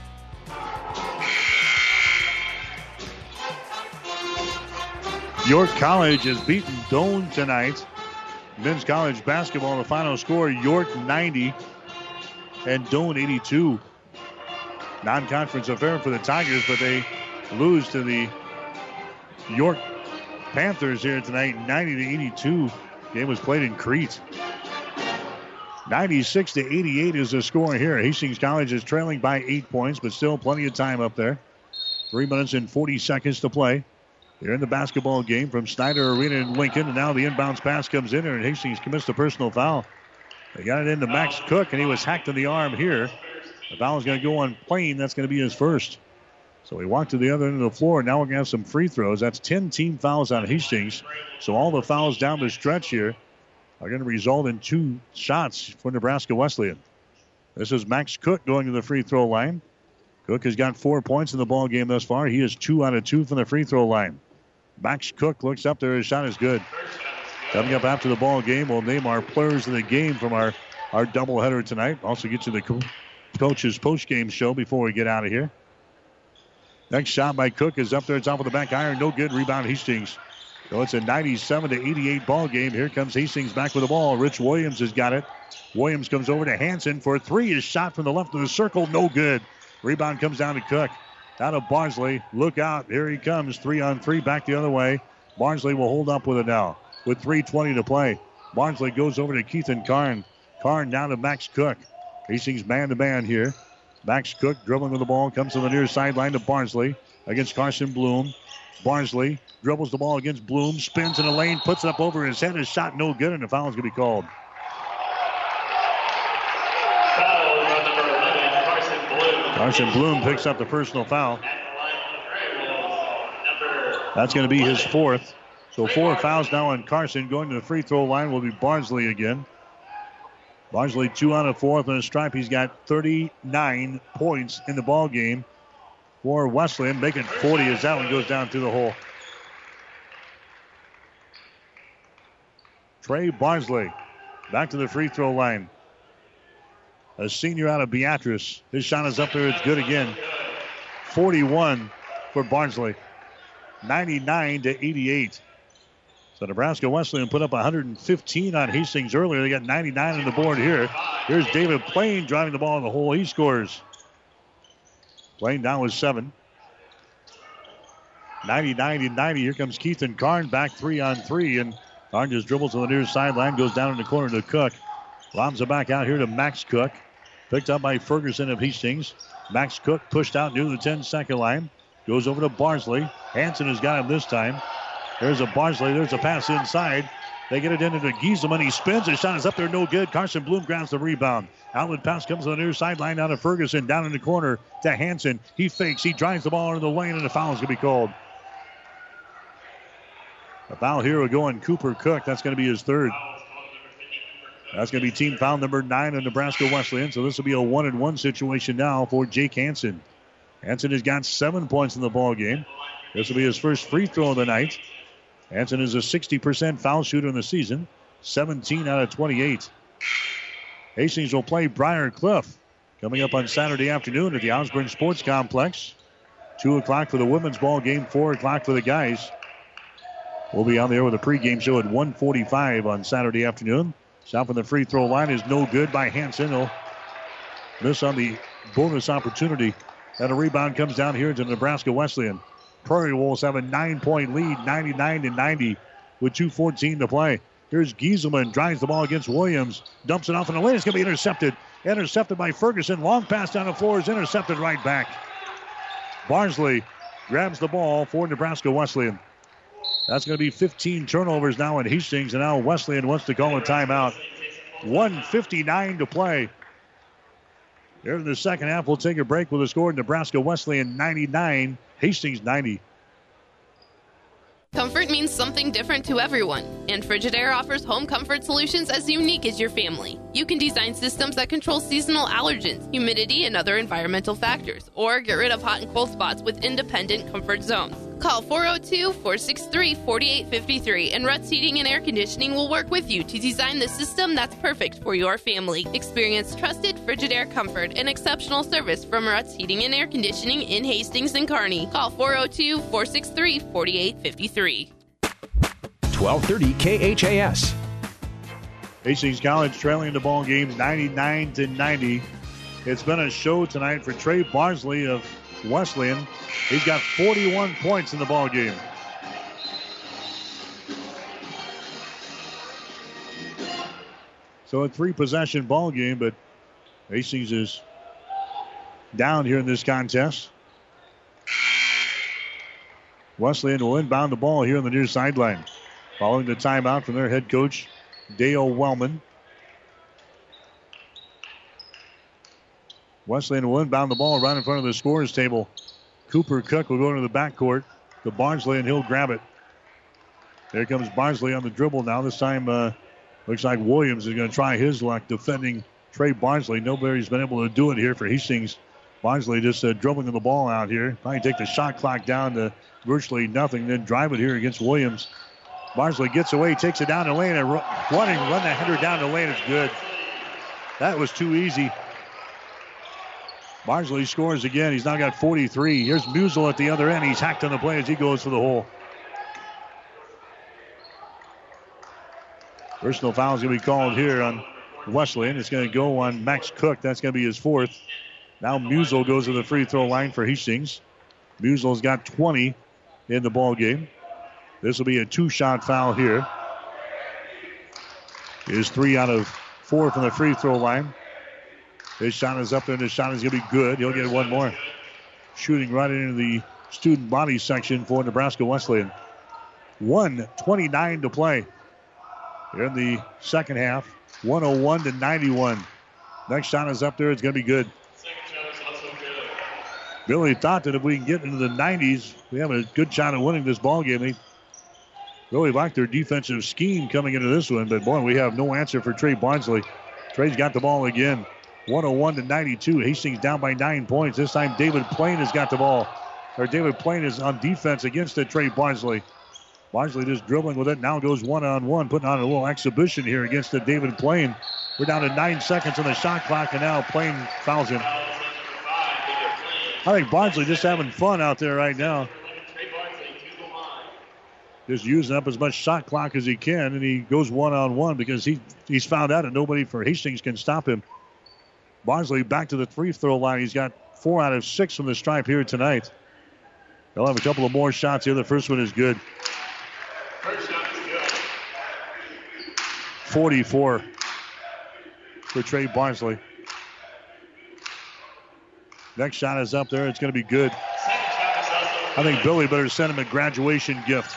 York College has beaten Doane tonight. Men's college basketball, the final score, York ninety and Doane eighty-two. Non-conference affair for the Tigers, but they lose to the York Panthers here tonight, ninety to eighty-two. Game was played in Crete. ninety-six to eighty-eight is the score here. Hastings College is trailing by eight points, but still plenty of time up there. Three minutes and forty seconds to play. They're in the basketball game from Snyder Arena in Lincoln, and now the inbounds pass comes in, and Hastings commits a personal foul. They got it into Max Cook, and he was hacked in the arm here. The foul is going to go on Plain. That's going to be his first. So he walked to the other end of the floor. Now we're going to have some free throws. That's ten team fouls on Hastings. So all the fouls down the stretch here are going to result in two shots for Nebraska Wesleyan. This is Max Cook going to the free throw line. Cook has got four points in the ball game thus far. He is two out of two from the free throw line. Max Cook looks up there. His shot is good. Coming up after the ball game, we'll name our players of the game from our, our doubleheader tonight. Also get you the co- coach's post-game show before we get out of here. Next shot by Cook is up there. It's off of the back iron. No good. Rebound Hastings. So it's a ninety-seven to eighty-eight ball game. Here comes Hastings back with the ball. Rich Williams has got it. Williams comes over to Hansen for a three. His shot from the left of the circle. No good. Rebound comes down to Cook. Out of Barnsley. Look out. Here he comes. Three on three. Back the other way. Barnsley will hold up with it now. With three twenty to play. Barnsley goes over to Keithan Karn. Karn down to Max Cook. Hastings man-to-man here. Max Cook dribbling with the ball, comes to the near sideline to Barnsley against Carson Bloom. Barnsley dribbles the ball against Bloom, spins in the lane, puts it up over his head. His shot no good, and the foul is going to be called. Carson Bloom picks up the personal foul. That's going to be his fourth. So four fouls now on Carson. Going to the free throw line will be Barnsley again. Barnsley two out of four on a stripe. He's got thirty-nine points in the ball game for Wesleyan, making forty as that one goes down through the hole. Trey Barnsley back to the free throw line. A senior out of Beatrice. His shot is up there. It's good again. forty-one for Barnsley. ninety-nine to eighty-eight. So Nebraska Wesleyan put up one hundred fifteen on Hastings earlier. They got ninety-nine on the board here. Here's David Plain driving the ball in the hole. He scores. Plain down with seven. ninety-nine to ninety. Here comes Keithan Karn back three on three. And Karn just dribbles to the near sideline. Goes down in the corner to Cook. Lobs it back out here to Max Cook. Picked up by Ferguson of Hastings. Max Cook pushed out near the ten-second line. Goes over to Barnsley. Hansen has got him this time. There's a Barnsley. There's a pass inside. They get it into Gieselman. He spins. His shot is up there. No good. Carson Bloom grabs the rebound. Outlet pass comes to the near sideline down to Ferguson. Down in the corner to Hansen. He fakes. He drives the ball into the lane, and the foul is going to be called. A foul here will go on Cooper Cook. That's going to be his third. That's going to be team foul number nine on Nebraska Wesleyan. So this will be a one and one situation now for Jake Hansen. Hansen has got seven points in the ball game. This will be his first free throw of the night. Hansen is a sixty percent foul shooter in the season. seventeen out of twenty-eight. Hastings will play Briar Cliff coming up on Saturday afternoon at the Osborne Sports Complex. two o'clock for the women's ball game, four o'clock for the guys. We'll be on there with a pregame show at one forty-five on Saturday afternoon. Shot from the free throw line is no good by Hansen. He'll miss on the bonus opportunity. And a rebound comes down here to Nebraska Wesleyan. Prairie Wolves have a nine-point lead, ninety-nine to ninety, with two fourteen to play. Here's Gieselman, drives the ball against Williams, dumps it off in the lane. It's going to be intercepted. Intercepted by Ferguson. Long pass down the floor is intercepted right back. Barnsley grabs the ball for Nebraska Wesleyan. That's going to be fifteen turnovers now in Hastings, and now Wesleyan wants to call a timeout. one fifty-nine to play. Here in the second half, we'll take a break with a score. Nebraska Wesleyan ninety-nine, Hastings ninety. Comfort means something different to everyone, and Frigidaire offers home comfort solutions as unique as your family. You can design systems that control seasonal allergens, humidity, and other environmental factors, or get rid of hot and cold spots with independent comfort zones. Call four oh two, four six three, four eight five three, and Ruts Heating and Air Conditioning will work with you to design the system that's perfect for your family. Experience trusted Frigidaire comfort and exceptional service from Ruts Heating and Air Conditioning in Hastings and Kearney. Call four oh two, four six three, four eight five three. twelve thirty K H A S. Hastings College trailing the ball game ninety-nine to ninety. It's been a show tonight for Trey Barnsley of Wesleyan. He's got forty-one points in the ball game. So a three-possession ball game, but Hastings is down here in this contest. Wesleyan will inbound the ball here on the near sideline. Following the timeout from their head coach, Dale Wellman. Wesleyan will inbound the ball right in front of the scorer's table. Cooper Cook will go into the backcourt to Barnsley, and he'll grab it. There comes Barnsley on the dribble now. This time, uh, looks like Williams is going to try his luck defending Trey Barnsley. Nobody's been able to do it here for Hastings. Barnsley just uh, dribbling the ball out here. Probably take the shot clock down to virtually nothing, then drive it here against Williams. Barnsley gets away, takes it down the lane, and running, run the header down the lane is good. That was too easy. Barnsley scores again. He's now got forty-three. Here's Musel at the other end. He's hacked on the play as he goes for the hole. Personal foul is going to be called here on Wesleyan. It's going to go on Max Cook. That's going to be his fourth. Now Musel goes to the free throw line for Hastings. Musel's got twenty in the ball game. This will be a two-shot foul here. It is three out of four from the free throw line. His shot is up there, and his shot is going to be good. He'll get one more. Shooting right into the student body section for Nebraska Wesleyan. one twenty-nine to play here in the second half. one oh one to ninety-one. Next shot is up there. It's going to be good. Billy thought that if we can get into the nineties, we have a good shot at winning this ball game. They really like their defensive scheme coming into this one, but boy, we have no answer for Trey Barnsley. Trey's got the ball again. one oh one to ninety-two. Hastings down by nine points. This time David Plain has got the ball. Or David Plain is on defense against it, Trey Barnsley. Barnsley just dribbling with it. Now goes one-on-one, putting on a little exhibition here against the David Plain. We're down to nine seconds on the shot clock, and now Plain fouls him. I think Barnsley just having fun out there right now. Just using up as much shot clock as he can, and he goes one-on-one because he he's found out that nobody for Hastings can stop him. Barnsley back to the free throw line. He's got four out of six from the stripe here tonight. They'll have a couple of more shots here. The first one is good. forty-four for Trey Barnsley. Next shot is up there. It's going to be good. I think Billy better send him a graduation gift.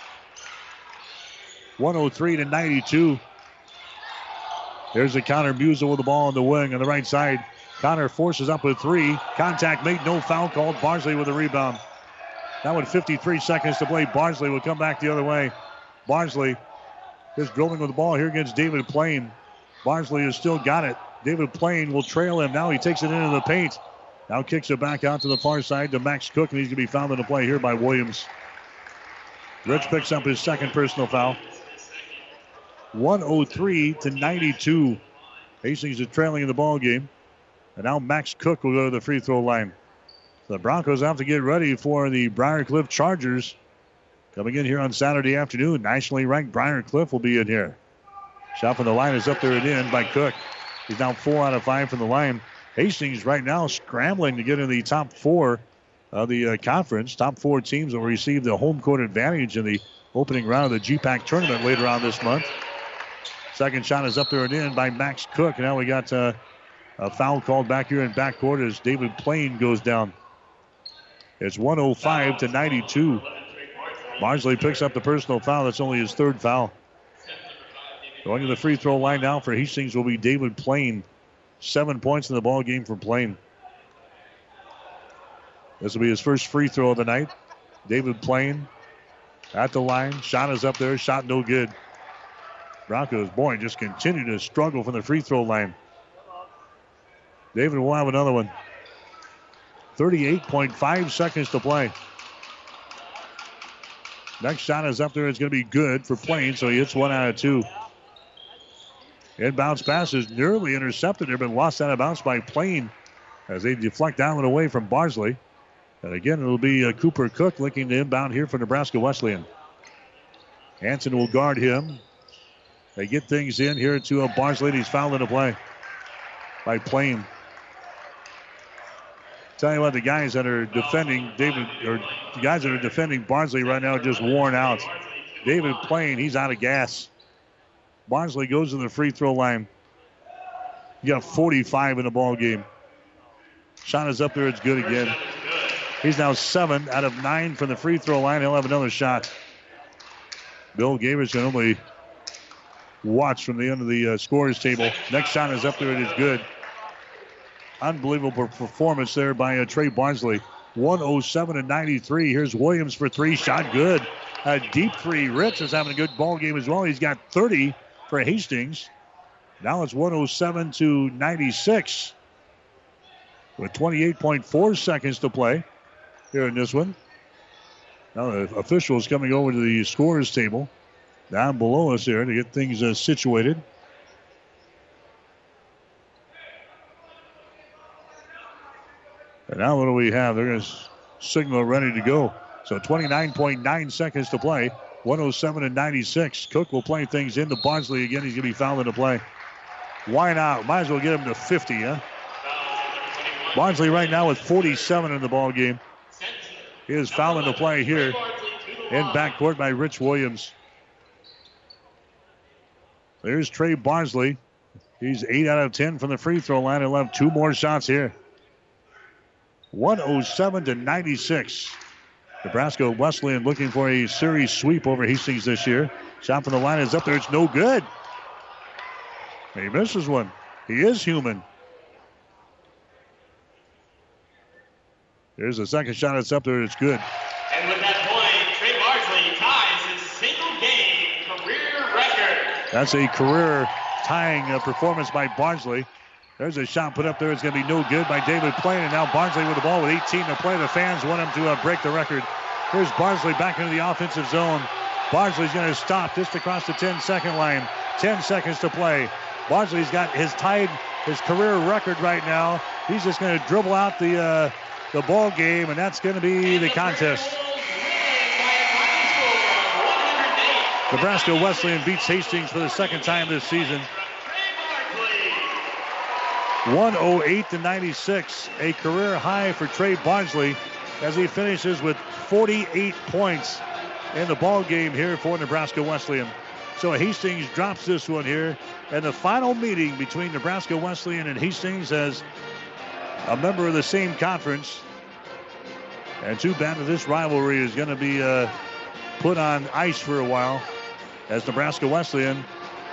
one oh three to ninety-two. There's a Connor Musil with the ball on the wing on the right side. Connor forces up a three. Contact made, no foul called. Barnsley with a rebound. Now with fifty-three seconds to play, Barnsley will come back the other way. Barnsley just dribbling with the ball here against David Plain. Barnsley has still got it. David Plain will trail him. Now he takes it into the paint. Now kicks it back out to the far side to Max Cook, and he's going to be fouled in the play here by Williams. Rich picks up his second personal foul. one oh three to ninety-two. Hastings is trailing in the ball game. And now Max Cook will go to the free throw line. The Broncos have to get ready for the Briarcliff Chargers. Coming in here on Saturday afternoon. Nationally ranked Briarcliff will be in here. Shot from the line is up there and in by Cook. He's now four out of five from the line. Hastings right now scrambling to get in the top four of the uh, conference. Top four teams will receive the home court advantage in the opening round of the G PAC tournament later on this month. Second shot is up there and in by Max Cook. Now we got uh, a foul called back here in backcourt as David Plain goes down. It's one oh five to ninety-two. Barnsley picks up the personal foul. That's only his third foul. Going to the free throw line now for Hastings will be David Plain. Seven points in the ball game for Plain. This will be his first free throw of the night. David Plain at the line. Shot is up there. Shot no good. Broncos, boy, just continue to struggle from the free throw line. David will have another one. thirty-eight point five seconds to play. Next shot is up there. It's going to be good for Plain, so he hits one out of two. Inbounds pass is nearly intercepted there, but lost out of bounds by Plain as they deflect down and away from Barnsley. And again, it'll be uh, Cooper Cook looking to inbound here for Nebraska Wesleyan. Hanson will guard him. They get things in here to uh, Barnsley. He's fouled in the play by Plain. Tell you what, the guys that are defending David, or the guys that are defending Barnsley right now are just worn out. David Plain, he's out of gas. Barnsley goes to the free throw line. You got forty-five in the ball game. Shot is up there. It's good again. He's now seven out of nine from the free throw line. He'll have another shot. Bill Gavers can only watch from the end of the uh, scorers table. Next shot is up there. It is good. Unbelievable performance there by uh, Trey Barnsley. one oh seven to ninety-three. Here's Williams for three. Shot good. A deep three. Rich is having a good ball game as well. He's got thirty for Hastings. Now it's one oh seven to ninety-six with twenty-eight point four seconds to play here in this one. Now the officials coming over to the scorers table down below us here to get things uh, situated. And now what do we have? They're going to signal ready to go. So twenty-nine point nine seconds to play. one oh seven to ninety-six. Cook will play things into Barnsley again. He's going to be fouled into play. Why not? Might as well get him to fifty, huh? Barnsley right now with forty-seven in the ball game. He is fouled into play here in backcourt by Rich Williams. There's Trey Barnsley. He's eight out of ten from the free throw line. He'll have two more shots here. one oh seven to ninety-six. Nebraska Wesleyan looking for a series sweep over Hastings this year. Shot from the line is up there. It's no good. He misses one. He is human. There's a second shot. It's up there. It's good. And with that point, Trey Barsley ties his single-game career record. That's a career tying uh, performance by Barnsley. There's a shot put up there. It's going to be no good by David Plain. And now Barnsley with the ball with eighteen to play. The fans want him to uh, break the record. Here's Barnsley back into the offensive zone. Barnsley's going to stop just across the ten-second line. ten seconds to play. Barnsley's got his tied his career record right now. He's just going to dribble out the uh, the ball game, and that's going to be the contest. Nebraska Wesleyan beats Hastings for the second time this season. one oh eight to ninety-six, a career high for Trey Barnsley as he finishes with forty-eight points in the ball game here for Nebraska Wesleyan. So Hastings drops this one here, and the final meeting between Nebraska Wesleyan and Hastings as a member of the same conference. And too bad that this rivalry is going to be uh, put on ice for a while as Nebraska Wesleyan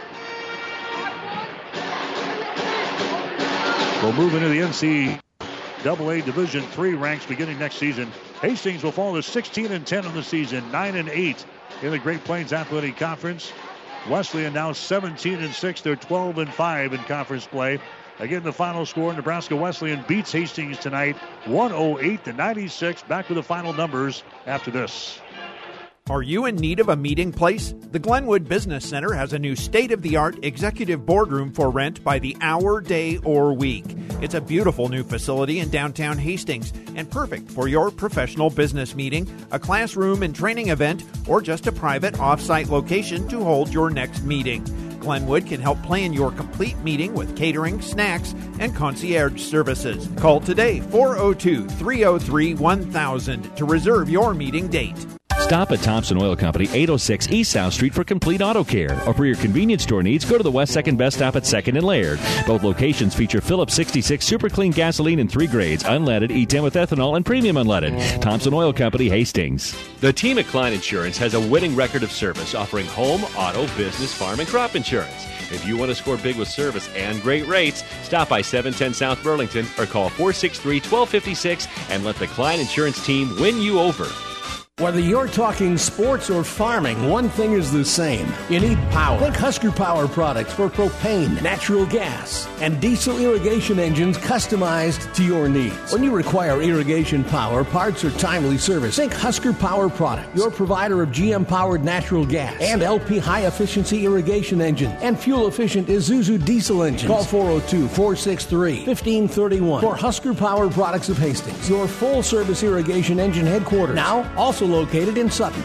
will move into the N C double A Division three ranks beginning next season. Hastings will fall to sixteen and ten in the season, nine and eight in the Great Plains Athletic Conference. Wesleyan now seventeen and six. They're twelve and five in conference play. Again, the final score, Nebraska Wesleyan beats Hastings tonight, one oh eight to ninety-six. Back with the final numbers after this. Are you in need of a meeting place? The Glenwood Business Center has a new state-of-the-art executive boardroom for rent by the hour, day, or week. It's a beautiful new facility in downtown Hastings and perfect for your professional business meeting, a classroom and training event, or just a private off-site location to hold your next meeting. Glenwood can help plan your complete meeting with catering, snacks, and concierge services. Call today, four oh two, three oh three, one thousand to reserve your meeting date. Stop at Thompson Oil Company, eight oh six East South Street for complete auto care. Or for your convenience store needs, go to the West second Best Stop at second and Laird. Both locations feature Phillips sixty-six Super Clean gasoline in three grades, unleaded, E ten with ethanol, and premium unleaded. Thompson Oil Company, Hastings. The team at Klein Insurance has a winning record of service, offering home, auto, business, farm, and crop insurance. If you want to score big with service and great rates, stop by seven ten South Burlington or call four six three, one two five six and let the Klein Insurance team win you over. Whether you're talking sports or farming, one thing is the same. You need power. Think Husker Power products for propane, natural gas, and diesel irrigation engines customized to your needs. When you require irrigation power, parts, or timely service, think Husker Power products, your provider of G M-powered natural gas and L P high-efficiency irrigation engine and fuel-efficient Isuzu diesel engines. Call four oh two, four six three, one five three one for Husker Power products of Hastings, your full-service irrigation engine headquarters. Now, also located in Sutton.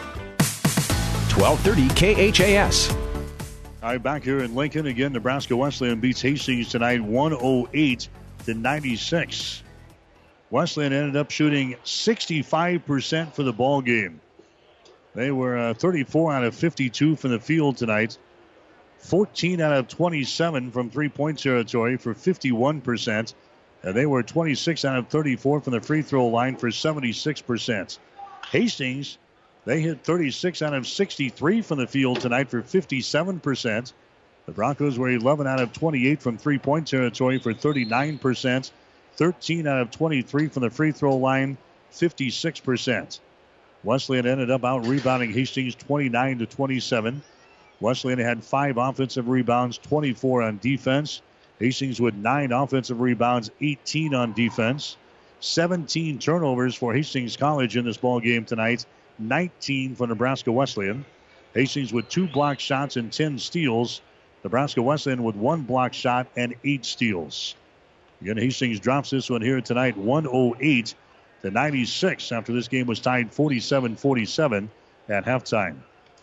twelve thirty K H A S. All right, back here in Lincoln again. Nebraska Wesleyan beats Hastings tonight, one oh eight to ninety-six. Wesleyan ended up shooting sixty-five percent for the ball game. They were uh, thirty-four out of fifty-two from the field tonight, fourteen out of twenty-seven from three-point territory for fifty-one percent, and they were twenty-six out of thirty-four from the free throw line for seventy-six percent. Hastings, they hit thirty-six out of sixty-three from the field tonight for fifty-seven percent. The Broncos were eleven out of twenty-eight from three-point territory for thirty-nine percent. thirteen out of twenty-three from the free throw line, fifty-six percent. Wesleyan ended up out-rebounding Hastings twenty-nine to twenty-seven. Wesleyan had five offensive rebounds, twenty-four on defense. Hastings with nine offensive rebounds, eighteen on defense. seventeen turnovers for Hastings College in this ball game tonight, nineteen for Nebraska Wesleyan. Hastings with two block shots and ten steals. Nebraska Wesleyan with one block shot and eight steals. Again, Hastings drops this one here tonight, one oh eight to ninety-six after this game was tied forty-seven forty-seven at halftime.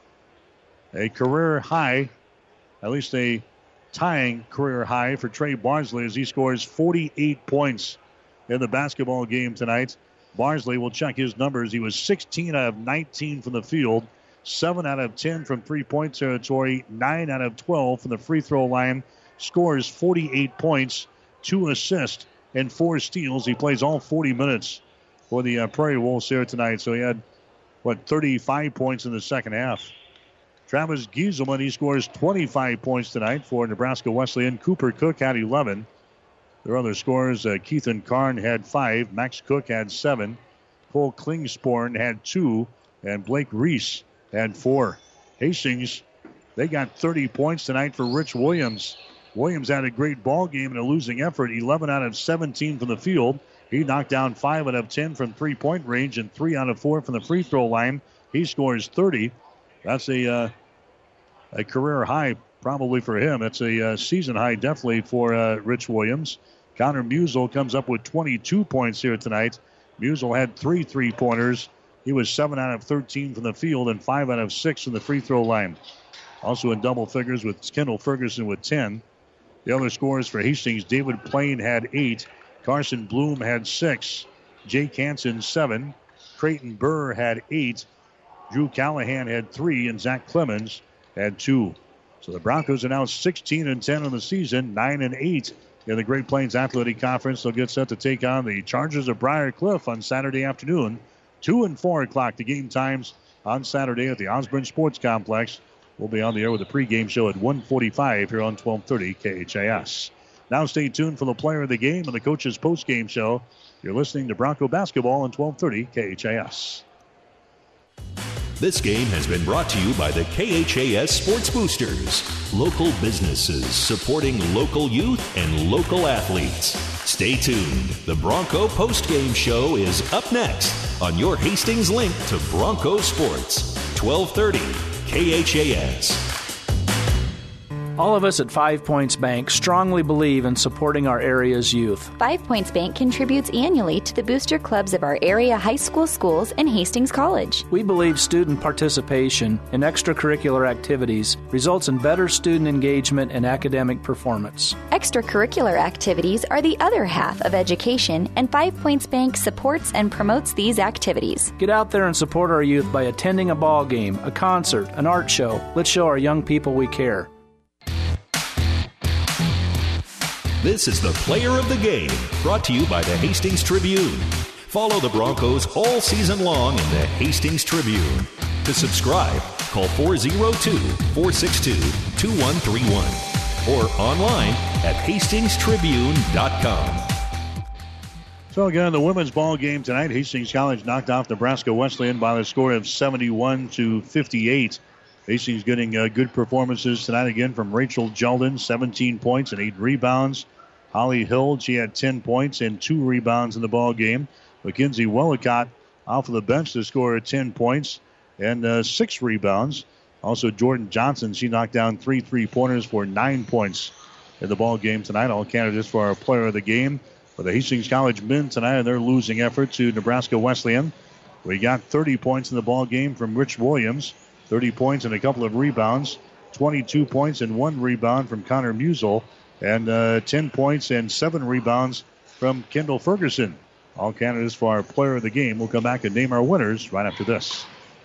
A career high, at least a tying career high for Trey Barnsley as he scores forty-eight points in the basketball game tonight. Barnsley will check his numbers. He was sixteen out of nineteen from the field, seven out of ten from three-point territory, nine out of twelve from the free throw line, scores forty-eight points, two assists, and four steals. He plays all forty minutes for the uh, Prairie Wolves here tonight. So he had, what, thirty-five points in the second half. Travis Gieselman, he scores twenty-five points tonight for Nebraska Wesleyan. Cooper Cook had eleven. Their other scorers, uh, Keithan Karn had five. Max Cook had seven. Cole Klingsporn had two. And Blake Reese had four. Hastings, they got thirty points tonight for Rich Williams. Williams had a great ball game in a losing effort. eleven out of seventeen from the field. He knocked down five out of ten from three-point range and three out of four from the free throw line. He scores thirty. That's a uh, a career high probably for him. That's a uh, season high definitely for uh, Rich Williams. Connor Musel comes up with twenty-two points here tonight. Musel had three three-pointers. He was seven out of thirteen from the field and five out of six from the free throw line. Also in double figures with Kendall Ferguson with ten. The other scorers for Hastings, David Plain had eight. Carson Bloom had six. Jake Hansen, seven. Creighton Burr had eight. Drew Callahan had three. And Zach Clemens had two. So the Broncos are now sixteen and ten in the season, nine and eight in the Great Plains Athletic Conference. They'll get set to take on the Chargers of Briar Cliff on Saturday afternoon. two and four o'clock, the game times on Saturday at the Osborne Sports Complex. We'll be on the air with a pregame show at one forty-five here on twelve thirty K H A S. Now stay tuned for the player of the game and the coach's postgame show. You're listening to Bronco Basketball on twelve thirty K H A S. This game has been brought to you by the K H A S Sports Boosters, local businesses supporting local youth and local athletes. Stay tuned. The Bronco postgame show is up next on your Hastings link to Bronco Sports, twelve thirty K H A S. All of us at Five Points Bank strongly believe in supporting our area's youth. Five Points Bank contributes annually to the booster clubs of our area high school schools and Hastings College. We believe student participation in extracurricular activities results in better student engagement and academic performance. Extracurricular activities are the other half of education, and Five Points Bank supports and promotes these activities. Get out there and support our youth by attending a ball game, a concert, an art show. Let's show our young people we care. This is the Player of the Game, brought to you by the Hastings Tribune. Follow the Broncos all season long in the Hastings Tribune. To subscribe, call four oh two, four six two, two one three one or online at hastings tribune dot com. So again, in the women's ball game tonight, Hastings College knocked off Nebraska Wesleyan by the score of seventy-one to fifty-eight. Hastings getting uh, good performances tonight again from Rachel Jeldon, seventeen points and eight rebounds. Holly Hill, she had ten points and two rebounds in the ball game. Mackenzie Wellicott off of the bench to score ten points and uh, six rebounds. Also Jordan Johnson, she knocked down three three-pointers for nine points in the ball game tonight. All candidates for our player of the game for the Hastings College men tonight in their losing effort to Nebraska Wesleyan. We got thirty points in the ball game from Rich Williams. thirty points and a couple of rebounds. twenty-two points and one rebound from Connor Musel. And uh, ten points and seven rebounds from Kendall Ferguson. All candidates for our player of the game. We'll come back and name our winners right after this.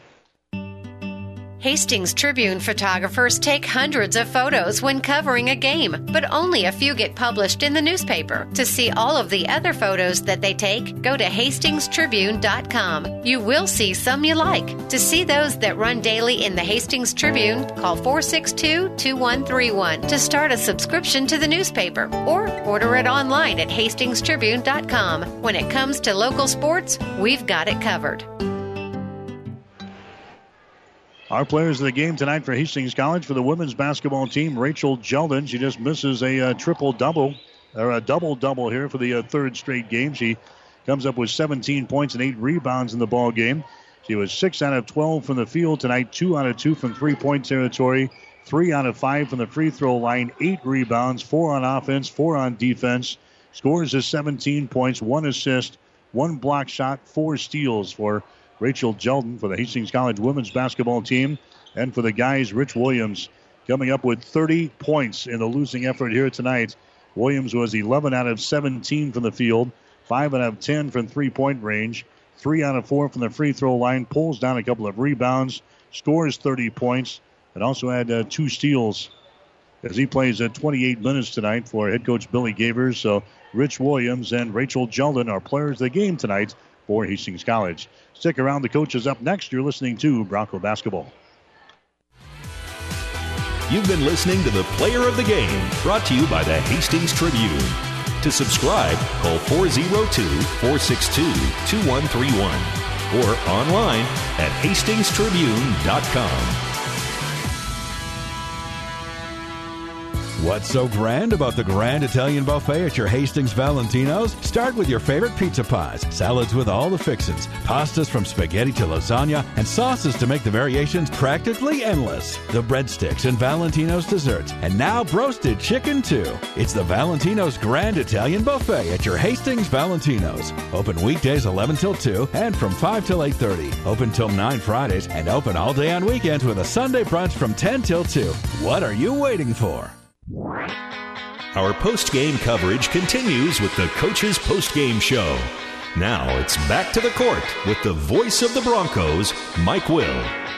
Hastings Tribune photographers take hundreds of photos when covering a game, but only a few get published in the newspaper. To see all of the other photos that they take, go to hastings tribune dot com. You will see some you like. To see those that run daily in the Hastings Tribune, call four six two, two one three one to start a subscription to the newspaper or order it online at hastings tribune dot com. When it comes to local sports, we've got it covered. Our players of the game tonight for Hastings College for the women's basketball team, Rachel Jeldon. She just misses a uh, triple-double, or a double-double here for the uh, third straight game. She comes up with seventeen points and eight rebounds in the ball game. She was six out of twelve from the field tonight, two out of two from three-point territory, three out of five from the free throw line, eight rebounds, four on offense, four on defense. Scores is seventeen points, one assist, one block shot, four steals for Rachel Jeldon for the Hastings College women's basketball team. And for the guys, Rich Williams coming up with thirty points in the losing effort here tonight. Williams was eleven out of seventeen from the field, five out of ten from three-point range, three out of four from the free throw line, pulls down a couple of rebounds, scores thirty points, and also had uh, two steals as he plays at twenty-eight minutes tonight for head coach Billy Gavers. So Rich Williams and Rachel Jeldon are players of the game tonight for Hastings College. Stick around. The coach is up next. You're listening to Bronco Basketball. You've been listening to the Player of the Game, brought to you by the Hastings Tribune. To subscribe, call four oh two, four six two, two one three one or online at hastings tribune dot com. What's so grand about the Grand Italian Buffet at your Hastings Valentino's? Start with your favorite pizza pies, salads with all the fixins, pastas from spaghetti to lasagna, and sauces to make the variations practically endless. The breadsticks and Valentino's desserts, and now broasted chicken too. It's the Valentino's Grand Italian Buffet at your Hastings Valentino's. Open weekdays eleven till two and from five till eight thirty. Open till nine Fridays and open all day on weekends with a Sunday brunch from ten till two. What are you waiting for? Our post-game coverage continues with the Coach's Post-Game Show. Now it's back to the court with the voice of the Broncos, Mike Will.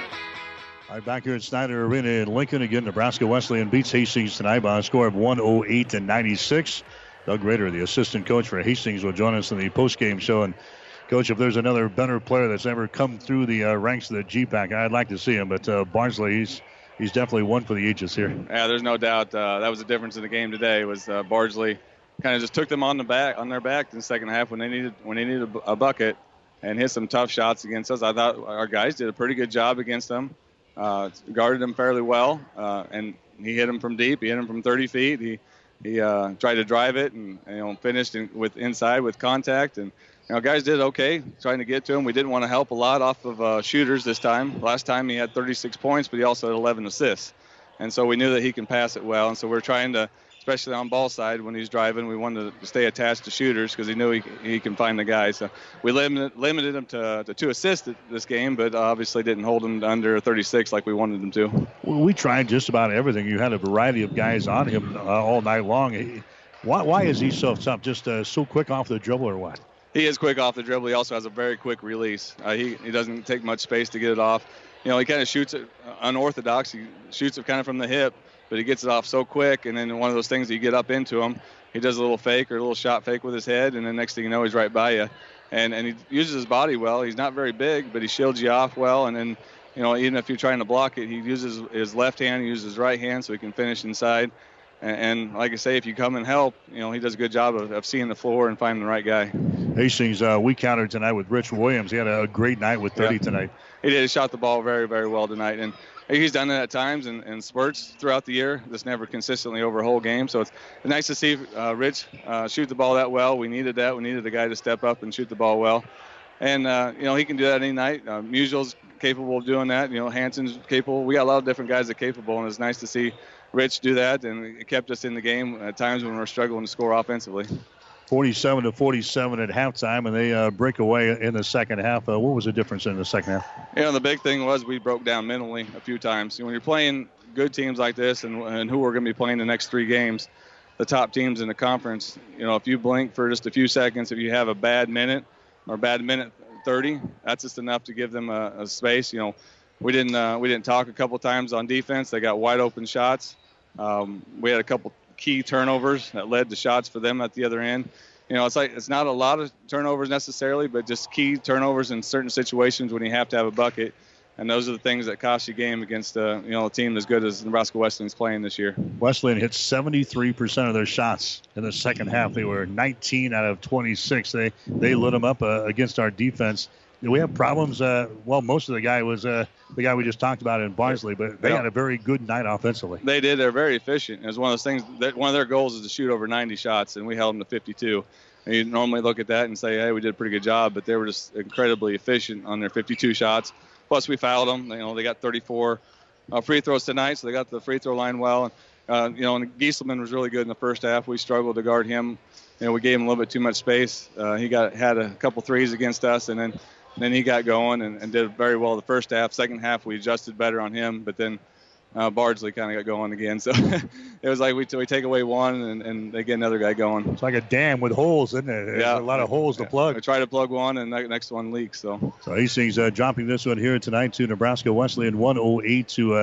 All right, back here at Snyder Arena in Lincoln. Again, Nebraska Wesleyan beats Hastings tonight by a score of one oh eight to ninety-six. Doug Rader, the assistant coach for Hastings, will join us in the post-game show. And, Coach, if there's another better player that's ever come through the uh, ranks of the G PAC, I'd like to see him. But uh, Barnsley, he's He's definitely one for the ages here. Yeah, there's no doubt. Uh, that was the difference in the game today. Was uh, Bardsley kind of just took them on the back, on their back in the second half when they needed when they needed a, a bucket, and hit some tough shots against us. I thought our guys did a pretty good job against them, uh, guarded them fairly well, uh, and he hit them from deep. He hit them from thirty feet. He he uh, tried to drive it and you know finished in, with inside with contact. And you know guys did okay trying to get to him. We didn't want to help a lot off of uh, shooters this time. Last time he had thirty-six points, but he also had eleven assists. And so we knew that he can pass it well. And so we're trying to, especially on ball side when he's driving, we wanted to stay attached to shooters because he knew he, he can find the guys. So we limited, limited him to, to two assists this game, but obviously didn't hold him to under thirty-six like we wanted him to. Well, we tried just about everything. You had a variety of guys on him uh, all night long. Why, why is he so tough? Just uh, so quick off the dribble or what? He is quick off the dribble. He also has a very quick release. Uh, he, he doesn't take much space to get it off. You know, he kind of shoots it unorthodox. He shoots it kind of from the hip, but he gets it off so quick. And then one of those things that you get up into him, he does a little fake or a little shot fake with his head, and then next thing you know, he's right by you. And and he uses his body well. He's not very big, but he shields you off well. And then, you know, even if you're trying to block it, he uses his left hand, he uses his right hand so he can finish inside. And like I say, if you come and help, you know, he does a good job of, of seeing the floor and finding the right guy. Hastings, uh, we countered tonight with Rich Williams. He had a great night with thirty yeah. tonight. He did. He shot the ball very, very well tonight. And he's done that at times in, in spurts throughout the year, just never consistently over a whole game. So it's nice to see uh, Rich uh, shoot the ball that well. We needed that. We needed a guy to step up and shoot the ball well. And, uh, you know, he can do that any night. Uh, Musial's capable of doing that. You know, Hanson's capable. We got a lot of different guys that are capable, and it's nice to see Rich do that, and it kept us in the game at times when we were struggling to score offensively. forty-seven to forty-seven at halftime, and they uh, break away in the second half. Uh, what was the difference in the second half? You know, the big thing was we broke down mentally a few times. When you're playing good teams like this and, and who we're going to be playing the next three games, the top teams in the conference, you know, if you blink for just a few seconds, if you have a bad minute or a bad minute thirty, that's just enough to give them a, a space. You know, we didn't uh, we didn't talk a couple times on defense. They got wide open shots. Um, we had a couple key turnovers that led to shots for them at the other end. You know, it's like it's not a lot of turnovers necessarily, but just key turnovers in certain situations when you have to have a bucket. And those are the things that cost you game against uh, you know a team as good as Nebraska Wesleyan's playing this year. Wesleyan hit seventy-three percent of their shots in the second half. They were nineteen out of twenty-six. They they lit them up uh, against our defense. Did we have problems? Uh, well, most of the guy was uh, the guy we just talked about in Barnsley, but they yeah. had a very good night offensively. They did. They're very efficient. It was one of those things that one of their goals is to shoot over ninety shots, and we held them to fifty-two. And you normally look at that and say, hey, we did a pretty good job, but they were just incredibly efficient on their fifty-two shots. Plus, we fouled them. You know, they got thirty-four uh, free throws tonight, so they got the free throw line well. Uh, you know, and Gieselman was really good in the first half. We struggled to guard him. You know, we gave him a little bit too much space. Uh, he got had a couple threes against us, and then and then he got going and, and did very well the first half. Second half, we adjusted better on him, but then uh, Bardsley kind of got going again. So it was like we, we take away one, and, and they get another guy going. It's like a dam with holes, isn't it? There's yeah. a lot of holes yeah. to plug. We try to plug one, and the next one leaks. So, so Hastings uh, dropping this one here tonight to Nebraska Wesleyan, one oh eight to uh,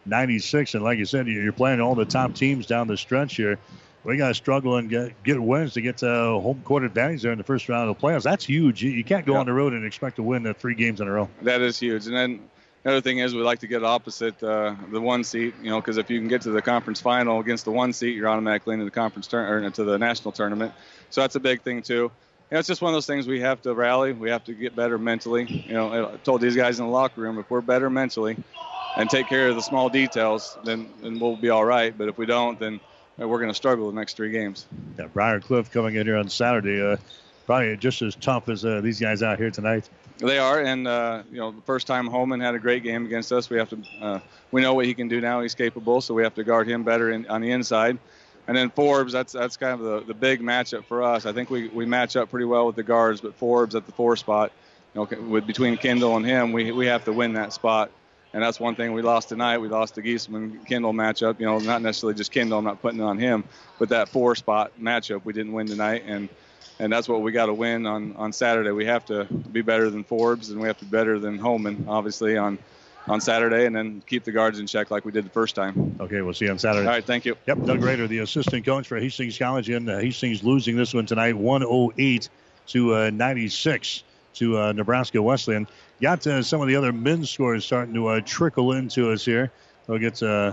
ninety-six. And like you said, you're playing all the top teams down the stretch here. We got to struggle and get, get wins to get to home court advantage there in the first round of the playoffs. That's huge. You, you can't go yeah. on the road and expect to win uh, three games in a row. That is huge. And then the other thing is we like to get opposite uh, the one seat, you know, because if you can get to the conference final against the one seat, you're automatically into the conference tur- or into the national tournament. So that's a big thing too. You know, it's just one of those things we have to rally. We have to get better mentally. You know, I told these guys in the locker room, if we're better mentally and take care of the small details, then, then we'll be all right. But if we don't, then we're going to struggle the next three games. Yeah, Briar Cliff coming in here on Saturday, uh, probably just as tough as uh, these guys out here tonight. They are, and uh, you know, the first time Holman had a great game against us. We have to, uh, we know what he can do now. He's capable, so we have to guard him better in, on the inside. And then Forbes, that's that's kind of the, the big matchup for us. I think we, we match up pretty well with the guards, but Forbes at the four spot, you know, with between Kendall and him, we we have to win that spot. And that's one thing we lost tonight. We lost the Giesman-Kendall matchup. You know, not necessarily just Kendall. I'm not putting it on him. But that four-spot matchup, we didn't win tonight. And and that's what we got to win on, on Saturday. We have to be better than Forbes, and we have to be better than Holman, obviously, on, on Saturday, and then keep the guards in check like we did the first time. Okay, we'll see you on Saturday. All right, thank you. Yep, Doug Rader, the assistant coach for Hastings College. And uh, Hastings losing this one tonight, one oh eight to ninety-six to uh, Nebraska Wesleyan. Got uh, some of the other men's scores starting to uh, trickle into us here. We'll get uh,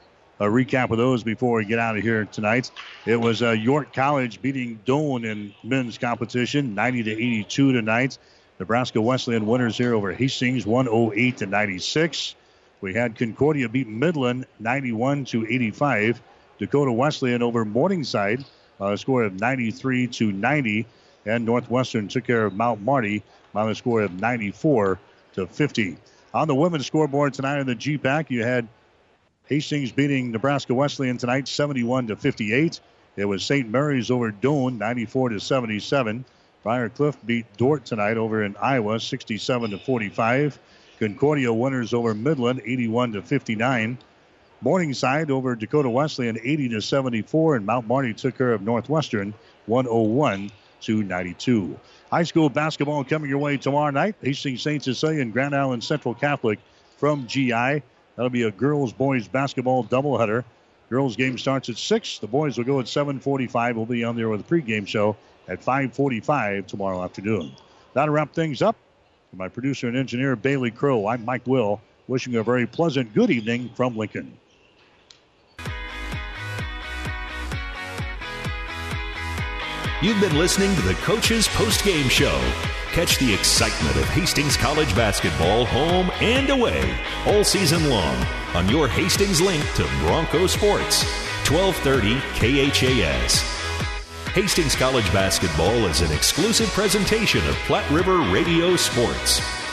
a recap of those before we get out of here tonight. It was uh, York College beating Doane in men's competition, ninety to eighty-two tonight. Nebraska Wesleyan winners here over Hastings, one oh eight to ninety-six. We had Concordia beat Midland, ninety-one to eighty-five. Dakota Wesleyan over Morningside, a score of ninety-three to ninety. And Northwestern took care of Mount Marty by a score of ninety-four to fifty. On the women's scoreboard tonight in the G PAC, you had Hastings beating Nebraska Wesleyan tonight, seventy-one to fifty-eight. It was Saint Mary's over Doane, ninety-four to seventy-seven. Briar Cliff beat Dordt tonight over in Iowa, sixty-seven to forty-five. Concordia winners over Midland, eighty-one to fifty-nine. Morningside over Dakota Wesleyan, eighty to seventy-four, and Mount Marty took care of Northwestern, one oh one to ninety-two. High school basketball coming your way tomorrow night. Hastings Saint Cecilia and Grand Island Central Catholic from G I. That'll be a girls-boys basketball doubleheader. Girls game starts at six. The boys will go at seven forty-five. We'll be on there with a pregame show at five forty-five tomorrow afternoon. That'll wrap things up. For my producer and engineer, Bailey Crow, I'm Mike Will, wishing you a very pleasant good evening from Lincoln. You've been listening to the Coach's Post-Game Show. Catch the excitement of Hastings College basketball home and away all season long on your Hastings link to Bronco Sports, twelve thirty K H A S. Hastings College basketball is an exclusive presentation of Platte River Radio Sports.